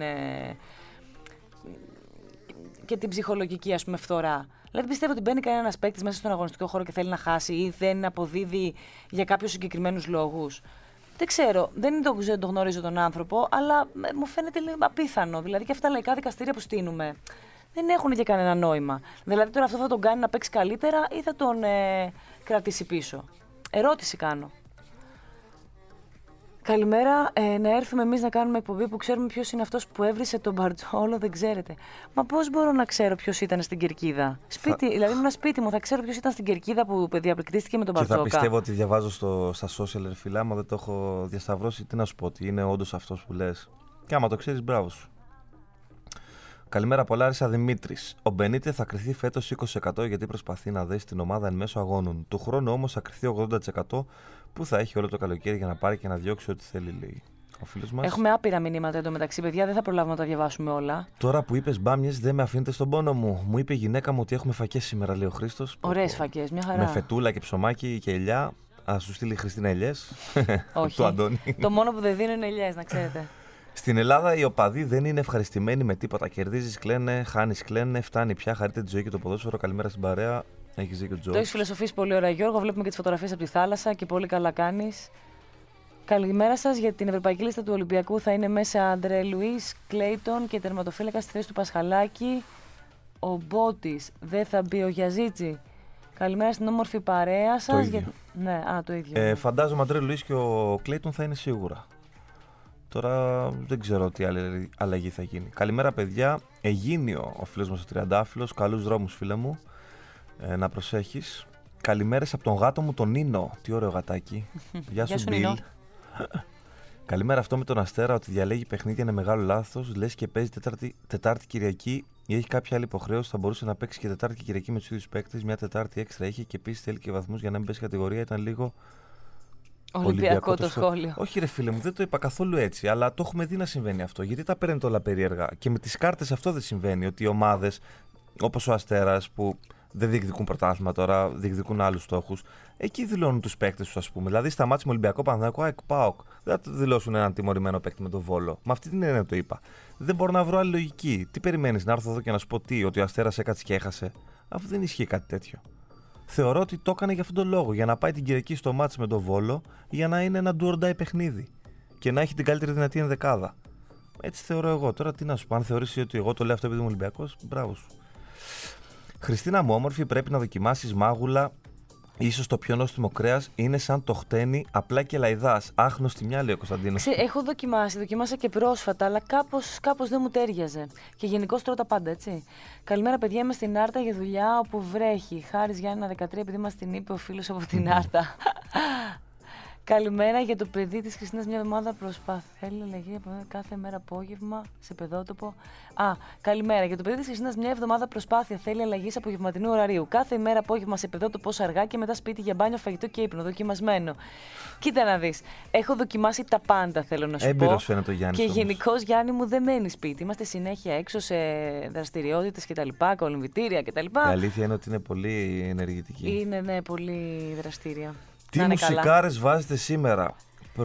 [SPEAKER 2] και την ψυχολογική, ας πούμε, φθορά. Δηλαδή πιστεύω ότι μπαίνει κανένας παίκτης μέσα στον αγωνιστικό χώρο και θέλει να χάσει ή δεν αποδίδει για κάποιους συγκεκριμένους λόγους. Δεν ξέρω, δεν το γνωρίζω τον άνθρωπο, αλλά μου φαίνεται λίγο απίθανο. Δηλαδή και αυτά τα λαϊκά δικαστήρια που στείνουμε δεν έχουν και κανένα νόημα. Δηλαδή τώρα αυτό θα τον κάνει να παίξει καλύτερα ή θα τον κρατήσει πίσω. Ερώτηση κάνω. Καλημέρα, να έρθουμε εμείς να κάνουμε εκπομπή που ξέρουμε ποιος είναι αυτός που έβρισε τον Μπαρτζόλο, δεν ξέρετε. Μα πώς μπορώ να ξέρω ποιος ήταν στην Κερκίδα? Δηλαδή ήμουν σπίτι μου, θα ξέρω ποιος ήταν στην Κερκίδα που διαπληκτίστηκε με τον Μπαρτζόκα.
[SPEAKER 3] Και θα πιστεύω ότι διαβάζω στα social, ρε φίλε, άμα δεν το έχω διασταυρώσει, τι να σου πω, ότι είναι όντως αυτός που λες. Και άμα το ξέρεις, μπράβο σου. Καλημέρα, Πολάρισα Δημήτρης. Ο Μπενίτε θα κριθεί φέτος 20% γιατί προσπαθεί να δέσει την ομάδα εν μέσω αγώνων. Του χρόνου όμως θα κριθεί 80% που θα έχει όλο το καλοκαίρι για να πάρει και να διώξει ό,τι θέλει, λέει ο φίλος μας.
[SPEAKER 2] Έχουμε άπειρα μηνύματα εντωμεταξύ, παιδιά, δεν θα προλάβουμε να τα διαβάσουμε όλα.
[SPEAKER 3] Τώρα που είπες μπάμιες, δεν με αφήνετε στον πόνο μου. Μου είπε η γυναίκα μου ότι έχουμε φακές σήμερα, λέει ο Χρήστος.
[SPEAKER 2] Ωραίες φακές, μια χαρά.
[SPEAKER 3] Με φετούλα και ψωμάκι και ελιά. Α σου στείλει η Χριστίνα ελιές.
[SPEAKER 2] Όχι.
[SPEAKER 3] του Αντώνη.
[SPEAKER 2] Το μόνο που δεν δίνουν είναι ελιές, να ξέρετε.
[SPEAKER 3] Στην Ελλάδα οι οπαδοί δεν είναι ευχαριστημένοι με τίποτα. Κερδίζεις, κλαίνε, χάνεις, κλαίνε. Φτάνει πια. Χαρείτε τη ζωή και το ποδόσφαιρο. Καλημέρα στην παρέα. Έχεις δίκιο, Τζο.
[SPEAKER 2] Το έχεις φιλοσοφήσει πολύ ωραία, Γιώργο. Βλέπουμε και τις φωτογραφίες από τη θάλασσα και πολύ καλά κάνεις. Καλημέρα σας. Για την ευρωπαϊκή λίστα του Ολυμπιακού θα είναι μέσα Αντρέ Λουίς, Κλέιτον και τερματοφύλακα στη θέση του Πασχαλάκη. Ο Μπότης. Δεν θα μπει ο Γιαζίτσι. Καλημέρα στην όμορφη παρέα σας. Ναι, το ίδιο.
[SPEAKER 3] Φαντάζομαι ο Αντρέ Λουίς και ο Κλέιτον θα είναι σίγουρα. Τώρα δεν ξέρω τι άλλη αλλαγή θα γίνει. Καλημέρα, παιδιά. Αιγίνιο ο φίλος μας ο Τριαντάφυλλος. Καλούς δρόμους, φίλε μου. Να προσέχεις. Καλημέρες από τον γάτο μου τον Νίνο. Τι ωραίο γατάκι. Γεια σου, Μπιλ. Καλημέρα. Αυτό με τον Αστέρα ότι διαλέγει παιχνίδια είναι μεγάλο λάθος. Λες και παίζει Τετάρτη Κυριακή ή έχει κάποια άλλη υποχρέωση. Θα μπορούσε να παίξει και Τετάρτη και Κυριακή με τους ίδιους παίκτες. Μια Τετάρτη έξτρα είχε και επίσης θέλει και βαθμούς για να μην πέσει κατηγορία. Ήταν λίγο.
[SPEAKER 2] Ολυμπιακό το σχόλιο.
[SPEAKER 3] Όχι, ρε φίλε μου, δεν το είπα καθόλου έτσι. Αλλά το έχουμε δει να συμβαίνει αυτό. Γιατί τα παίρνετε όλα περίεργα. Και με τις κάρτες αυτό δεν συμβαίνει. Ότι οι ομάδες όπως ο Αστέρας που δεν διεκδικούν πρωτάθλημα τώρα, διεκδικούν άλλους στόχους. Εκεί δηλώνουν τους παίκτες τους, ας πούμε. Δηλαδή, στα μάτια με Ολυμπιακό, Παναθηναϊκό, ΑΕΚ, ΠΑΟΚ. Δεν θα δηλώσουν έναν τιμωρημένο παίκτη με τον Βόλο. Με αυτή την έννοια το είπα. Δεν μπορώ να βρω άλλη λογική. Τι περιμένεις, να έρθω εδώ και να σου πω ότι ο Αστέρας έκατσε και έχασε, αφού δεν ισχύει κάτι τέτοιο. Θεωρώ ότι το έκανε για αυτόν τον λόγο. Για να πάει την Κυριακή στο μάτς με τον Βόλο, για να είναι ένα do or die παιχνίδι. Και να έχει την καλύτερη δυνατή ενδεκάδα. Έτσι θεωρώ εγώ. Τώρα τι να σου πω, αν θεωρήσει ότι εγώ το λέω αυτό επειδή είμαι Ολυμπιακός, μπράβο σου. Χριστίνα μου, όμορφη, πρέπει να δοκιμάσεις μάγουλα. Ίσως το πιο νόστιμο κρέας είναι σαν το χτένι, απλά και λαϊδάς. Άγνωστη μια, λέει ο Κωνσταντίνος.
[SPEAKER 2] Έχω δοκιμάσα και πρόσφατα, αλλά κάπως δεν μου τέριαζε. Και γενικώς τρώω τα πάντα, έτσι. Καλημέρα, παιδιά, είμαι στην Άρτα για δουλειά όπου βρέχει. Χάρης Γιάννη 13, επειδή μας την είπε ο φίλος από την Άρτα. Καλημέρα για το παιδί της Χριστίνας, μια εβδομάδα προσπάθεια. Θέλει αλλαγή κάθε μέρα απόγευμα σε παιδότοπο. Καλημέρα για το παιδί της Χριστίνας, μια εβδομάδα προσπάθεια. Θέλει αλλαγή σε απογευματινού ωραρίου. Κάθε μέρα απόγευμα σε παιδότοπο αργά και μετά σπίτι για μπάνιο, φαγητό και ύπνο. Δοκιμασμένο. Κοίτα να δεις. Έχω δοκιμάσει τα πάντα, θέλω να σου πω.
[SPEAKER 3] Έμπειρος φαίνεται ο Γιάννης.
[SPEAKER 2] Και γενικώς, Γιάννη μου, δεν μένει σπίτι. Είμαστε συνέχεια έξω σε δραστηριότητες κτλ. Κολυμβητήρια κτλ.
[SPEAKER 3] Η αλήθεια είναι ότι είναι πολύ ενεργητική.
[SPEAKER 2] Είναι, ναι, πολύ δραστήρια.
[SPEAKER 3] Τι μουσικάρες βάζετε σήμερα,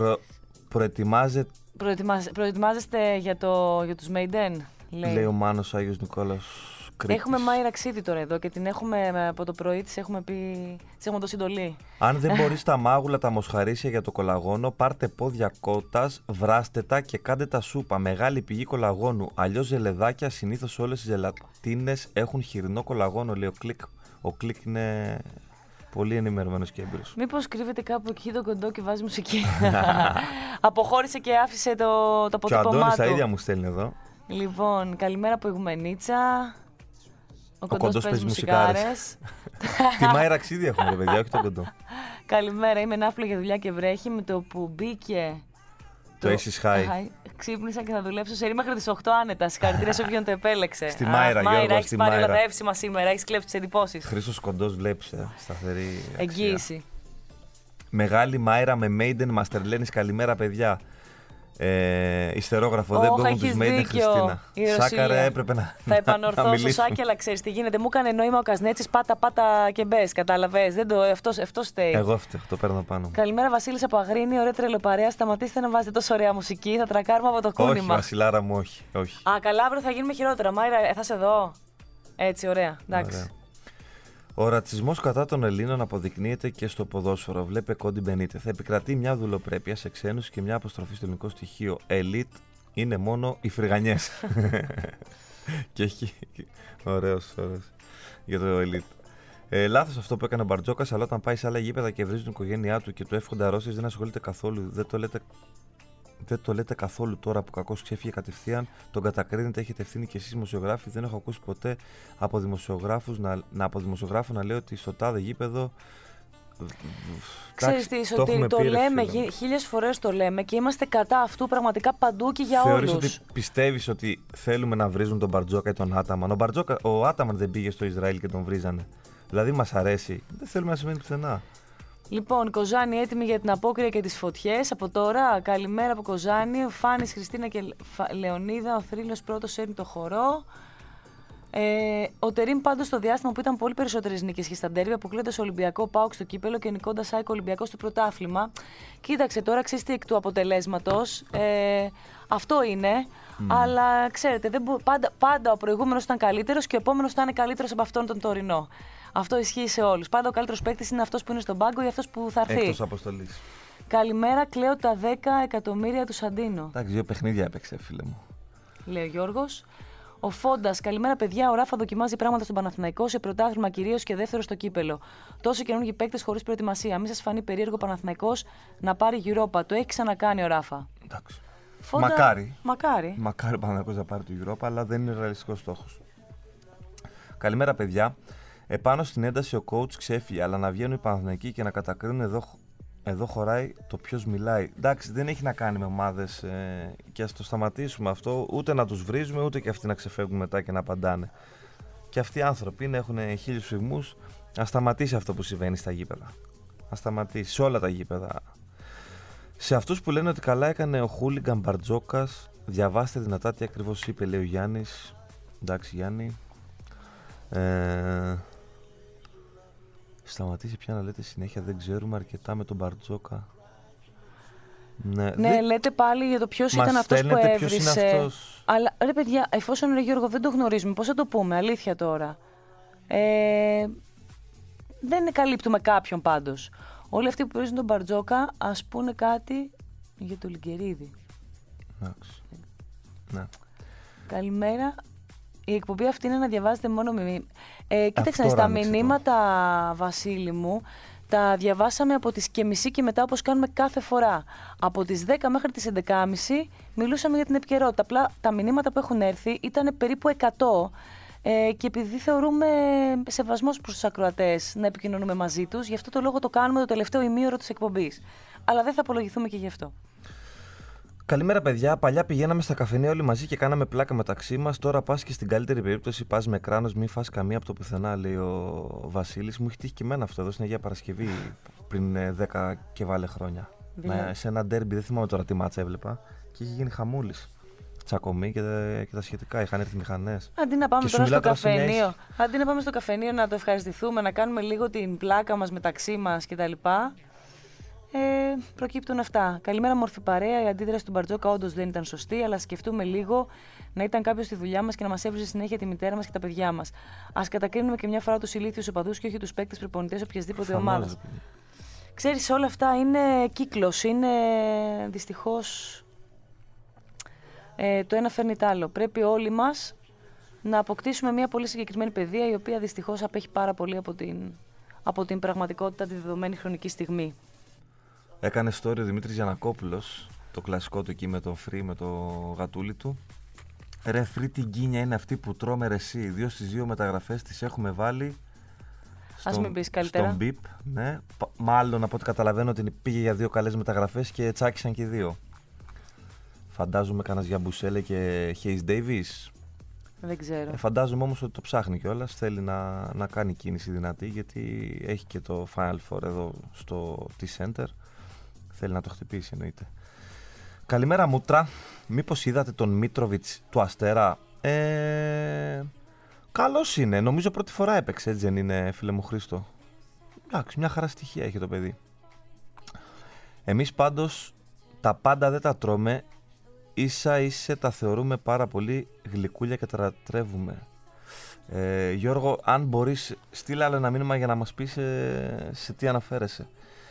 [SPEAKER 2] Προετοιμάζεστε για τους Maiden,
[SPEAKER 3] λέει ο Μάνος Άγιος Νικόλαος Κρήτης.
[SPEAKER 2] Έχουμε Μάιρα Ξίδη τώρα εδώ και την έχουμε από το πρωί, της έχουμε δώσει εντολή.
[SPEAKER 3] Αν δεν μπορείς τα μάγουλα, τα μοσχαρίσια για το κολαγόνο, πάρτε πόδια κότας, βράστε τα και κάντε τα σούπα. Μεγάλη πηγή κολαγόνου. Αλλιώς ζελεδάκια, συνήθως όλες οι ζελατίνες έχουν χοιρινό κολαγόνο, λέει ο Κλικ είναι... Πολύ ενημερωμένος και έμπειρος.
[SPEAKER 2] Μήπως κρύβεται κάπου εκεί το κοντό και βάζει μουσική. Αποχώρησε και άφησε το αποτύπωμά του.
[SPEAKER 3] Και ο Αντώνης τα ίδια μου στέλνει εδώ.
[SPEAKER 2] Λοιπόν, καλημέρα από Ηγουμενίτσα. Ο κοντός παίζει
[SPEAKER 3] μουσικάρες. Τη Μάιρα Ξίδη έχουμε, ρε παιδιά, όχι το κοντό.
[SPEAKER 2] Καλημέρα, είμαι ναύπλο για δουλειά και βρέχει. Με το που μπήκε
[SPEAKER 3] το Aces High.
[SPEAKER 2] Ξύπνησα και θα δουλέψω σε μέχρι τις 8 άνετα. Συγχαρητήρια σε όποιον το επέλεξε.
[SPEAKER 3] Στη Μάιρα, Γιώργο,
[SPEAKER 2] έχεις πάρει όλα τα εύσημα σήμερα, έχεις κλέψει τις εντυπώσεις.
[SPEAKER 3] Χρήστος Κοντός, βλέπεις, σταθερή
[SPEAKER 2] εγγύηση.
[SPEAKER 3] Μεγάλη Μάιρα με Maiden Masterlenis, καλημέρα παιδιά. Ιστερόγραφο, δεν κόβουν τους Maiden, Χριστίνα. Σάκαρε, έπρεπε να
[SPEAKER 2] θα επανορθώσω, Σάκη, αλλά ξέρεις τι γίνεται. Μου έκανε νόημα ο Κασνέτσης, πάτα και μπες, κατάλαβες. Αυτό στέει.
[SPEAKER 3] Εγώ το παίρνω πάνω.
[SPEAKER 2] Καλημέρα, Βασίλης από Αγρίνη, ωραία τρελοπαρέα. Σταματήστε να βάζετε τόσο ωραία μουσική, θα τρακάρουμε από το κούνημα.
[SPEAKER 3] Όχι, Βασιλάρα μου, όχι.
[SPEAKER 2] Καλά, αύριο θα γίνουμε χειρότερα. Μάιρα, θα σε δω. Έτσι, ωραία, εντάξει.
[SPEAKER 3] Ωραία. Ο ρατσισμός κατά των Ελλήνων αποδεικνύεται και στο ποδόσφαιρο. Βλέπε Κόντι Μπενίτε. Θα επικρατεί μια δουλοπρέπεια σε ξένους και μια αποστροφή στο ελληνικό στοιχείο. Ελίτ είναι μόνο οι φρυγανιές. Και έχει. Ωραίος για το ελίτ. Λάθος αυτό που έκανε ο Μπαρτζόκας, αλλά όταν πάει σε άλλα γήπεδα και βρίζουν την οικογένειά του και του εύχονται αρρώστιες, δεν ασχολείται καθόλου. Δεν το λέτε καθόλου τώρα που κακώς ξέφυγε κατευθείαν. Τον κατακρίνετε, έχετε ευθύνη και εσείς δημοσιογράφοι. Δεν έχω ακούσει ποτέ από δημοσιογράφο να λέει ότι στο τάδε γήπεδο.
[SPEAKER 2] Ξέρεις τι, Σωτήρη, το λέμε, 1000 φορές το λέμε και είμαστε κατά αυτού πραγματικά παντού και για όλους.
[SPEAKER 3] Θεωρείς ότι πιστεύεις ότι θέλουμε να βρίζουν τον Μπαρτζόκα ή τον Άταμαν? Ο Άταμαν δεν πήγε στο Ισραήλ και τον βρίζανε. Δηλαδή μας αρέσει. Δεν θέλουμε να σημαίνει πουθενά.
[SPEAKER 2] Λοιπόν, Κοζάνη έτοιμη για την απόκρια και τις φωτιές. Από τώρα, καλημέρα από Κοζάνη. Φάνης, Χριστίνα και Λεωνίδα. Ο θρύλος πρώτος έρνει το χορό. Ο Τερίμ πάντως στο διάστημα που ήταν πολύ περισσότερες νίκες και στα ντέρβια, αποκλείοντας Ολυμπιακό ΠΑΟΚ στο κύπελο και νικώντας ΑΕΚ Ολυμπιακό στο πρωτάθλημα. Κοίταξε τώρα, ξέρεις τι εκ του αποτελέσματος. Αυτό είναι. Αλλά ξέρετε, πάντα ο προηγούμενος ήταν καλύτερος και ο επόμενος θα είναι καλύτερος από αυτόν τον τωρινό. Αυτό ισχύει σε όλους. Πάντα ο καλύτερος παίκτης είναι αυτός που είναι στον πάγκο ή αυτός που θα έρθει.
[SPEAKER 3] Εκτός αποστολής.
[SPEAKER 2] Καλημέρα, κλαίω τα 10 εκατομμύρια του Σαντίνο.
[SPEAKER 3] Εντάξει, 2 παιχνίδια έπαιξε, φίλε μου.
[SPEAKER 2] Λέει ο Γιώργος. Ο Φόντας, καλημέρα παιδιά. Ο Ράφα δοκιμάζει πράγματα στον Παναθηναϊκό σε πρωτάθλημα κυρίως και δεύτερο στο κύπελο. Τόσο καινούργιοι παίκτες χωρίς προετοιμασία. Μην σας φανεί περίεργο Παναθηναϊκός να πάρει Europa. Το έχει ξανακάνει ο Ράφα.
[SPEAKER 3] Εντάξει.
[SPEAKER 2] Φόντα... Μακάρι
[SPEAKER 3] ο Παναθηναϊκός να πάρει το Europa, αλλά δεν είναι ρεαλιστικός στόχος. Καλημέρα παιδιά. Επάνω στην ένταση ο coach ξέφυγε, αλλά να βγαίνουν οι Παναθηναϊκοί και να κατακρίνουν εδώ χωράει το ποιος μιλάει. Εντάξει, δεν έχει να κάνει με ομάδες και ας το σταματήσουμε αυτό, ούτε να τους βρίζουμε, ούτε και αυτοί να ξεφεύγουν μετά και να απαντάνε. Και αυτοί οι άνθρωποι έχουν 1000 φυγμούς. Ας σταματήσει αυτό που συμβαίνει στα γήπεδα. Ας σταματήσει σε όλα τα γήπεδα. Σε αυτούς που λένε ότι καλά έκανε ο χούλιγκαν Μπαρτζόκας, διαβάστε δυνατά τι ακριβώς είπε, λέει ο Γιάννης. Εντάξει, Γιάννη. Σταματήσει πια να λέτε συνέχεια, δεν ξέρουμε αρκετά με τον Μπαρτζόκα.
[SPEAKER 2] Ναι, λέτε πάλι για το ποιος ήταν αυτός που έβρισε.
[SPEAKER 3] Ποιος είναι αυτός.
[SPEAKER 2] Αλλά ρε παιδιά, εφόσον ρε Γιώργο δεν το γνωρίζουμε, πώς θα το πούμε, αλήθεια τώρα. Δεν καλύπτουμε κάποιον πάντως. Όλοι αυτοί που παίζουν τον Μπαρτζόκα ας πούνε κάτι για το Λιγκερίδη.
[SPEAKER 3] Εντάξει. Ναι.
[SPEAKER 2] Καλημέρα. Η εκπομπή αυτή είναι να διαβάζετε μόνο κοίταξε, στα μηνύματα, Βασίλη μου, τα διαβάσαμε από τις και μισή και μετά, όπως κάνουμε κάθε φορά. Από τις 10 μέχρι τις 11.30 μιλούσαμε για την επικαιρότητα. Απλά τα μηνύματα που έχουν έρθει ήταν περίπου 100 και επειδή θεωρούμε σεβασμός προς τους ακροατές να επικοινωνούμε μαζί τους, γι' αυτό το λόγο το κάνουμε το τελευταίο ημίωρο της εκπομπής. Αλλά δεν θα απολογηθούμε και γι' αυτό.
[SPEAKER 3] Καλημέρα, παιδιά. Παλιά πηγαίναμε στα καφενεία όλοι μαζί και κάναμε πλάκα μεταξύ μας. Τώρα πας και στην καλύτερη περίπτωση πας με κράνος, μην φας καμία από το πουθενά, λέει ο Βασίλης. Μου έχει τύχει και εμένα αυτό εδώ στην Αγία Παρασκευή πριν 10 και βάλε χρόνια. Σε ένα ντέρμπι, δεν θυμάμαι τώρα τι μάτσα έβλεπα και είχε γίνει χαμούλης. Τσακωμή και τα σχετικά. Είχαν έρθει μηχανές.
[SPEAKER 2] Αντί να πάμε τώρα στο καφενείο, αντί να πάμε στο καφενείο να το ευχαριστηθούμε, να κάνουμε λίγο την πλάκα μας μεταξύ μας κτλ. Προκύπτουν αυτά. Καλημέρα, μορφή παρέα. Η αντίδραση του Μπαρτζόκα όντως δεν ήταν σωστή, αλλά σκεφτούμε λίγο να ήταν κάποιος στη δουλειά μας και να μας έβριζε συνέχεια τη μητέρα μας και τα παιδιά μας. Ας κατακρίνουμε και μια φορά τους ηλίθιους οπαδούς και όχι τους παίκτες προπονητές οποιασδήποτε ομάδας. Ξέρεις, όλα αυτά είναι κύκλος. Είναι δυστυχώς το ένα φέρνει το άλλο. Πρέπει όλοι μας να αποκτήσουμε μια πολύ συγκεκριμένη παιδεία, η οποία δυστυχώς απέχει πάρα πολύ από την πραγματικότητα τη δεδομένη χρονική στιγμή.
[SPEAKER 3] Έκανε story ο Δημήτρης Γιαννακόπουλος, το κλασικό του εκεί με τον Free, με το γατούλι του. Ρε Free, την γκίνια είναι αυτή που τρώμε ρε εσύ. 2 στις 2 μεταγραφές τις έχουμε βάλει στον μπιπ. Ναι. Μάλλον από ό,τι καταλαβαίνω ότι πήγε για 2 καλές μεταγραφές και τσάκισαν και 2. Φαντάζομαι κανένας για Μπουσέλε και Hayes Davis.
[SPEAKER 2] Δεν ξέρω.
[SPEAKER 3] Φαντάζομαι όμως ότι το ψάχνει κιόλας. Θέλει να κάνει κίνηση δυνατή, γιατί έχει και το Final Four εδώ στο T-Center. Θέλει να το χτυπήσει, εννοείται. Καλημέρα, Μούτρα. Μήπως είδατε τον Μίτροβιτς του Αστέρα? Καλός είναι. Νομίζω πρώτη φορά έπαιξε, έτσι δεν είναι, φίλε μου Χρήστο? Εντάξει, μια χαρά στοιχεία έχει το παιδί. Εμείς πάντως τα πάντα δεν τα τρώμε. Ίσα τα θεωρούμε πάρα πολύ γλυκούλια και τα λατρεύουμε. Γιώργο, αν μπορείς, στείλε άλλο ένα μήνυμα για να μας πεις σε τι αναφέρεσαι.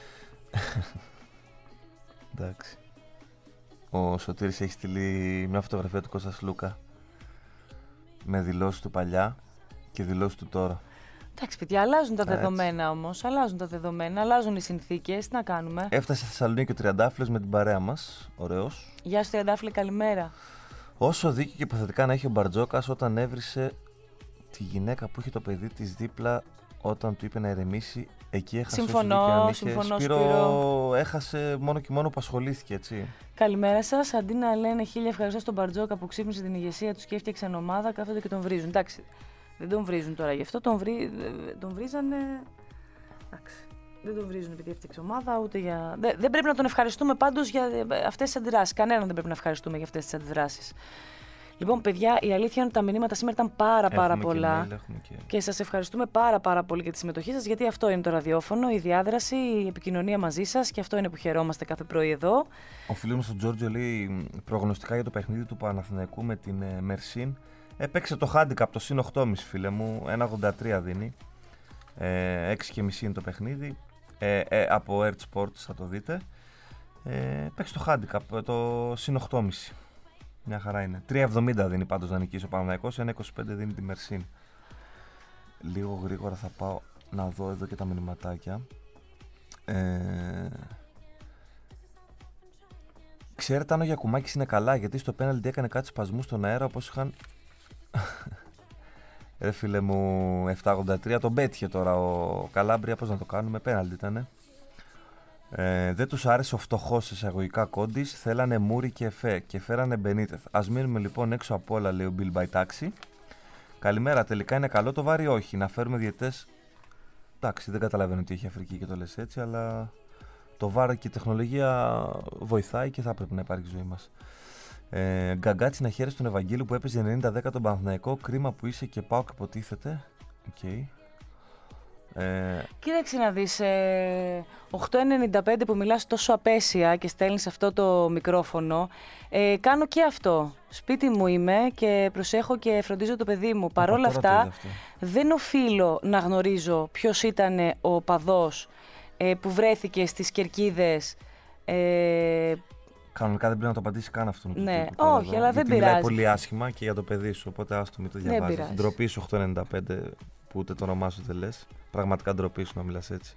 [SPEAKER 3] Εντάξει. Ο Σωτήρης έχει στείλει μια φωτογραφία του Κώστα Λούκα με δηλώσεις του παλιά και δηλώσεις του τώρα.
[SPEAKER 2] Εντάξει, παιδιά, αλλάζουν τα δεδομένα όμως. Αλλάζουν οι συνθήκες. Τι να κάνουμε.
[SPEAKER 3] Έφτασε στη Θεσσαλονίκη ο Τριαντάφυλλος με την παρέα μας. Ωραίος.
[SPEAKER 2] Γεια σου, Τριαντάφυλλε, καλημέρα.
[SPEAKER 3] Όσο δίκιο και υποθετικά να έχει ο Μπαρτζόκας, όταν έβρισε τη γυναίκα που είχε το παιδί της δίπλα, όταν του είπε να ηρεμήσει, εκεί έχασε.
[SPEAKER 2] Συμφωνώ,
[SPEAKER 3] Σπύρο, έχασε μόνο και μόνο που ασχολήθηκε, έτσι.
[SPEAKER 2] Καλημέρα σας. Αντί να λένε 1000 ευχαριστώ στον Μπαρτζόκα που ξύπνησε την ηγεσία του και έφτιαξαν ομάδα, κάθονται και τον βρίζουν. Εντάξει. Δεν τον βρίζουν τώρα γι' αυτό, τον βρίζανε. Εντάξει. Δεν τον βρίζουν επειδή έφτιαξε ομάδα, ούτε για. Δεν πρέπει να τον ευχαριστούμε πάντως για αυτές τις αντιδράσεις. Κανέναν δεν πρέπει να ευχαριστούμε για αυτές τις αντιδράσεις. Λοιπόν, παιδιά, η αλήθεια είναι ότι τα μηνύματα σήμερα ήταν πάρα πολλά. Και σας ευχαριστούμε πάρα πολύ για τη συμμετοχή σας, γιατί αυτό είναι το ραδιόφωνο, η διάδραση, η επικοινωνία μαζί σας και αυτό είναι που χαιρόμαστε κάθε πρωί εδώ.
[SPEAKER 3] Ο φίλος μας ο Τζόρτζιο λέει προγνωστικά για το παιχνίδι του Παναθηναϊκού με την Μερσίν. Έπαιξε το handicap, το συν 8,5 φίλε μου, 1,83 δίνει. 6,5 είναι το παιχνίδι. Από Earth Sports θα το δείτε. Παίξει το handicap, το συν 8,5. Μια χαρά είναι. 3,70 δίνει πάντως να νικήσει ο Παναθηναϊκός, 1,25 δίνει τη Μερσίν. Λίγο γρήγορα θα πάω να δω εδώ και τα μηνυματάκια. Ξέρετε αν ο Γιακουμάκης είναι καλά, γιατί στο πέναλτι έκανε κάτι σπασμούς στον αέρα όπως είχαν Ρε φίλε μου, 7-83. Τον πέτυχε τώρα ο Καλάμπρια. Πώς να το κάνουμε, πέναλτι ήτανε. Δεν τους άρεσε ο φτωχός εισαγωγικά Κόντις. Θέλανε Μούρι και Εφέ και φέρανε Μπενίτεθ. Ας μείνουμε λοιπόν έξω από όλα, λέει ο Μπιλ Μπαϊτάξη. Καλημέρα, τελικά είναι καλό το βάρη, όχι. Να φέρουμε διαιτές. Εντάξει, δεν καταλαβαίνω τι έχει Αφρική και το λες έτσι, αλλά το βάρη και η τεχνολογία βοηθάει και θα πρέπει να υπάρχει ζωή μας. Γκαγκάτσι να χαίρεσαι τον Ευαγγέλιο που έπαιζε 90-10 τον Παναθηναϊκό. Κρίμα που είσαι και ΠΑΟΚ υποτίθεται. Okay.
[SPEAKER 2] Κοίταξε να δεις, 8.95 που μιλάς τόσο απέσια και στέλνεις αυτό το μικρόφωνο, κάνω και αυτό. Σπίτι μου είμαι και προσέχω και φροντίζω το παιδί μου. Παρ' όλα αυτά δεν οφείλω να γνωρίζω ποιος ήταν ο παδός που βρέθηκε στις Κερκίδες.
[SPEAKER 3] Κανονικά δεν πρέπει να το απαντήσει καν αυτό.
[SPEAKER 2] Ναι, όχι, αλλά δεν πειράζει.
[SPEAKER 3] Μιλάει πολύ άσχημα και για το παιδί σου, οπότε άστο μην το διαβάζεις. Ντροπή σου 8.95 που ούτε το όνομά σου δεν λες. Πραγματικά ντροπή σου να μιλάς έτσι.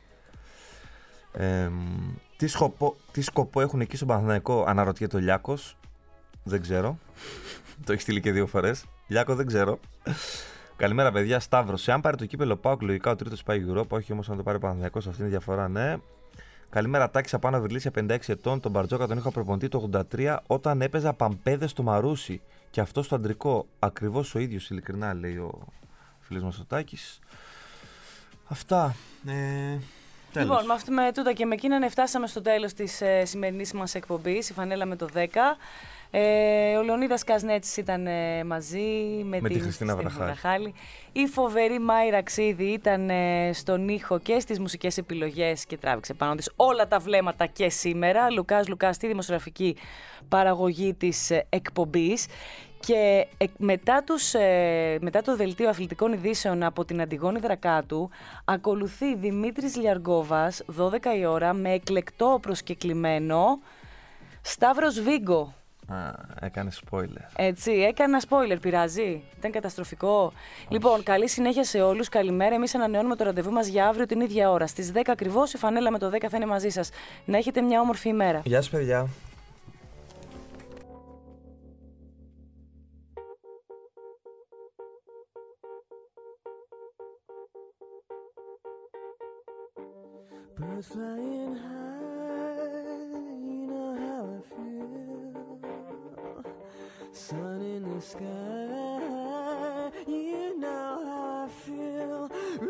[SPEAKER 3] Τι σκοπό έχουν εκεί στον Παναθηναϊκό, αναρωτιέται ο Λιάκος. Δεν ξέρω. Το έχει στείλει και 2 φορές. Λιάκο, δεν ξέρω. Καλημέρα, παιδιά. Σταύρος. Εάν πάρει το κύπελο ΠΑΟΚ, λογικά ο τρίτος πάει Europa. Όχι όμως να το πάρει ο Παναθηναϊκός, αυτή είναι η διαφορά, ναι. Καλημέρα, Τάκης από Άνω Βρυλίσια, 56 ετών. Τον Μπαρτζόκα τον είχα προπονητή το 83 όταν έπαιζα παμπέδες στο Μαρούσι. Και αυτό στο αντρικό. Ακριβώς ο ίδιος, ειλικρινά, λέει ο φίλος μας ο Τάκης. Αυτά. Τέλος.
[SPEAKER 2] Λοιπόν, με τούτα και με εκείνα φτάσαμε στο τέλος της σημερινής μας εκπομπής, η φανέλα με το 10. Ο Λεωνίδας Κασνέτσης ήταν μαζί με τη Χριστίνα Βραχάλη. Η φοβερή Μάιρα Ξίδη ήταν στον ήχο και στις μουσικές επιλογές και τράβηξε πάνω της όλα τα βλέμματα και σήμερα. Λουκάς στη δημοσιογραφική παραγωγή της εκπομπής. Και μετά το δελτίο αθλητικών ειδήσεων από την Αντιγόνη Δρακάτου ακολουθεί Δημήτρης Λιαργόβας 12 η ώρα με εκλεκτό προσκεκλημένο Σταύρος Βίγκο.
[SPEAKER 3] Έκανε spoiler.
[SPEAKER 2] Έτσι, έκανα spoiler, πειράζει. Ήταν καταστροφικό. Όχι. Λοιπόν, καλή συνέχεια σε όλους. Καλημέρα. Εμείς ανανεώνουμε το ραντεβού μας για αύριο την ίδια ώρα. Στις 10 ακριβώς η φανέλα με το 10 θα είναι μαζί σας. Να έχετε μια όμορφη ημέρα.
[SPEAKER 3] Γεια σας, παιδιά.
[SPEAKER 5] Birds flying high, you know how I feel. Sun in the sky, you know how I feel.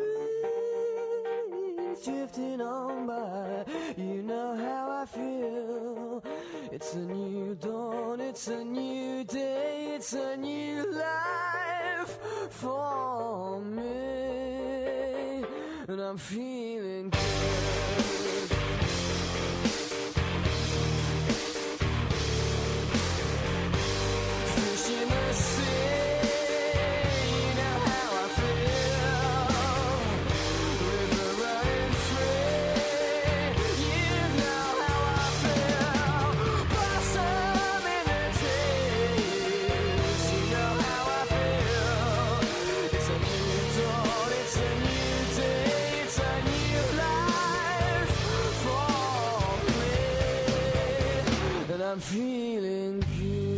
[SPEAKER 5] Reeds drifting on by, you know how I feel. It's a new dawn, it's a new day, it's a new life for me. And I'm feeling good. Fish in the sea, you know how I feel. River running free, you know how I feel. Blossom in the trees, you know how I feel. It's a new dawn, it's a new day. I'm feeling good.